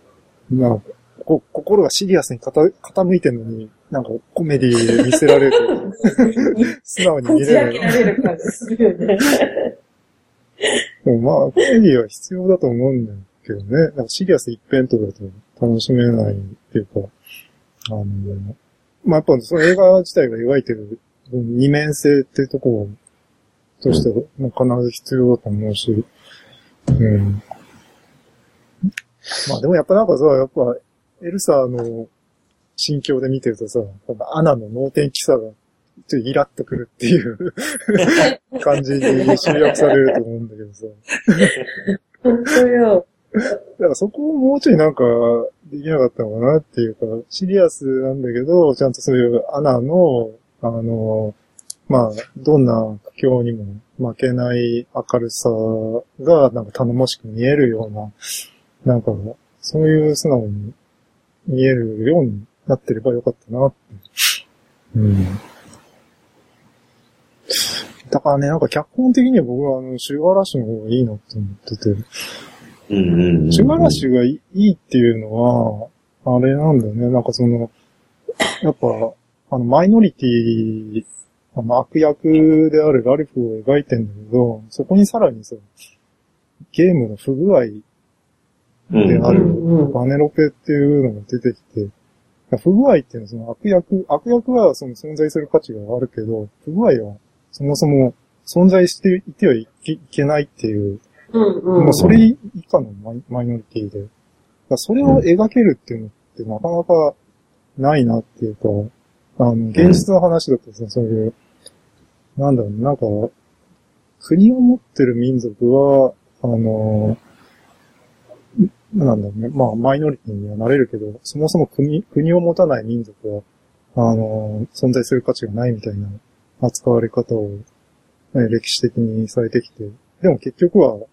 心がシリアスに傾いてるのに、なんかコメディ見せられると、素直に見れる。 こじ開けられる感じするよね。 でもまあ、コメディは必要だと思うんだけどね。なんかシリアス一辺倒だと楽しめないっていうか、まあやっぱその映画自体が描いてる二面性っていうところとしては必ず必要だと思うし、まあでもやっぱなんかさ、やっぱエルサの心境で見てるとさ、アナの能天気さがちょっとイラッとくるっていう感じに集約されると思うんだけどさ。 本当よ。 だからそこをもうちょいなんかできなかったのかなっていうか、シリアスなんだけど、ちゃんとそういうアナの、まあ、どんな苦境にも負けない明るさがなんか頼もしく見えるような、なんか、そういう素直に見えるようになってればよかったなって。だからね、なんか脚本的には僕はシュガーラッシュの方がいいなって思ってて。シュガーラッシュがいいっていうのは、あれなんだよね。なんかやっぱ、マイノリティ、悪役であるラルフを描いてんだけど、そこにさらにさ、ゲームの不具合であるバネロペっていうのが出てきて、不具合っていうのは悪役は存在する価値があるけど、不具合はそもそも存在していてはいけないっていう、もうそれ以下のマイノリティで、それを描けるっていうのってなかなかないなっていうか、現実の話だとさ、そういう、なんだろう、なんか、国を持ってる民族は、なんだろうね、まあ、マイノリティにはなれるけど、そもそも国を持たない民族は、存在する価値がないみたいな扱われ方を、歴史的にされてきて、でも結局は、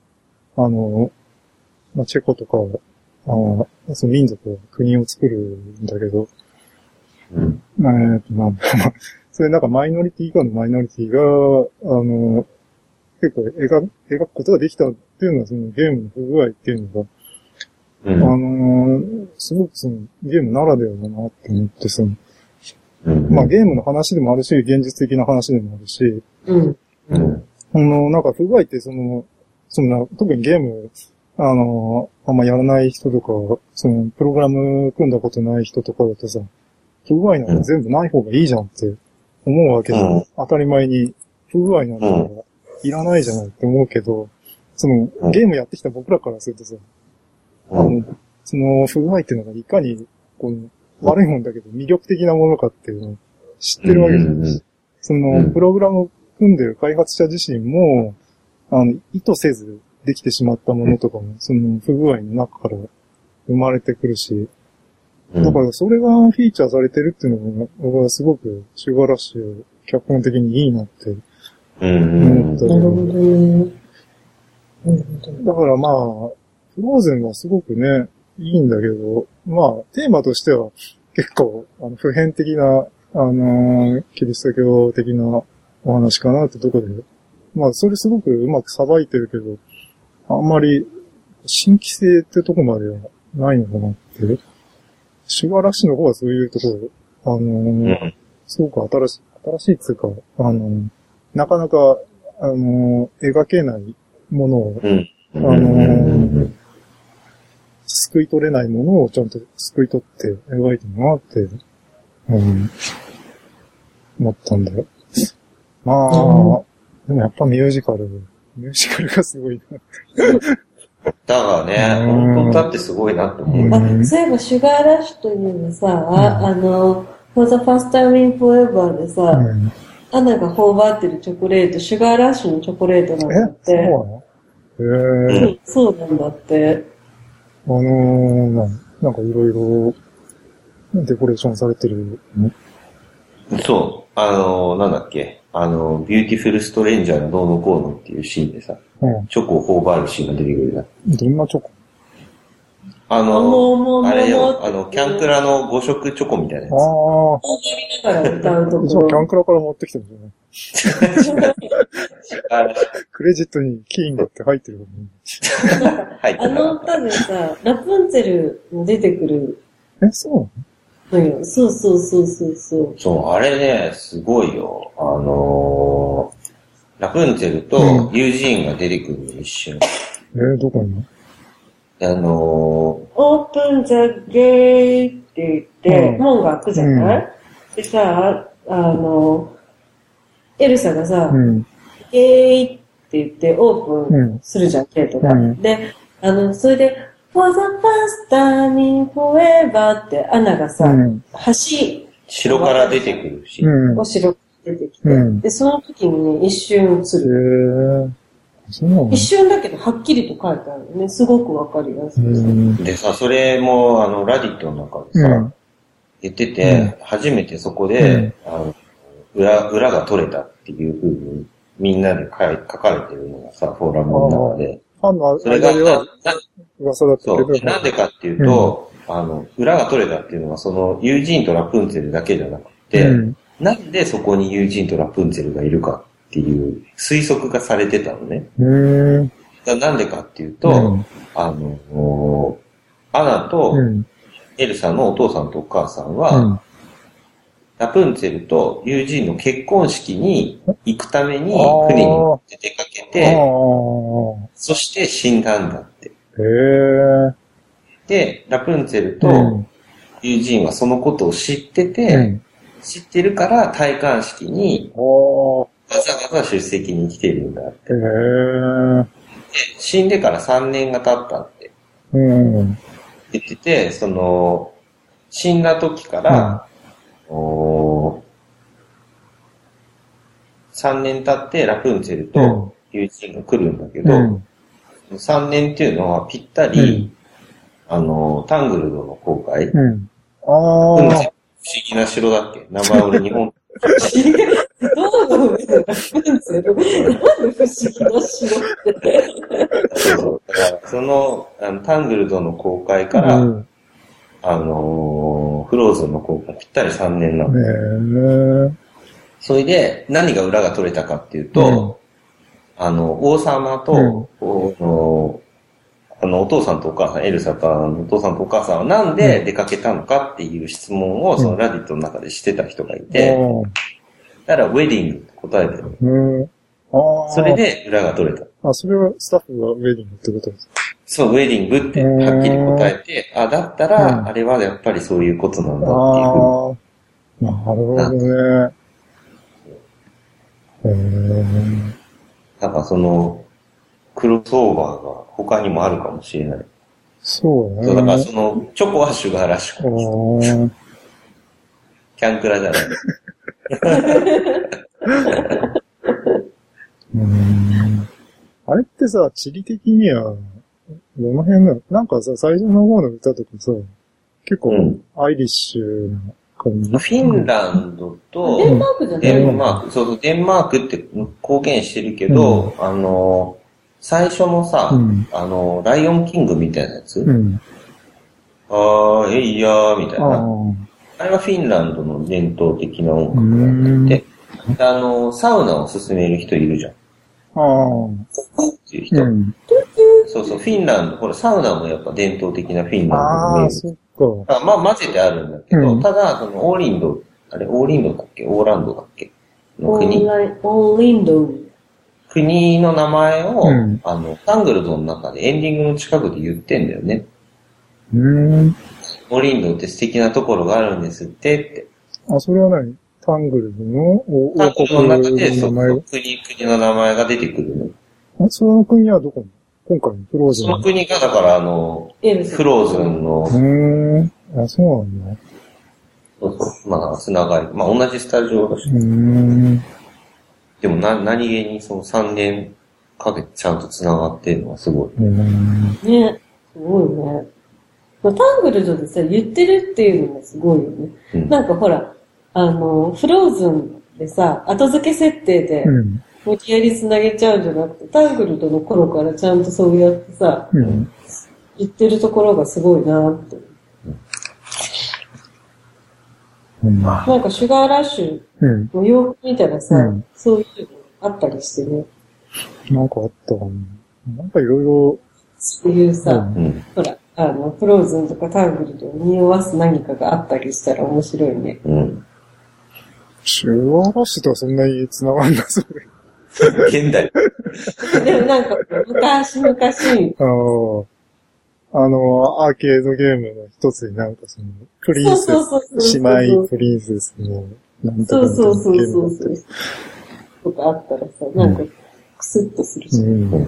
まあ、チェコとかは、その民族は国を作るんだけど、それなんかマイノリティ以下のマイノリティが、結構描くことができたっていうのは、そのゲームの不具合っていうのが、すごくそのゲームならではだなって思ってさ、まあゲームの話でもあるし、現実的な話でもあるし、なんか不具合って特にゲーム、あんまやらない人とか、プログラム組んだことない人とかだとさ、不具合なんか全部ない方がいいじゃんって思うわけで、当たり前に不具合なんかいらないじゃないって思うけど、ゲームやってきた僕らからするとさ、その不具合っていうのがいかに、悪いもんだけど魅力的なものかっていうのを知ってるわけじゃない。プログラムを組んでる開発者自身も、意図せずできてしまったものとかも、その不具合の中から生まれてくるし、だからそれがフィーチャーされてるっていうのが、僕はすごくシュガーラッシュ、脚本的にいいなって思った。なるほどね。だからまあ、フローゼンはすごくね、いいんだけど、まあ、テーマとしては結構、普遍的な、キリスト教的なお話かなってとこで、まあ、それすごくうまくさばいてるけど、あんまり新規性ってとこまではないのかなって。シュガーラッシュの方はそういうところ、すごく新しいっていうか、なかなか、描けないものを、救い取れないものをちゃんと救い取って描いてるなって、思ったんだよ。まあ、でもやっぱミュージカルがすごいなって。 だからね、本当だってすごいなって思う。 そういえば、シュガーラッシュというのさ、For the First Time in Forever でさ、アナが頬張ってるチョコレート、シュガーラッシュのチョコレートなんだって。そうなの？そうなんだって。 なんかいろいろデコレーションされてる。 そう。なんだっけ。ビューティフルストレンジャーのどうのこうのっていうシーンでさ、チョコを頬張るシーンが出てくるじゃん。 どんなチョコ？ あれよ、キャンクラの5色チョコみたいなやつ。 だから歌うとこ。 じゃあキャンクラから持ってきたんじゃないクレジットにキーンって入ってるからね。あの歌でさ、ラプンツェルも出てくる。 そうなの？ そう。 そう、あれね、すごいよ。ラプンツェルとユージーンが出てくるの一瞬。 どこに？ オープンザゲーって言って、門が開くじゃない？でさ、エルサがさ、ゲーって言ってオープンするじゃん、ゲートが。で、それで、For the first time in forever ってアナがさ、 城から出てくるし。 お城から出てきて、で、その時にね、一瞬映る。一瞬だけど、はっきりと書いてあるね。すごくわかりやすい。 でさ、それも、ラディットの中でさ、言ってて、初めてそこで、裏が取れたっていう風に、みんなで書かれてるのがさ、フォーラムの中で。 それが、噂だったけど。 なんでかっていうと、裏が取れたっていうのは、その、ユージーンとラプンツェルだけじゃなくて、なんでそこにユージーンとラプンツェルがいるかっていう推測がされてたのね。なんでかっていうと、アナとエルサのお父さんとお母さんは、ラプンツェルとユージーンの結婚式に行くために船に乗って出かけて、そして死んだんだって。で、ラプンツェルとユージーンはそのことを知ってて、知ってるから戴冠式にわざわざ出席に来てるんだって。で、死んでから3年が経ったって言ってて、その、死んだ時から、3年経ってラプンツェルとユージーンが来るんだけど、3年っていうのはぴったり、タングルドの航海。不思議な城だっけ？名前俺日本。 不思議。どうラプンツェル？なんで不思議な城って。 そう。だからその、タングルドの航海から、フローズンの航海ぴったり3年なの。それで、何が裏が取れたかっていうと、王様と、お父さんとお母さん、エルサとお父さんとお母さんはなんで出かけたのかっていう質問を、そのラディットの中でしてた人がいて、だからウェディングって答えてる。それで裏が取れた。 それはスタッフがウェディングってことですか？ そう、ウェディングってはっきり答えて、だったら、あれはやっぱりそういうことなんだっていうふうに。 なるほどね。 なんかその、クロスオーバーが他にもあるかもしれない。 そうね。 そう、だからその、チョコはシュガーらしく。キャンクラじゃない。 あれってさ、地理的には、どの辺なの？なんかさ、最初の方の歌とかさ、結構、アイリッシュな感じ。 フィンランドと、 デンマークじゃない？ デンマーク、そう、デンマークって公言してるけど、最初のさ、ライオンキングみたいなやつ、えいやーみたいな。あれはフィンランドの伝統的な音楽なんだって。サウナを勧める人いるじゃん。っていう人。そうそう、フィンランド、ほら、サウナもやっぱ伝統的なフィンランドの名物。まあ、混ぜてあるんだけど、ただ、その、オーリンドだっけオーランドだっけの国。 オーリンド。 国の名前を、タングルドの中でエンディングの近くで言ってんだよね。オーリンドって素敵なところがあるんですってそれは何？タングルドの王国の中で、そう、国の名前が出てくるの。その国はどこに？今回のフローズン。 その国が、だからフローズンの。 そうなんだ。 そうそう。まあ、つながり。まあ、同じスタジオだし。でも何気にその3年かけてちゃんとつながってるのはすごい。 ね、すごいね。タングルドでさ、言ってるっていうのがすごいよね。なんかほら、フローズンでさ、後付け設定で、無理やり繋げちゃうんじゃなくて、タングルドの頃からちゃんとそうやってさ、 言ってるところがすごいなって。なんかシュガーラッシュの洋服見たらさ、そういうのあったりしてね。 なんかあったかな。なんかいろいろ。 そういうさ、ほら、フローズンとかタングルで匂わす何かがあったりしたら面白いね。 シュガーラッシュとはそんなに繋がんなそうで。 現代。 でもなんか、昔々。 アーケードゲームの一つになんかその、プリンセス、姉妹プリンセスの、なんとかみたいなゲームがあって。 とかあったらさ、なんか、クスッとするし。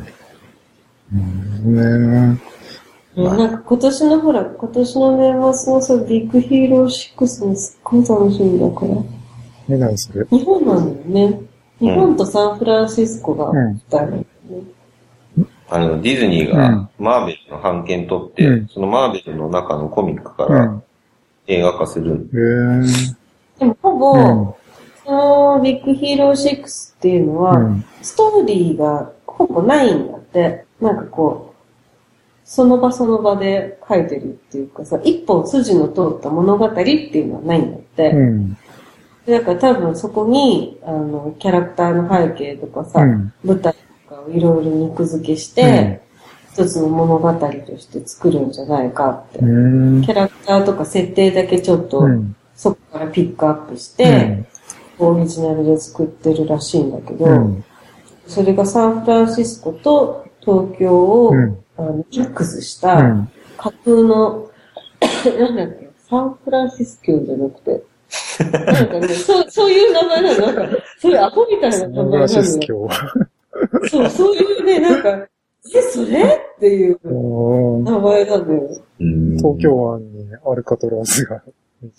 なんか今年の年末のさ、ビッグヒーロー6もすっごい楽しみだから。 何それ？ 日本なんだよね。日本とサンフランシスコが2人なんだよね。 ディズニーがマーベルの版権取って、そのマーベルの中のコミックから映画化する。 でもほぼ、そのビッグヒーロー6っていうのは、ストーリーがほぼないんだって。なんかこう、その場その場で書いてるっていうかさ、一本筋の通った物語っていうのはないんだって。だから多分そこに、キャラクターの背景とかさ、舞台とかをいろいろ肉付けして、一つの物語として作るんじゃないかって。キャラクターとか設定だけちょっと、そこからピックアップして、オリジナルで作ってるらしいんだけど、それがサンフランシスコと東京を、ミックスした架空の、なんだっけ、サンフランシスコじゃなくて、なんかね、そういう名前なの。なんか、そういうアホみたいな名前なの。そういうね、なんか、それっていう名前なんだよ。 東京湾にアルカトラスが。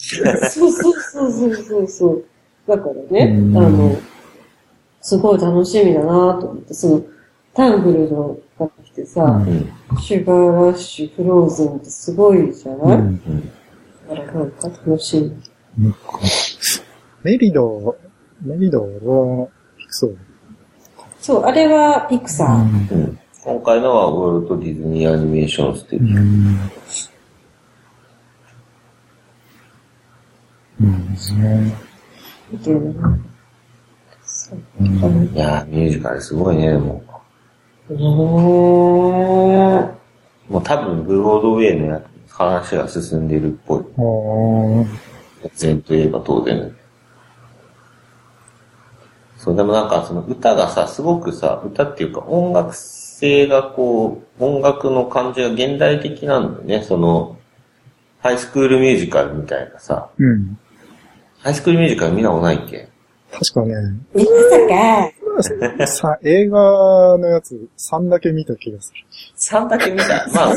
そう。だからね、すごい楽しみだなと思って、その、タングルのが来てさ、シュガーラッシュ、フローズンってすごいじゃない？だからなんか楽しみ。 メリドはピクサー。 そう、あれはピクサー。 今回のはウォルト・ディズニー・アニメーションステージ。いやー、ミュージカルすごいね、もう。もう多分、ブロードウェイの話が進んでるっぽい。全といえば当然。そう、でもなんかその歌がさ、すごくさ、歌っていうか音楽性がこう、音楽の感じが現代的なんだよね。その、ハイスクールミュージカルみたいなさ。ハイスクールミュージカル見たことないっけ？ 確かね。 まさか。 映画のやつ3だけ見た気がする。 3だけ見た。まあ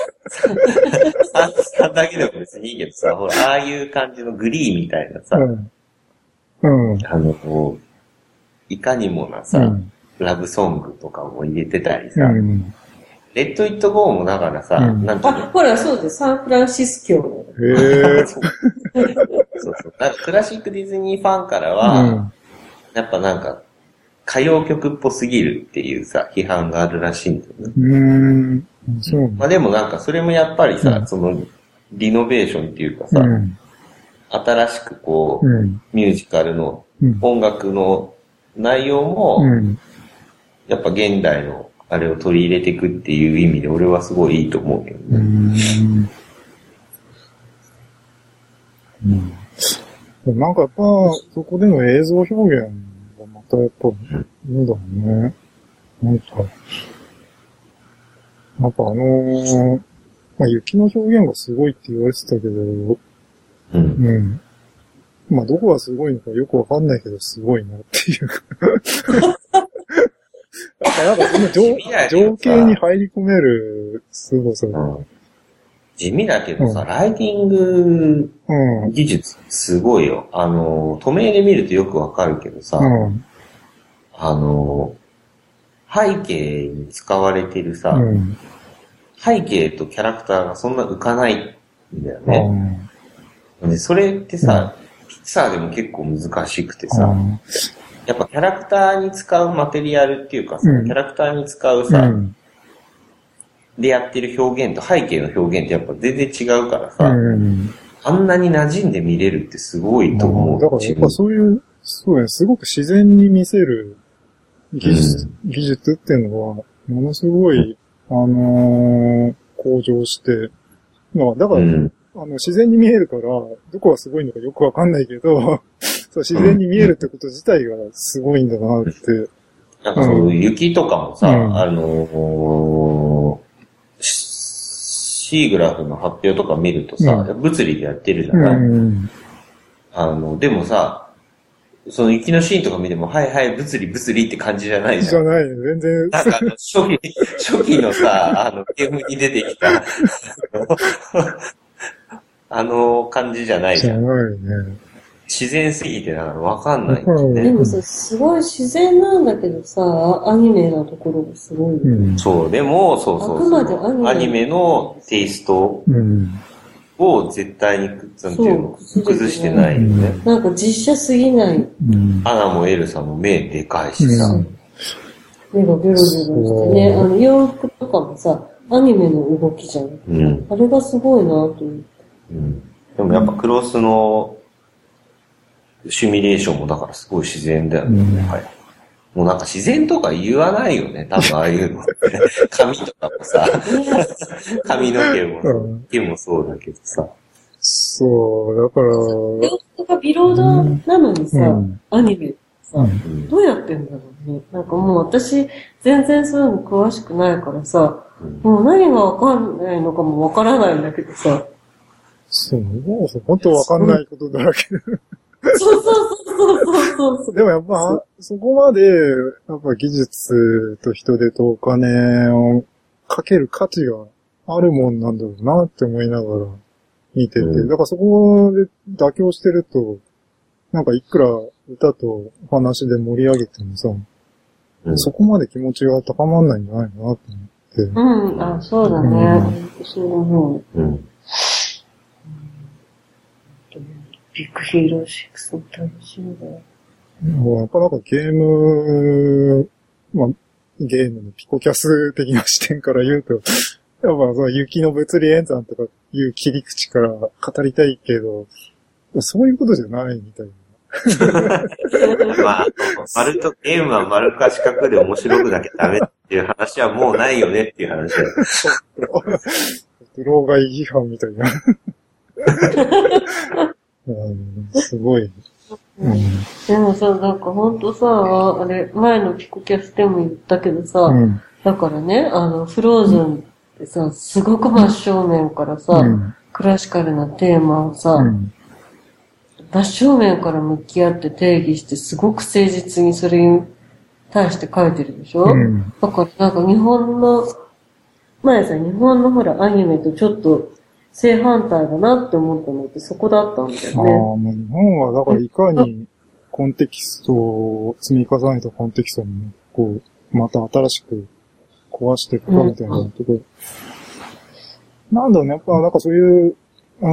3だけでも別にいいけどさ、ほら、ああいう感じのグリーみたいなさ、いかにもなさ、ラブソングとかも入れてたりさ、レッド・イット・ゴーもだからさ、なんていうの？ ほら、そうです。サンフランシスコ。 そう。なんかクラシックディズニーファンからは、やっぱなんか、歌謡曲っぽすぎるっていうさ、批判があるらしいんだよね。まあでもなんかそれもやっぱりさ、その、リノベーションっていうかさ、新しくこう、ミュージカルの音楽の内容も、やっぱ現代のあれを取り入れていくっていう意味で俺はすごいいいと思うけどね。 なんかやっぱ、そこでの映像表現がまたやっぱ、いいんだろうね。なんか、まあ、雪の表現がすごいって言われてたけど、まあ、どこがすごいのかよくわかんないけど、すごいなっていう。なんかその情景に入り込める凄さ。 地味だけどさ、ライティング技術すごいよ。透明で見るとよくわかるけどさ、背景に使われてるさ、背景とキャラクターがそんな浮かないんだよね。でそれってさ、ピクサーでも結構難しくてさ、やっぱキャラクターに使うマテリアルっていうかさ、キャラクターに使うさ、 でやってる表現と背景の表現ってやっぱ全然違うからさ、あんなに馴染んで見れるってすごいと思う。 だからやっぱそういう、そうね、すごく自然に見せる技術っていうのは、ものすごい、向上して、だから、自然に見えるから、どこがすごいのかよくわかんないけど、そう自然に見えるってこと自体がすごいんだなって。 なんかそう雪とかもさ、シーグラフの発表とか見るとさ、物理でやってるじゃない、でもさ、その雪のシーンとか見ても、はいはい、物理って感じじゃないじゃん。 じゃない、全然。 なんか初期のさ、ゲームに出てきた、感じじゃないじゃん。 じゃないね。 自然すぎてなんかわかんないんだよね。 でもさ、すごい自然なんだけどさ、アニメのところがすごい、 そう、でも、そう。 あくまでアニメのテイストを絶対に崩してないよね。 なんか実写すぎない。 アナもエルサも目でかいしさ。 目がベロベロしてね、洋服とかもさ、アニメの動きじゃん。あれがすごいなと思って。 でもやっぱクロスのシミュレーションもだからすごい自然だよね。もうなんか自然とか言わないよね、多分ああいうのって。髪とかもさ、髪の毛もそうだけどさ。 そう、だから。 洋服がビロードなのにさ、アニメさ、どうやってんだろうね。なんかもう私、全然そういうの詳しくないからさ、もう何がわかんないのかもわからないんだけどさ。 そう、本当わかんないことだらけ。 そう。 でもやっぱ、そこまで、やっぱ技術と人手とお金をかける価値があるもんなんだろうなって思いながら見てて、だからそこで妥協してると、なんかいくら歌とお話で盛り上げてもさ、そこまで気持ちが高まんないんじゃないかなと思って。 あ、そうだね。そう思う。ビッグヒーロー6も楽しみだよ。 やっぱなんかゲームのピコキャス的な視点から言うと、やっぱその雪の物理演算とかいう切り口から語りたいけど、そういうことじゃないみたいな。 まあ、ゲームは丸か四角で面白くなきゃダメっていう話はもうないよねっていう話だよ。 ブローガイ批判みたいな。すごい。 でもさ、なんかほんとさ、あれ、前のピコキャスでも言ったけどさ、だからね、フローズンってさ、すごく真正面からさ、クラシカルなテーマをさ、真正面から向き合って定義して、すごく誠実にそれに対して書いてるでしょ、だからなんか日本のほらアニメとちょっと、正反対だなって思ったのってそこだったんだよね。 もう日本はだからいかにコンテキストを積み重ねたコンテキストにこう、また新しく壊していくかみたいなところ。なんだろうね、やっぱなんかそういう、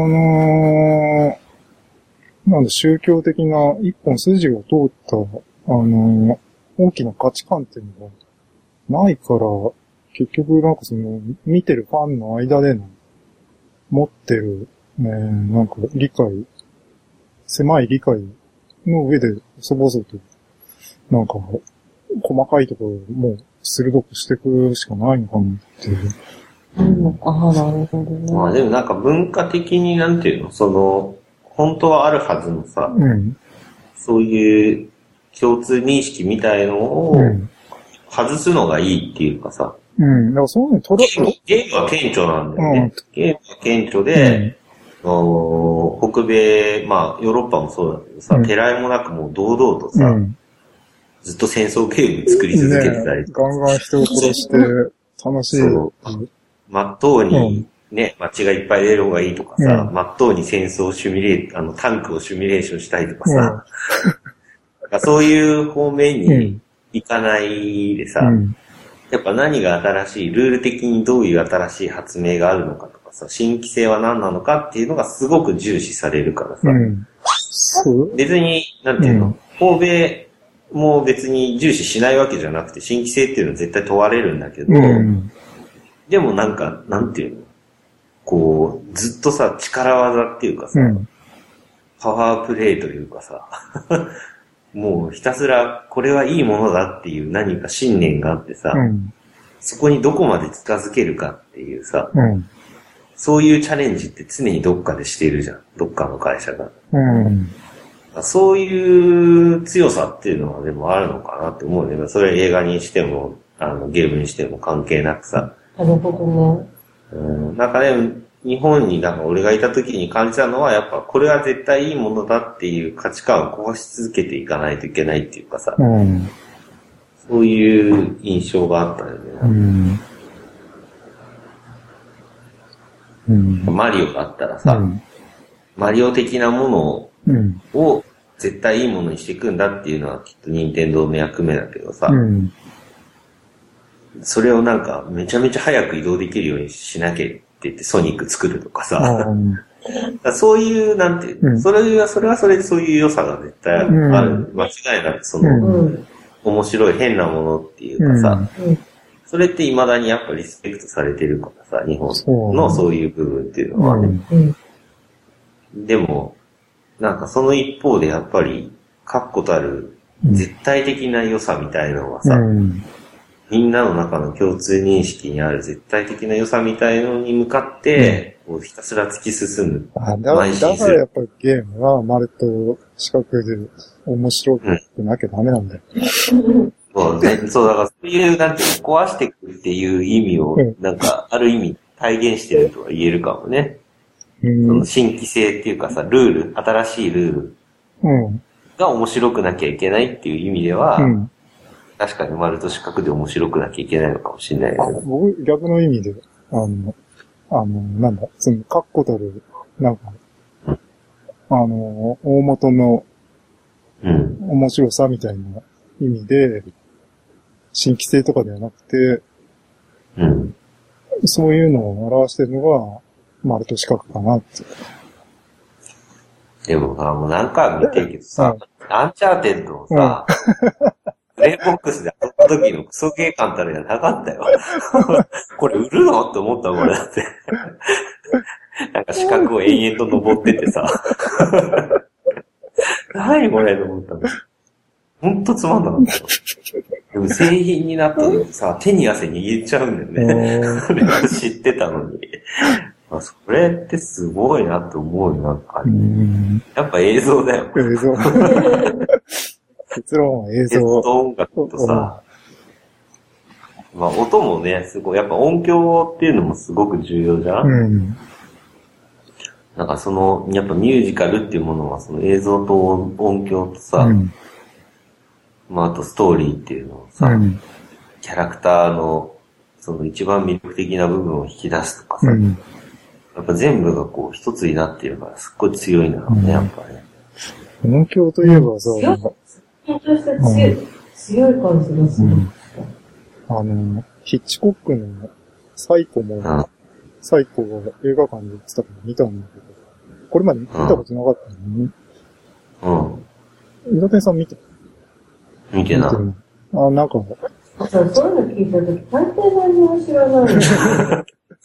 宗教的な一本筋が通った、大きな価値観っていうのがないから、結局なんかその、見てるファンの間での持ってる、なんか狭い理解の上で、細々と、なんか、細かいところをもう鋭くしていくしかないのかなっていう。 なるほどね。 まあでもなんか文化的になんていうの、本当はあるはずのさ、そういう共通認識みたいのを外すのがいいっていうかさ、 だからそういうのゲームは顕著なんだよね。ゲームは顕著で、北米、まあヨーロッパもそうだけどさ、てらいもなくもう堂々とさ、ずっと戦争ゲーム作り続けてたり、 ガンガン人を殺して楽しい。 まっとうにね、街がいっぱい出る方がいいとかさ、まっとうに戦争をタンクをシミュレーションしたいとかさ、そういう方面に行かないでさ、やっぱ何が新しい、ルール的にどういう新しい発明があるのかとかさ、新規性は何なのかっていうのがすごく重視されるからさ、別に、なんていうの、欧米も別に重視しないわけじゃなくて、新規性っていうのは絶対問われるんだけど、 でもなんか、なんていうのこう、ずっとさ、力技っていうかさ、パワープレイというかさ、もうひたすらこれはいいものだっていう何か信念があってさ、そこにどこまで近づけるかっていうさ、そういうチャレンジって常にどっかでしているじゃん。どっかの会社が。そういう強さっていうのはでもあるのかなって思うね。それ映画にしても、ゲームにしても関係なくさ。 なるほどね。なんかね、日本になんか俺がいた時に感じたのは、やっぱこれは絶対いいものだっていう価値観を壊し続けていかないといけないっていうかさ、そういう印象があったよね。マリオだったらさ、マリオ的なものを絶対いいものにしていくんだっていうのはきっと任天堂の役目だけどさ、それをなんかめちゃめちゃ早く移動できるようにしなきゃって言ってソニック作るとかさ、そういう、なんていう、それはそれでそういう良さが絶対ある。間違いなくその、面白い変なものっていうかさ、それって未だにやっぱリスペクトされてるからさ、日本のそういう部分っていうのはね。でも、なんかその一方でやっぱり、確固たる絶対的な良さみたいなのはさ、みんなの中の共通認識にある絶対的な良さみたいのに向かって、こうひたすら突き進む。 だからやっぱりゲームは丸と四角で面白くなきゃダメなんだよ。 そうね。そう、だからそういう、なんていうの、壊していくっていう意味を、なんか、ある意味体現してるとは言えるかもね。その新規性っていうかさ、新しいルールが面白くなきゃいけないっていう意味では、確かに丸と四角で面白くなきゃいけないのかもしれないけど。 僕、逆の意味で、なんだ、その、確固たる、なんか、大元の、面白さみたいな意味で、新規性とかではなくて、そういうのを表してるのが、丸と四角かなって。 でもさ、もう何回も見てるけどさ、アンチャーテッドをさ、プレイボックスで遊んだ時のクソゲー感たるじゃなかったよ。これ売るのって思ったもんだって。なんか四角を延々と登っててさ。何これと思ったの。ほんとつまんなかったよ。でも製品になった時さ、手に汗握っちゃうんだよね。これ知ってたのに。それってすごいなって思うよ、なんか。やっぱ映像だよ。 映像。結論は映像。 音楽とさ、まあ音もね、すごい、やっぱ音響っていうのもすごく重要じゃん。なんかその、やっぱミュージカルっていうものはその映像と音響とさ、まああとストーリーっていうのをさ、キャラクターのその一番魅力的な部分を引き出すとかさ、やっぱ全部がこう一つになっているからすっごい強いんだろうね、やっぱね。 音響といえばさ、 緊張して強い感じがする。 ヒッチコックのサイコも、サイコが映画館で言ってたから見たんだけど、これまで見たことなかったのに。伊達さん見てない。 なんか。 そういうの聞いたとき、大抵何も知らないの。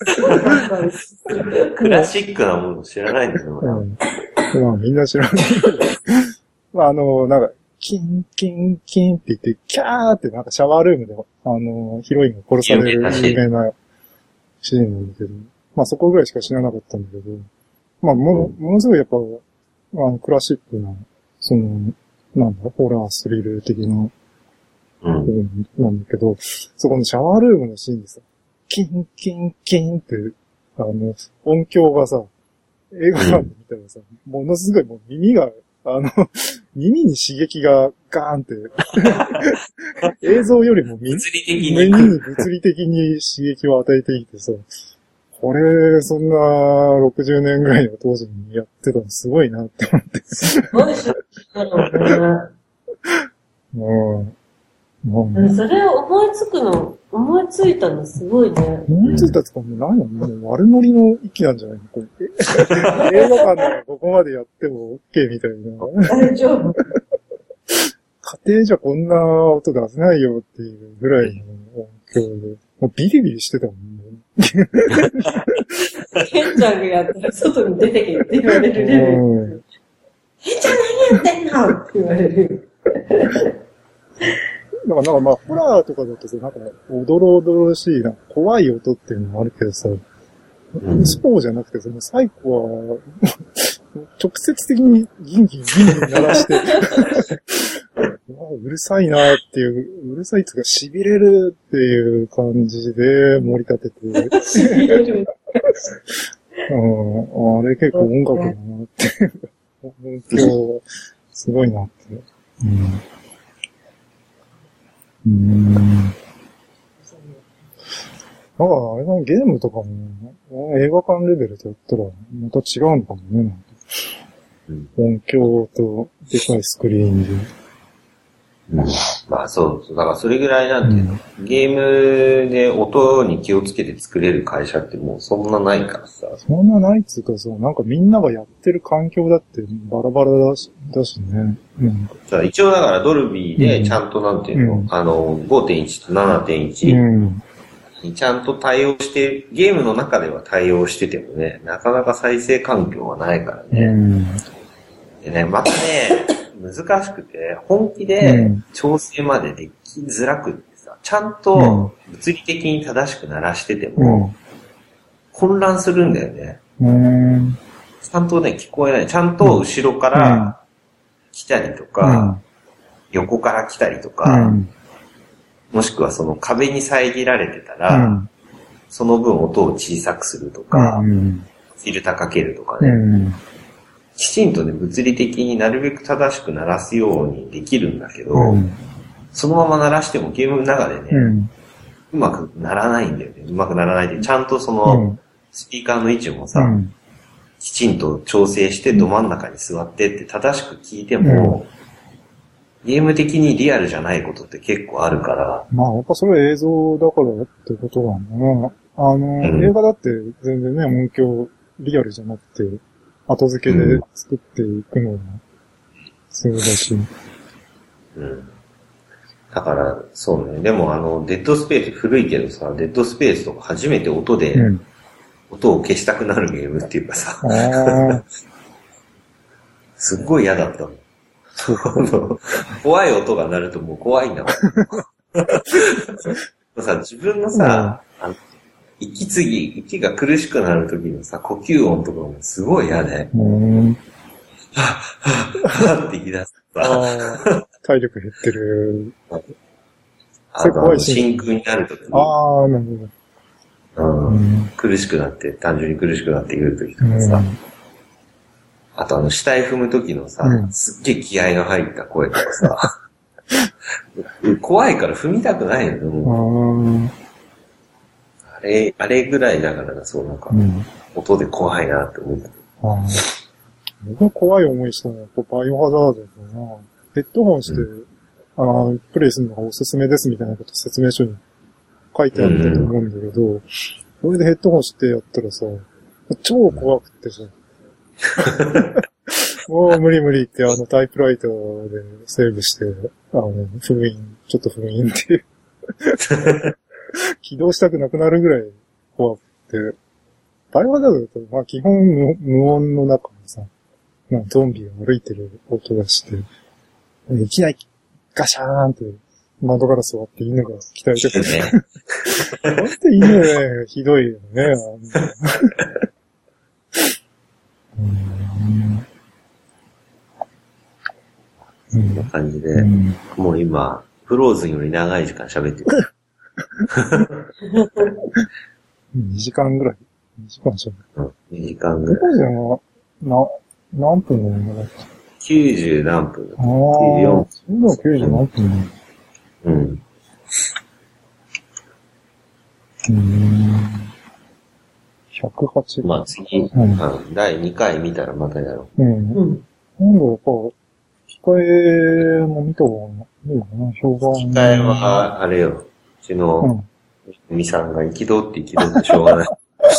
クラシックなもの知らないんだよ、 まあみんな知らないけど。まあなんか、キンキンキンって言って、キャーってなんかシャワールームで、ヒロインが殺される有名なシーンなんだけど、まあそこぐらいしか知らなかったんだけど、まあものすごいやっぱ、クラシックな、その、なんだ、ホラースリル的な、なんだけど、そこのシャワールームのシーンでさ、キンキンキンって、音響がさ、映画館で見たらさ、ものすごいもう耳が、耳に刺激がガーンって、映像よりも耳に物理的に刺激を与えていてさ、これ、そんな60年ぐらいの当時にやってたのすごいなって思って。すごいそれを思いついたのすごいね。 思いついたってか、もう何なの悪ノリの域なんじゃないのこれ映画館ならここまでやっても OK みたいな。 大丈夫。 家庭じゃこんな音出せないよっていうぐらいの音響で、もうビリビリしてたもんね。 ケンちゃんがやったら外に出てけって言われるレベル。ケンちゃん何やってんのって言われる。 なんかまあ、ホラーとかだとさ、なんか、おどろおどろしい、怖い音っていうのもあるけどさ、そうじゃなくて、そのサイコは、直接的にギンギン鳴らして、うるさいなっていう、うるさいっていうか、痺れるっていう感じで盛り立てて。痺れる。あれ結構音楽だなって。今日、すごいなって。なんか、あれだね、ゲームとかも、映画館レベルでやったら、また違うのかもね。音響と、でかいスクリーンで。 まあそう。だからそれぐらいなんていうの、ゲームで音に気をつけて作れる会社ってもうそんなないからさ。 そんなないっつうかさ、なんかみんながやってる環境だってバラバラだしね。 一応だからドルビーでちゃんとなんていうの、5.1 と 7.1、ちゃんと対応して、ゲームの中では対応しててもね、なかなか再生環境はないからね。でね、またね、難しくて、本気で調整までできづらくってさ、ちゃんと物理的に正しく鳴らしてても、混乱するんだよね。ちゃんとね、聞こえない。ちゃんと後ろから来たりとか、横から来たりとか、もしくはその壁に遮られてたら、その分音を小さくするとか、フィルターかけるとかね。きちんとね、物理的になるべく正しく鳴らすようにできるんだけど、そのまま鳴らしてもゲームの中でね、うまくならないんだよね。うまくならないで、ちゃんとその、スピーカーの位置もさ、きちんと調整してど真ん中に座ってって正しく聞いても、ゲーム的にリアルじゃないことって結構あるから。 まあ、やっぱそれは映像だからってことなんだな。映画だって全然ね、音響リアルじゃなくて、後付けで作っていくのが、そうだし。 だから、そうね。でもデッドスペース古いけどさ、デッドスペースとか初めて音で、音を消したくなるゲームっていうかさ、すっごい嫌だったもん。怖い音が鳴るともう怖いんだもん。さ、自分のさ、息が苦しくなる時のさ、呼吸音とかもすごい嫌で、はぁって言い出すさ。 体力減ってる。 真空になる時に。 なるほど。 苦しくなって、単純に苦しくなってくる時とかさ。あと下絵踏む時のさ、すっげえ気合が入った声とかさ。怖いから踏みたくないよね。あれぐらいだからな、そうなんか、音で怖いなって思った。 僕も怖い思いしたのは、やっぱバイオハザードだな。ヘッドホンして、プレイするのがおすすめですみたいなこと説明書に書いてあったと思うんだけど、それでヘッドホンしてやったらさ、超怖くってさ、もう無理ってタイプライターでセーブして、ちょっと封印っていう。起動したくなくなるぐらい怖くて。バイオハザードだと、まあ基本無音の中にさ、ゾンビが歩いてる音がして、いきなりガシャーンって窓ガラス割って犬が来たりとかして。ほんと犬ね、ひどいよね。 そんな感じで、もう今、フローズンより長い時間喋ってる。 2時間ぐらい。2時間じゃん。 2時間ぐらい。 何分の映画だっけ ?90 何分だった。 94。90何分108。 まあ次、第2回見たらまたやろう。なんだやっぱ、控えも見た方がいいかな、評判。 控えは、あれよ。うちの、みさんが憤ってしょうがない。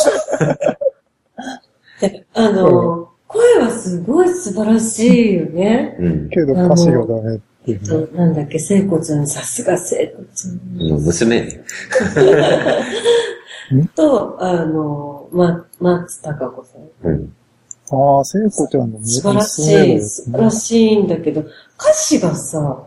声はすごい素晴らしいよね。 けど歌詞がダメっていう、 なんだっけ、聖子ちゃん、さすが聖子ちゃん。 娘ね。 と、松たか子さん。 うん。 ああ、聖子ちゃんの素晴らしい、素晴らしいんだけど、歌詞がさ、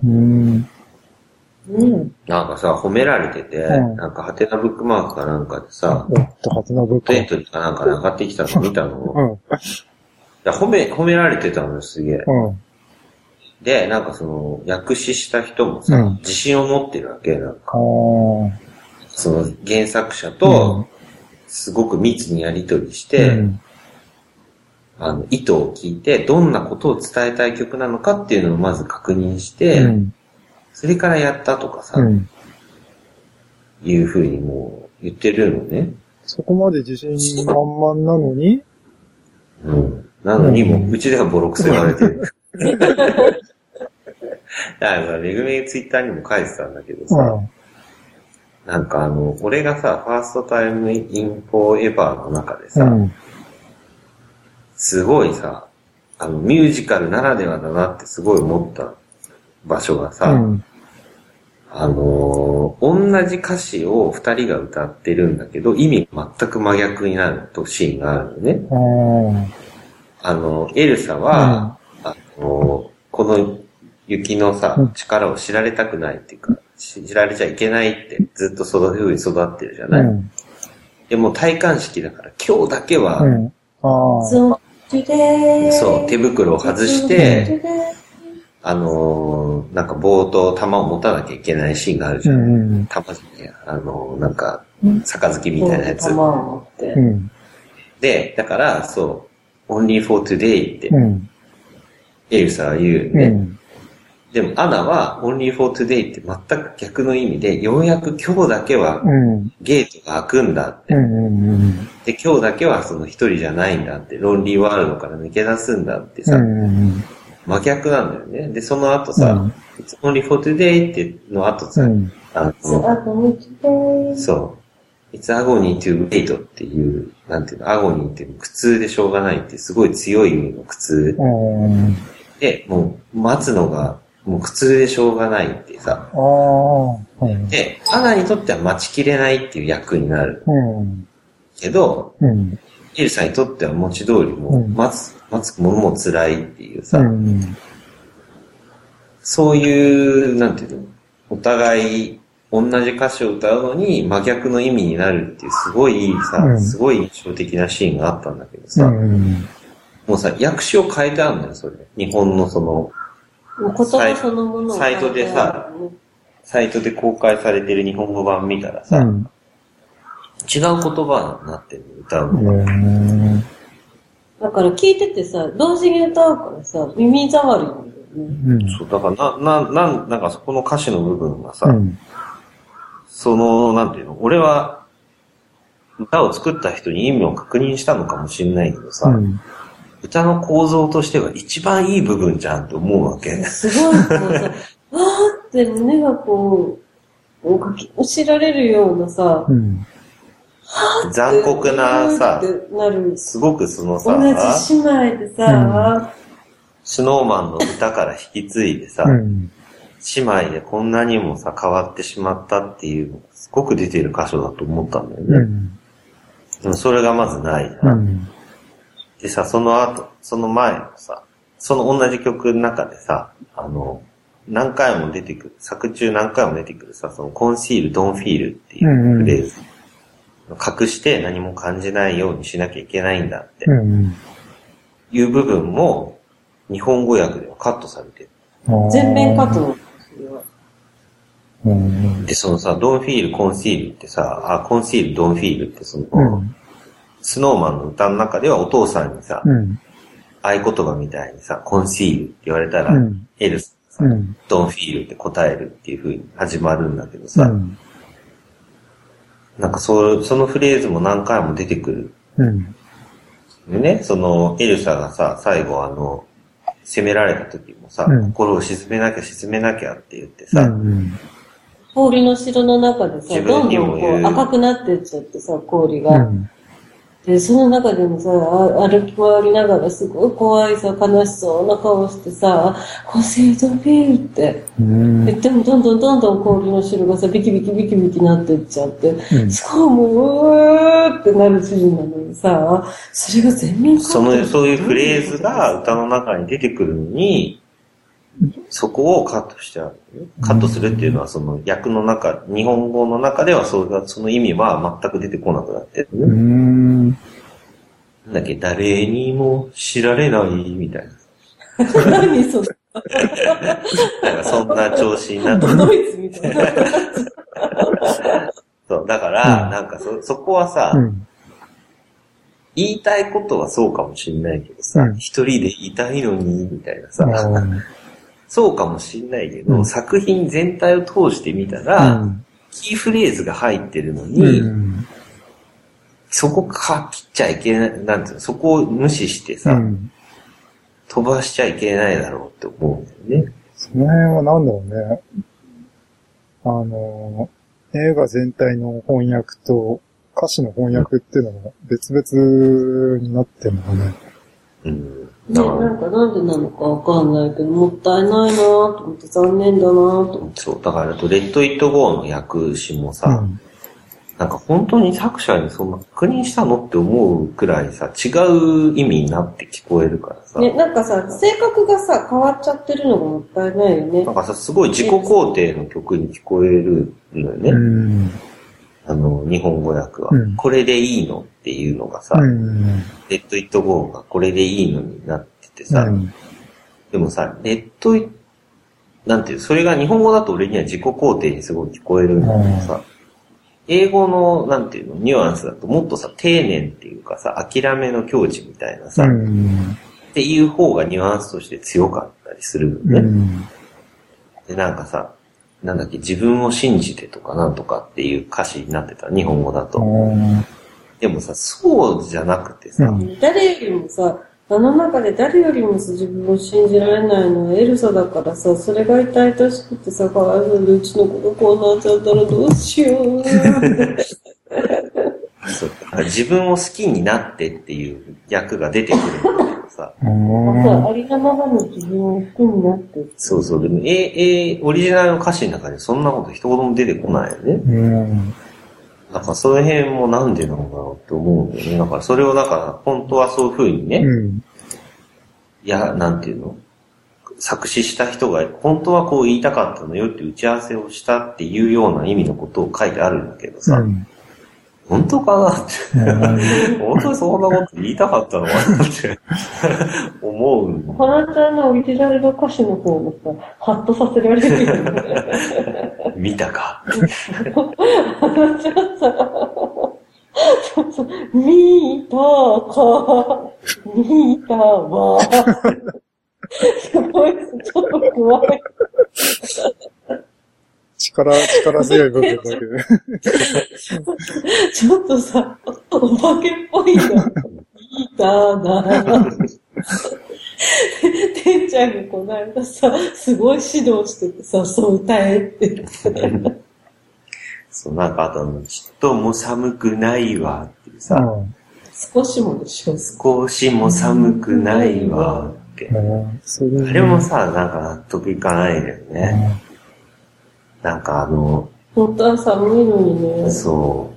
なんかさ、褒められてて、なんかハテナブックマークかなんかでさ、 ハテナブックマーク。 デートかなんかで上がってきたの見たの。いや褒められてたのよ、すげえ。で、なんか訳詞した人もさ、自信を持ってるわけ、なんか。その原作者と、すごく密にやりとりして、意図を聞いて、どんなことを伝えたい曲なのかっていうのをまず確認して、それからやったとかさ、いうふうにもう言ってるのね。 そこまで自信満々なのになのにもう、うちではボロクソ言われてる。だからさ、めぐみツイッターにも書いてたんだけどさ、なんか俺がさ、ファーストタイムインフォーエバーの中でさ、すごいさ、ミュージカルならではだなってすごい思った場所がさ、同じ歌詞を二人が歌ってるんだけど、意味全く真逆になるシーンがあるのね。エルサは、この雪のさ、力を知られたくないっていうか、知られちゃいけないってずっとそういう風に育ってるじゃない、でも戴冠式だから今日だけは、そう、手袋を外して、なんか棒と玉を持たなきゃいけないシーンがあるじゃん。玉じゃねえ、なんか、杯みたいなやつ。で、だから、そう、only for today って、エルサは言うね。でも、アナは only for today って全く逆の意味で、ようやく今日だけはゲートが開くんだって。で、今日だけはその一人じゃないんだって、ロンリーワールドから抜け出すんだってさ、真逆なんだよね。で、その後さ、It's only for today っての後さ、そう、It's agony to wait っていう、なんていうの、アゴニーっていう苦痛でしょうがないってすごい強い意味の苦痛。で、もう待つのがもう苦痛でしょうがないってさ。で、アナにとっては待ちきれないっていう役になる。けど、エルサにとっては文字通りもう待つものも辛いっていうさ、そういう、なんていうの、お互い同じ歌詞を歌うのに真逆の意味になるっていうすごいさ、すごい印象的なシーンがあったんだけどさ、もうさ、訳詞を変えてあるんだよ、それ。日本のその、 言葉そのものサイトでさ、サイトで公開されてる日本語版見たらさ、違う言葉になってる歌うのが。 だから聞いててさ、同時に歌うからさ、耳障りなんだよね。 そう、だからなんかそこの歌詞の部分がさ、その、なんていうの、俺は歌を作った人に意味を確認したのかもしれないけどさ、歌の構造としては一番いい部分じゃんって思うわけ。 すごい、こうさ、わーって胸がこう、かき押しられるようなさ、 残酷なさ、すごくそのさ、 同じ姉妹でさ、 スノーマンの歌から引き継いでさ、姉妹でこんなにもさ、変わってしまったっていうのがすごく出てる箇所だと思ったんだよね。でもそれがまずないじゃん。でさ、その後、その前のさ、その同じ曲の中でさ、何回も出てくる、作中何回も出てくるさ、そのコンシール、ドンフィールっていうフレーズ。隠して何も感じないようにしなきゃいけないんだって。いう部分も、日本語訳ではカットされてる。 全面カットの。で、そのさ、ドンフィール、コンシールってさ、コンシール、ドンフィールってその、スノーマンの歌の中ではお父さんにさ、合言葉みたいにさ、コンシールって言われたら、エルスさ、ドンフィールって答えるっていう風に始まるんだけどさ、なんかそのフレーズも何回も出てくる。でね、そのエルサがさ、最後責められた時もさ、心を沈めなきゃって言ってさ、 氷の城の中でさ、どんどんこう赤くなってっちゃってさ、氷が。 その中でもさ、歩き回りながらすごい怖いさ、悲しそうな顔してさ、ホセイドビーって言ってもどんどん氷の汁がさ、ビキビキなっていっちゃって、すごいもう、うーってなるシーンなのにさ、それが全面そういうフレーズが歌の中に出てくるのに、そこをカットしちゃう。カットするっていうのは、その訳の中、日本語の中ではその意味は全く出てこなくなってる、ね。なんだっけ、誰にも知られないみたいな。 何それなんかそんな調子になってドイツみたいな。 そう、だから、なんかそこはさ、言いたいことはそうかもしんないけどさ、一人でいたいのに、みたいなさ、そうかもしんないけど、作品全体を通してみたら、キーフレーズが入ってるのに、そこ切っちゃいけない、なんていうの、そこを無視してさ、飛ばしちゃいけないだろうって思うんだよね。 その辺はなんだろうね。映画全体の翻訳と歌詞の翻訳っていうのが別々になってるのかね。 なんかなんでなのかわかんないけど、もったいないなぁと思って残念だなぁと思って。 そう、だからレッド・イット・ゴーの訳詞もさ、なんか本当に作者にそんな確認したのって思うくらいさ、違う意味になって聞こえるからさ。 ね、なんかさ、性格がさ、変わっちゃってるのがもったいないよね。 なんかさ、すごい自己肯定の曲に聞こえるのよね。日本語訳は。これでいいのっていうのがさ、レッド・イット・ゴーがこれでいいのになっててさ、でもさ、なんていう、それが日本語だと俺には自己肯定にすごい聞こえるんだけどさ、英語の、なんていうの、ニュアンスだともっとさ、丁寧っていうかさ、諦めの境地みたいなさ、っていう方がニュアンスとして強かったりするよね。で、なんかさ、なんだっけ、自分を信じてとかなんとかっていう歌詞になってた、日本語だと。でもさ、そうじゃなくてさ、 誰よりもさ、あの中で誰よりも自分を信じられないのはエルサだからさ、それが痛々しくてさ、かわいそうでうちの子がこうなっちゃったらどうしよう。 そう自分を好きになってっていう役が出てくるんだけどさ。 ありのままの自分を好きになって。 そうそう。でも、オリジナルの歌詞の中にそんなこと一言も出てこないよね。だからその辺もなんでなんだろうって思うんだよね。だからそれをだから本当はそういう風にね、なんていうの、作詞した人が本当はこう言いたかったのよって打ち合わせをしたっていうような意味のことを書いてあるんだけどさ、本当かなって本当にそんなこと言いたかったのかなって思う。 花ちゃんのオリジナルの歌詞の方がさ、ハッとさせられるよね。 見たか。 花ちゃんさ、見たか、見たわ。すごい、ちょっと怖い。 力強い部分だけど。 ちょっとさ、お化けっぽいの。見たな。てんちゃんがこの間さ、すごい指導しててさ、そう歌えって言って。 そう、なんかあとちっとも寒くないわっていうさ、 少しもでしょ。 少しも寒くないわって。あれもさ、なんか納得いかないんだよね。なんか本当は寒いのにね。 そう。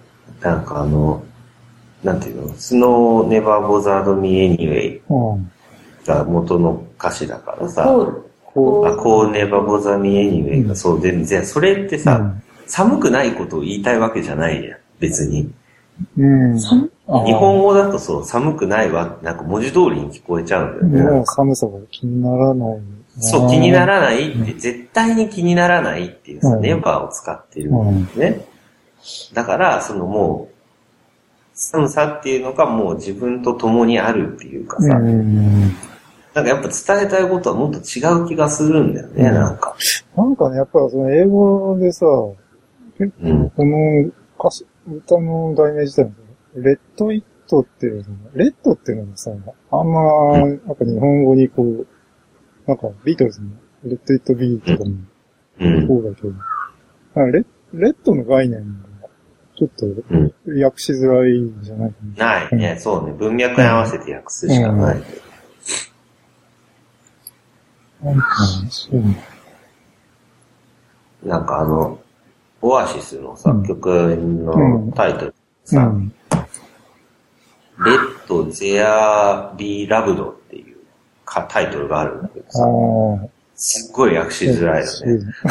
なんかなんていうの、Snow Never Bothered Me Anyway が元の歌詞だからさ、こう Never Bother Me Anyway がそうで、じゃあそれってさ、寒くないことを言いたいわけじゃないやん、別に。日本語だとそう、寒くないわ、なんか文字通りに聞こえちゃうんだよね。 もう寒さが気にならない。 そう、気にならないって、絶対に気にならないっていうさ、ネバーを使ってるんですね。だから、もう、寒さっていうのがもう自分と共にあるっていうかさ、なんかやっぱ伝えたいことはもっと違う気がするんだよね、なんか。 なんかね、やっぱその英語でさ、この歌の題名自体も、レッドイットっていうの、レッドっていうのがさ、あんま、なんか日本語にこう、なんかビートルズのレッドイットビーとかも、そうだけど、レッドの概念がちちょっと、訳しづらいんじゃないかな。ないね、そうね。文脈に合わせて訳すしかない。 なんか、そうね。 なんかオアシスのさ、曲のタイトルさ、Let There Be Loved っていうタイトルがあるんだけどさ、すっごい訳しづらいよ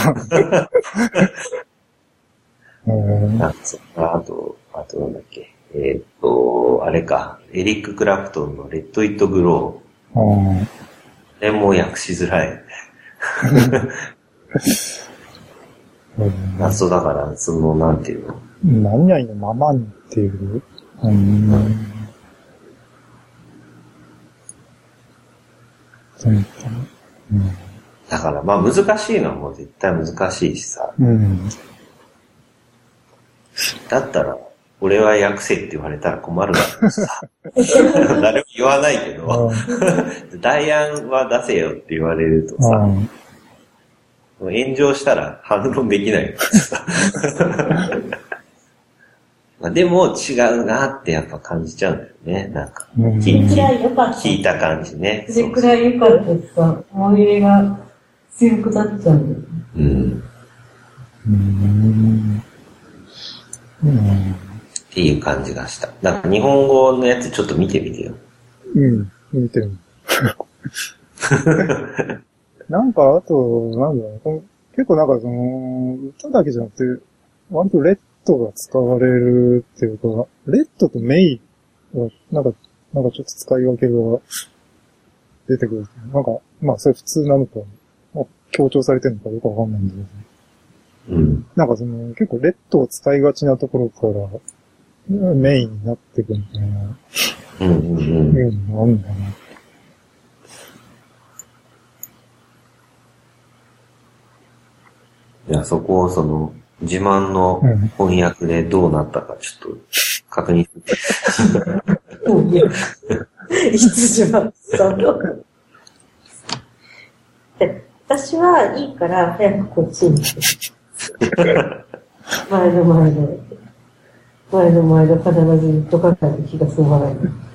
ね。なんかあとなんだっけ。あれか、エリック・クラプトンの Let It Grow。あれも訳しづらいよね。そうだから、なんていうの？ 何々のままにっていう。 だからまあ難しいのはもう絶対難しいしさ。だったら、俺は訳せって言われたら困るからさ。誰も言わないけど、代案は出せよって言われるとさ、炎上したら反論できないからさ。でも違うなってやっぱ感じちゃうんだよね。なんか。聞いた感じね。 それくらい良かったってさ、思い入れが強くなっちゃうんだよね。 っていう感じがした。なんか日本語のやつちょっと見てみてよ。 見てる。なんか、あと、なんだろう、結構なんか歌だけじゃなくて、割とレッドが使われるっていうか、レッドとメイが、なんかちょっと使い分けが出てくる。なんか、まあそれ普通なのか、まあ、強調されてるのかよくわかんないんだけど。なんか結構レッドを使いがちなところから、メインになってくるみたいな。いうのがあるんだな。 いや、そこを自慢の翻訳でどうなったかちょっと確認して。 いつじまったの？私はいいから早くこっちに来て。前の必ず言っとかないと気が済まない。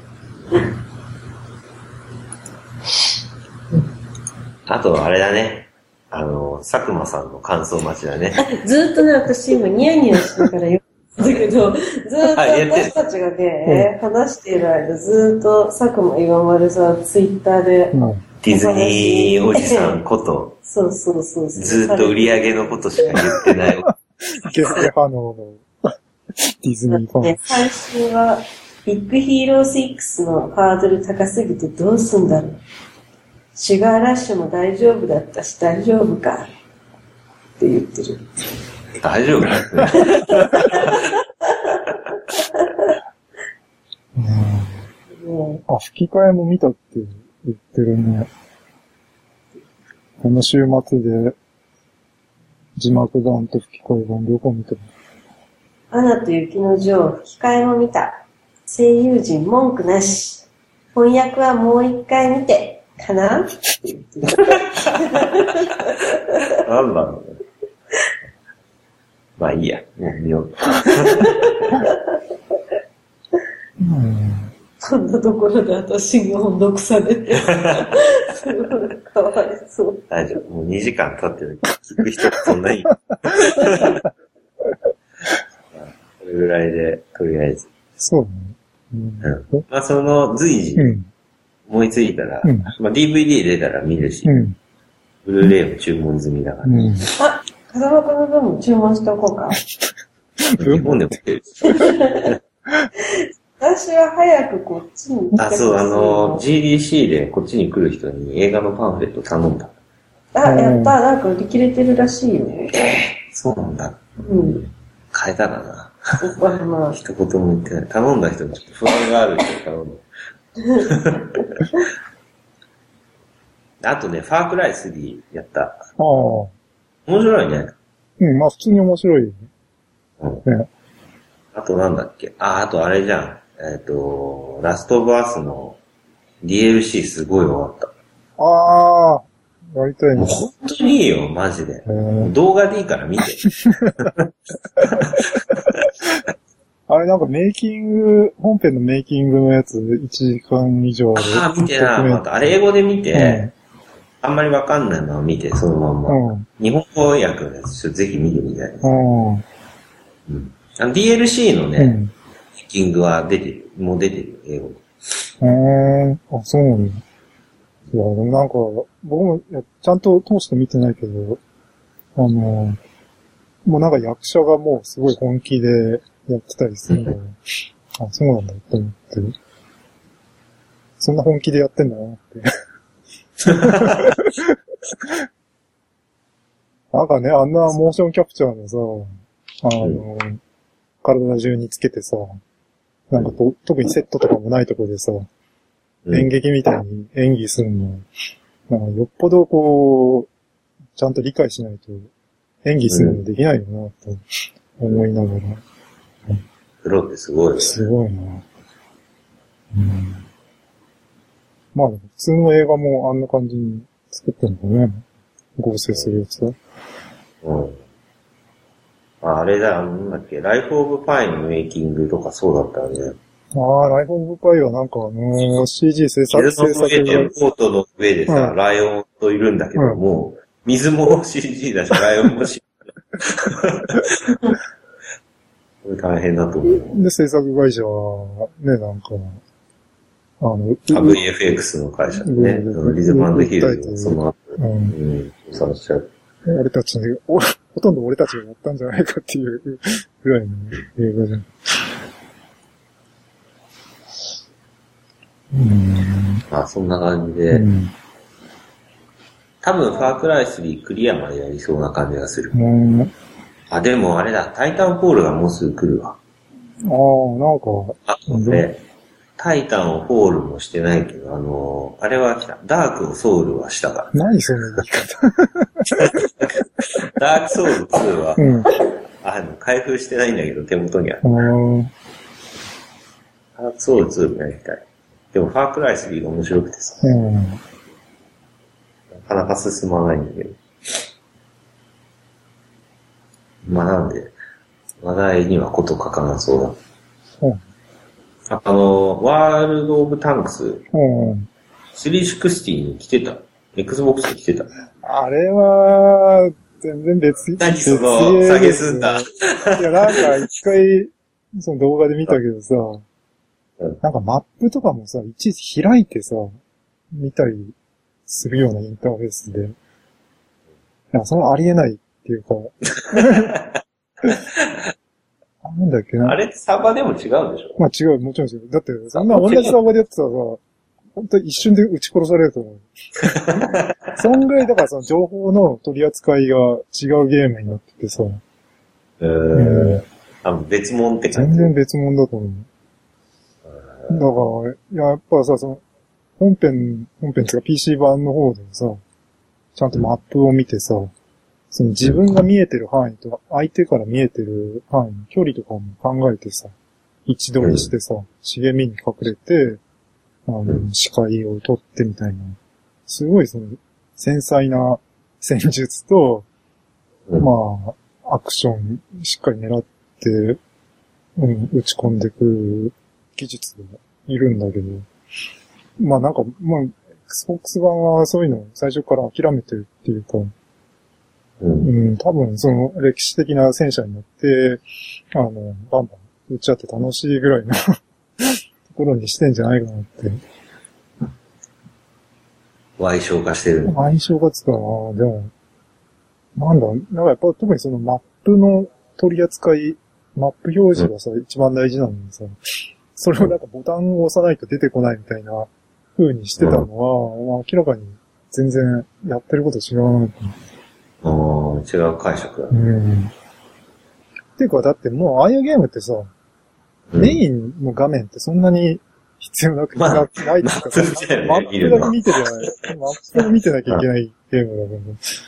あとあれだね。佐久間さんの感想待ちだね。 ずっとね、私今ニヤニヤしながら言うんだけど、ずっと私たちがね、話している間、ずっと佐久間岩丸さん、ツイッターで、 ディズニーおじさんこと、 そう。 ずっと売り上げのことしか言ってない。 ゲハのディズニーファン。 最新は、ビッグヒーロー6のハードル高すぎてどうすんだろう。シュガーラッシュも大丈夫だったし大丈夫かって言ってる。 大丈夫だね。 吹き替えも見たって言ってるね。この週末で字幕版と吹き替え版両方見た。 アナと雪の女王吹き替えも見た。声優陣文句なし。翻訳はもう一回見て。かなって言ってる。 なんだろうね。まあいいや。もう見よう。 そんなところで私に音読されて。かわいそう。 大丈夫。もう2時間経ってる。聞く人そんなに。これぐらいで、とりあえず。 そうね。まあ随時。思いついたら、まあ、DVD 出たら見るし、ブルーレイも注文済みだから。 あ、風間くんの分も注文しておこうか。 日本でも出るし。 私は早くこっちに来てほしい。 そう、GDC でこっちに来る人に映画のパンフレット頼んだ。 やった、なんか売り切れてるらしいよ。 そうなんだ。変えたかな。 まあ、 一言も言ってない。頼んだ人にちょっと不安がある人頼んだ。あとね、ファークライ3やった。面白いね。 まあ普通に面白い。 あとなんだっけ。あとあれじゃん。ラストオブアスの DLC すごい終わった。 やりたいね。 もう本当にいいよ、マジで。動画でいいから見て。 あれなんかメイキング、本編のメイキングのやつ1時間以上ある。 ああ、見てなかった。あれ英語で見て、あんまりわかんないのを見て、そのまんま。日本語訳のやつ、ぜひ見てみたい。DLC のね、メイキングはもう出てる、英語で。あ、そうなんだ。いや、なんか、僕もちゃんと通して見てないけど、もうなんか役者がもうすごい本気でやってたりするので、あ、そうなんだって思って。そんな本気でやってんだなって。なんかね、あんなモーションキャプチャーのさ、体中につけてさ、なんか特にセットとかもないところでさ、演劇みたいに演技するの、なんかよっぽどこう、ちゃんと理解しないと演技するのできないよな、と思いながら。 プロってすごいよね。 すごいな。まあ、普通の映画もあんな感じに作ってんのね。合成するやつは。 あれだ、なんだっけ、ライフオブパイのメイキングとかそうだったよね。 ああ、ライフオブパイはなんかCG 制作水の上で、ボートの上でさ、ライオンといるんだけども、水も CG だし、ライオンも CG だ。これ大変だと思う。 で、制作会社は、ね、なんか、 VFX の会社でね、リズム&ヒルズのその後、そうしちゃう。 俺たちに、ほとんど俺たちがやったんじゃないかっていうぐらいの映画じゃん。 まあ、そんな感じで、多分、ファークライ3クリアまでやりそうな感じがする。あ、でもあれだ、タイタンフォールがもうすぐ来るわ。 なんか。 あとね、タイタンフォールもしてないけど、あれは来た。ダークソウルはしたから。 何その言い方ダークソウル2は、開封してないんだけど、手元にある。ダークソウル2もやりたい。でも、ファークライ3が面白くてさ。なかなか進まないんだけど。まあなんで、話題にはこと書かなそうだ。ワールド・オブ・タンクス、360に来てた。Xbox に来てた。 あれは、全然別に。 何その、下げすんだ。 いや、なんか一回、その動画で見たけどさ、なんかマップとかもさ、いちいち開いてさ、見たりするようなインターフェースで、なんかそれはありえないっていうか、なんだっけな。 あれってサーバーでも違うんでしょ？ まあ違う、もちろん違う。だって、そんな同じサーバーでやってたらさ、本当に一瞬で撃ち殺されると思う。そんぐらいだからその情報の取り扱いが違うゲームになっててさ。 別物って感じ。全然別物だと思う。だから、やっぱさ、その、本編っていうか PC 版の方でさ、ちゃんとマップを見てさ、その自分が見えてる範囲と相手から見えてる範囲、距離とかも考えてさ、位置取りしてさ、茂みに隠れて、視界を取ってみたいな。すごいその、繊細な戦術と、まあ、アクションしっかり狙って、打ち込んでくる技術がいるんだけど、まあなんか、まあ、Xbox 版はそういうのを最初から諦めてるっていうか、多分その歴史的な戦車に乗って、バンバン撃ち合って楽しいぐらいのところにしてんじゃないかなって。 歪小化してる。 歪小化つかな。でも、なんだ、なんかやっぱ特にそのマップの取り扱い、マップ表示がさ、一番大事なのにさ、それをなんかボタンを押さないと出てこないみたいな風にしてたのは、明らかに全然やってること違うな。 違う解釈だ。 っていうか、だってもうああいうゲームってさ、メインの画面ってそんなに必要なく、ないっていうか、マップだけ見てじゃない。マップだけ見てなきゃいけないゲームだ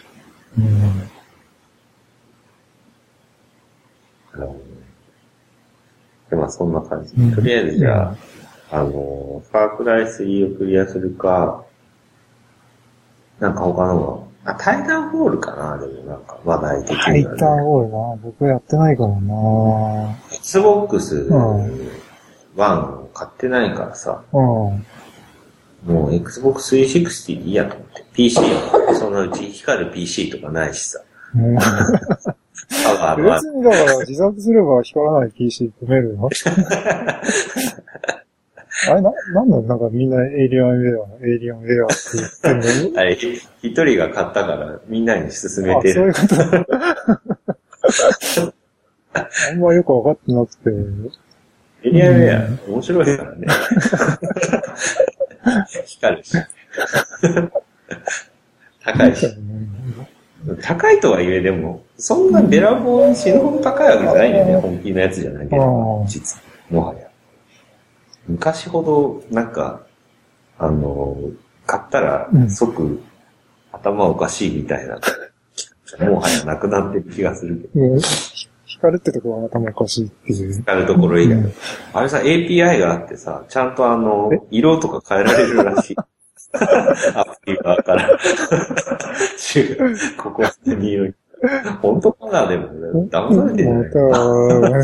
からね。でもそんな感じ。とりあえずじゃあ、ファークライ3をクリアするか、なんか他のがタイタンホールかな、でもなんか話題的には、 タイタンホールな。僕やってないからな。 Xbox One を買ってないからさ。もう Xbox 360でいいやと思って。PC はそのうち光る PC とかないしさ。 別にだから自作すれば光らない PC 組めるよ。あれなんなんかみんなエイリアンウェアって言ってんのに。 あれ、一人が買ったからみんなに勧めてる。 そういうことあんまよくわかってなくて。 エイリアンウェア、面白いからね。光るし。高いし。高いとはいえでも、そんなべらぼうに死ぬほど高いわけじゃないんだよね、本気のやつじゃないけど。実もはや。昔ほど、なんか、買ったら即頭おかしいみたいな、もはやなくなってる気がするけど。 光るってところは頭おかしいっていう。 光るところ以外。あれさ、API があってさ、ちゃんと色とか変えられるらしい。アプリ側から。ここに色に。本当かなでも、ね、騙されてるじゃない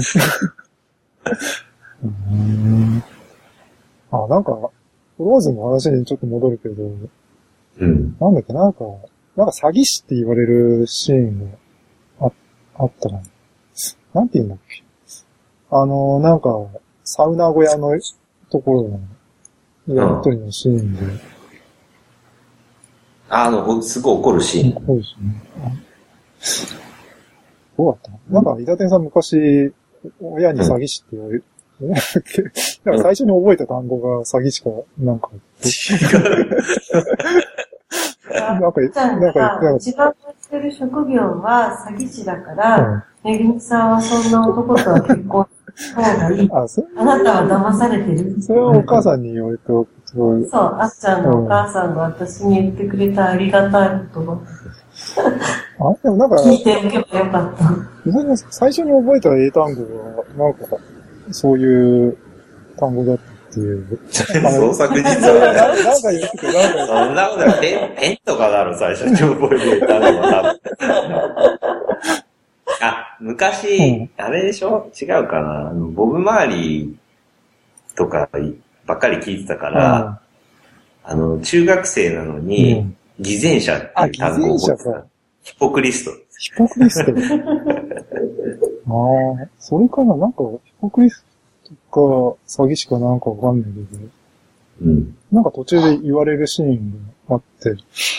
か。なんか、ローズの話にちょっと戻るけど、なんだっけ、なんか詐欺師って言われるシーンがあったら、なんて言うんだっけ。なんか、サウナ小屋のところの、やりとりのシーンで。 すごい怒るシーン。 そうですね。どうだったの？なんか、伊達さん昔、親に詐欺師って言われる。なんか最初に覚えた単語が詐欺師か、なんか。違う。 一番持ってる職業は詐欺師だから、めぐみさんはそんな男とは結婚した方がいい。あなたは騙されてる。 それはお母さんに言われてすごい。 そう、あっちゃんのお母さんが私に言ってくれたありがたい言葉。 でもなんか、 聞いておけばよかった。 最初に覚えた英単語が、なんか、そういう単語だっていう。 創作実は。 なんか言ってて、 そんなことはペンとかだろ、最初に覚えてたのは。昔、あれでしょ？違うかな。ボブ周りとかばっかり聞いてたから、中学生なのに、偽善者っていう単語を覚えてた。ヒポクリスト。 ヒポクリストそれかな、なんか、ヒポクリストか、詐欺師かなんかわかんないけど、なんか途中で言われるシーンがあって、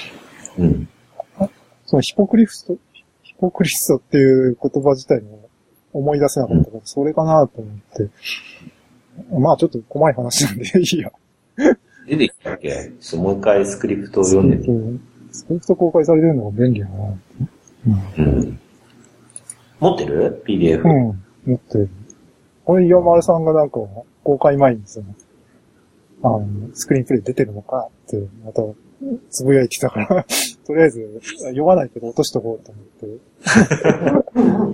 そのヒポクリストっていう言葉自体も思い出せなかったから、それかなと思って、まあちょっと細い話なんでいいや。 出てきたっけ？もう一回スクリプトを読んでみる。 スクリプト公開されてるのが便利だな。 持ってる ?PDF。 持ってる。これ、岩丸さんがなんか、公開前にさ、スクリーンプレイ出てるのかって、また、つぶやいてたから、とりあえず、読まないけど落としとこうと思って。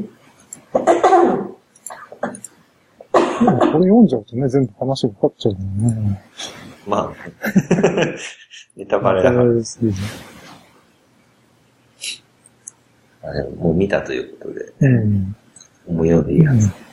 でもこれ読んじゃうとね、全部話が分かっちゃうもんね。 まあ、ネタバレだから。もう見たということで、思い読んでいいはず。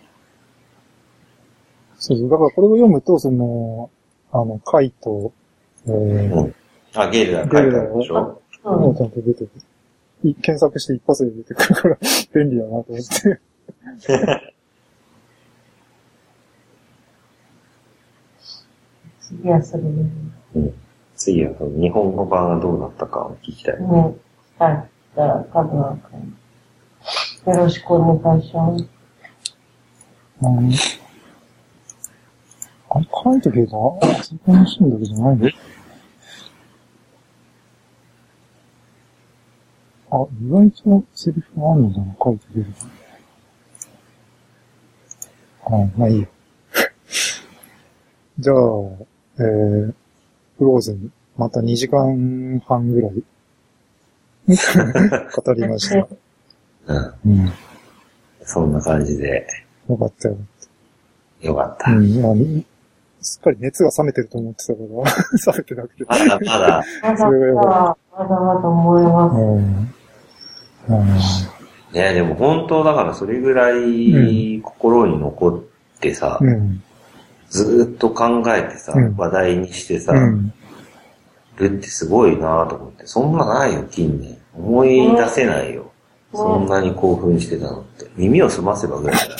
そうそう。だからこれを読むと、カイと、 ゲルダが書いてあるでしょ？ ちゃんと出てくる。検索して一発で出てくるから、便利だなと思って。 次はそれで。 次は日本語版がどうなったかを聞きたい。 はい。じゃあ、カズマ君。よろしくお願いします。 書いとけば、そこのシーンだけじゃないの？意外とセリフがあるのだな、書いてくれる。まあいいよ。じゃあ、フローズン、また2時間半ぐらい語りました。 そんな感じで。 よかったよ。 よかった。 すっかり熱が冷めてると思ってたから、冷めてなくて。 まだ。 それがよかっまだまだ思います。 ね、でも本当だからそれぐらい心に残ってさ、ずーっと考えてさ、話題にしてさ、るってすごいなと思って。そんなないよ、近年。思い出せないよ。そんなに興奮してたのって。耳を澄ませばぐらいだ。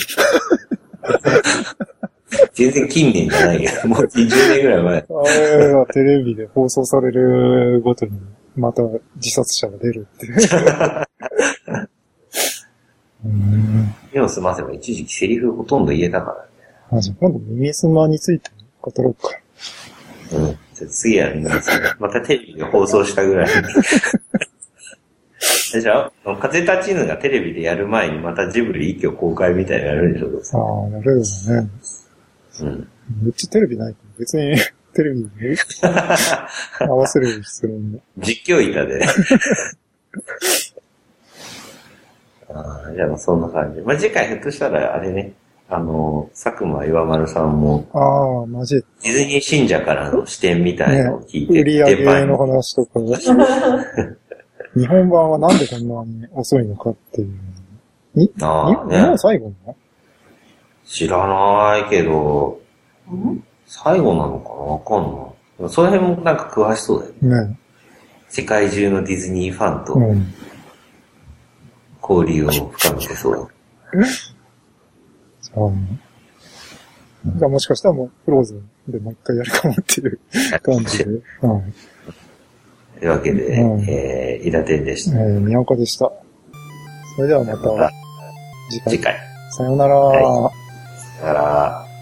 全然近年じゃないけど、もう20年ぐらい前。 あれがテレビで放送されるごとに、また自殺者が出るっていう。 耳を澄ませば一時期セリフほとんど言えたからね。 じゃあ今度耳すまについて語ろうか。 次は耳すま。またテレビで放送したぐらいに。でしょ風立ちぬがテレビでやる前にまたジブリ一挙公開みたいなのやるでしょどうせ。 ああ、なるほどね。うちテレビないから別にテレビに合わせるようにするんで。 実況板で。じゃあそんな感じ。まあ、次回ひょっとしたらあれね、佐久間岩丸さんも、 マジで。 ディズニー信者からの視点みたいなのを聞いて、 売り上げの話とか。日本版はなんでこんなに遅いのかっていう。日本最後なの？ 知らないけど、最後なのかなわかんない。その辺もなんか詳しそうだよね。ね、世界中のディズニーファンと交流を深めてそうだ。 じゃあもしかしたらもうフローズンでもう一回やるかもっていう感じで。 というわけで、イダテンでした。 宮岡でした。それではまた次回。 次回。 さようなら。 はい、さようなら。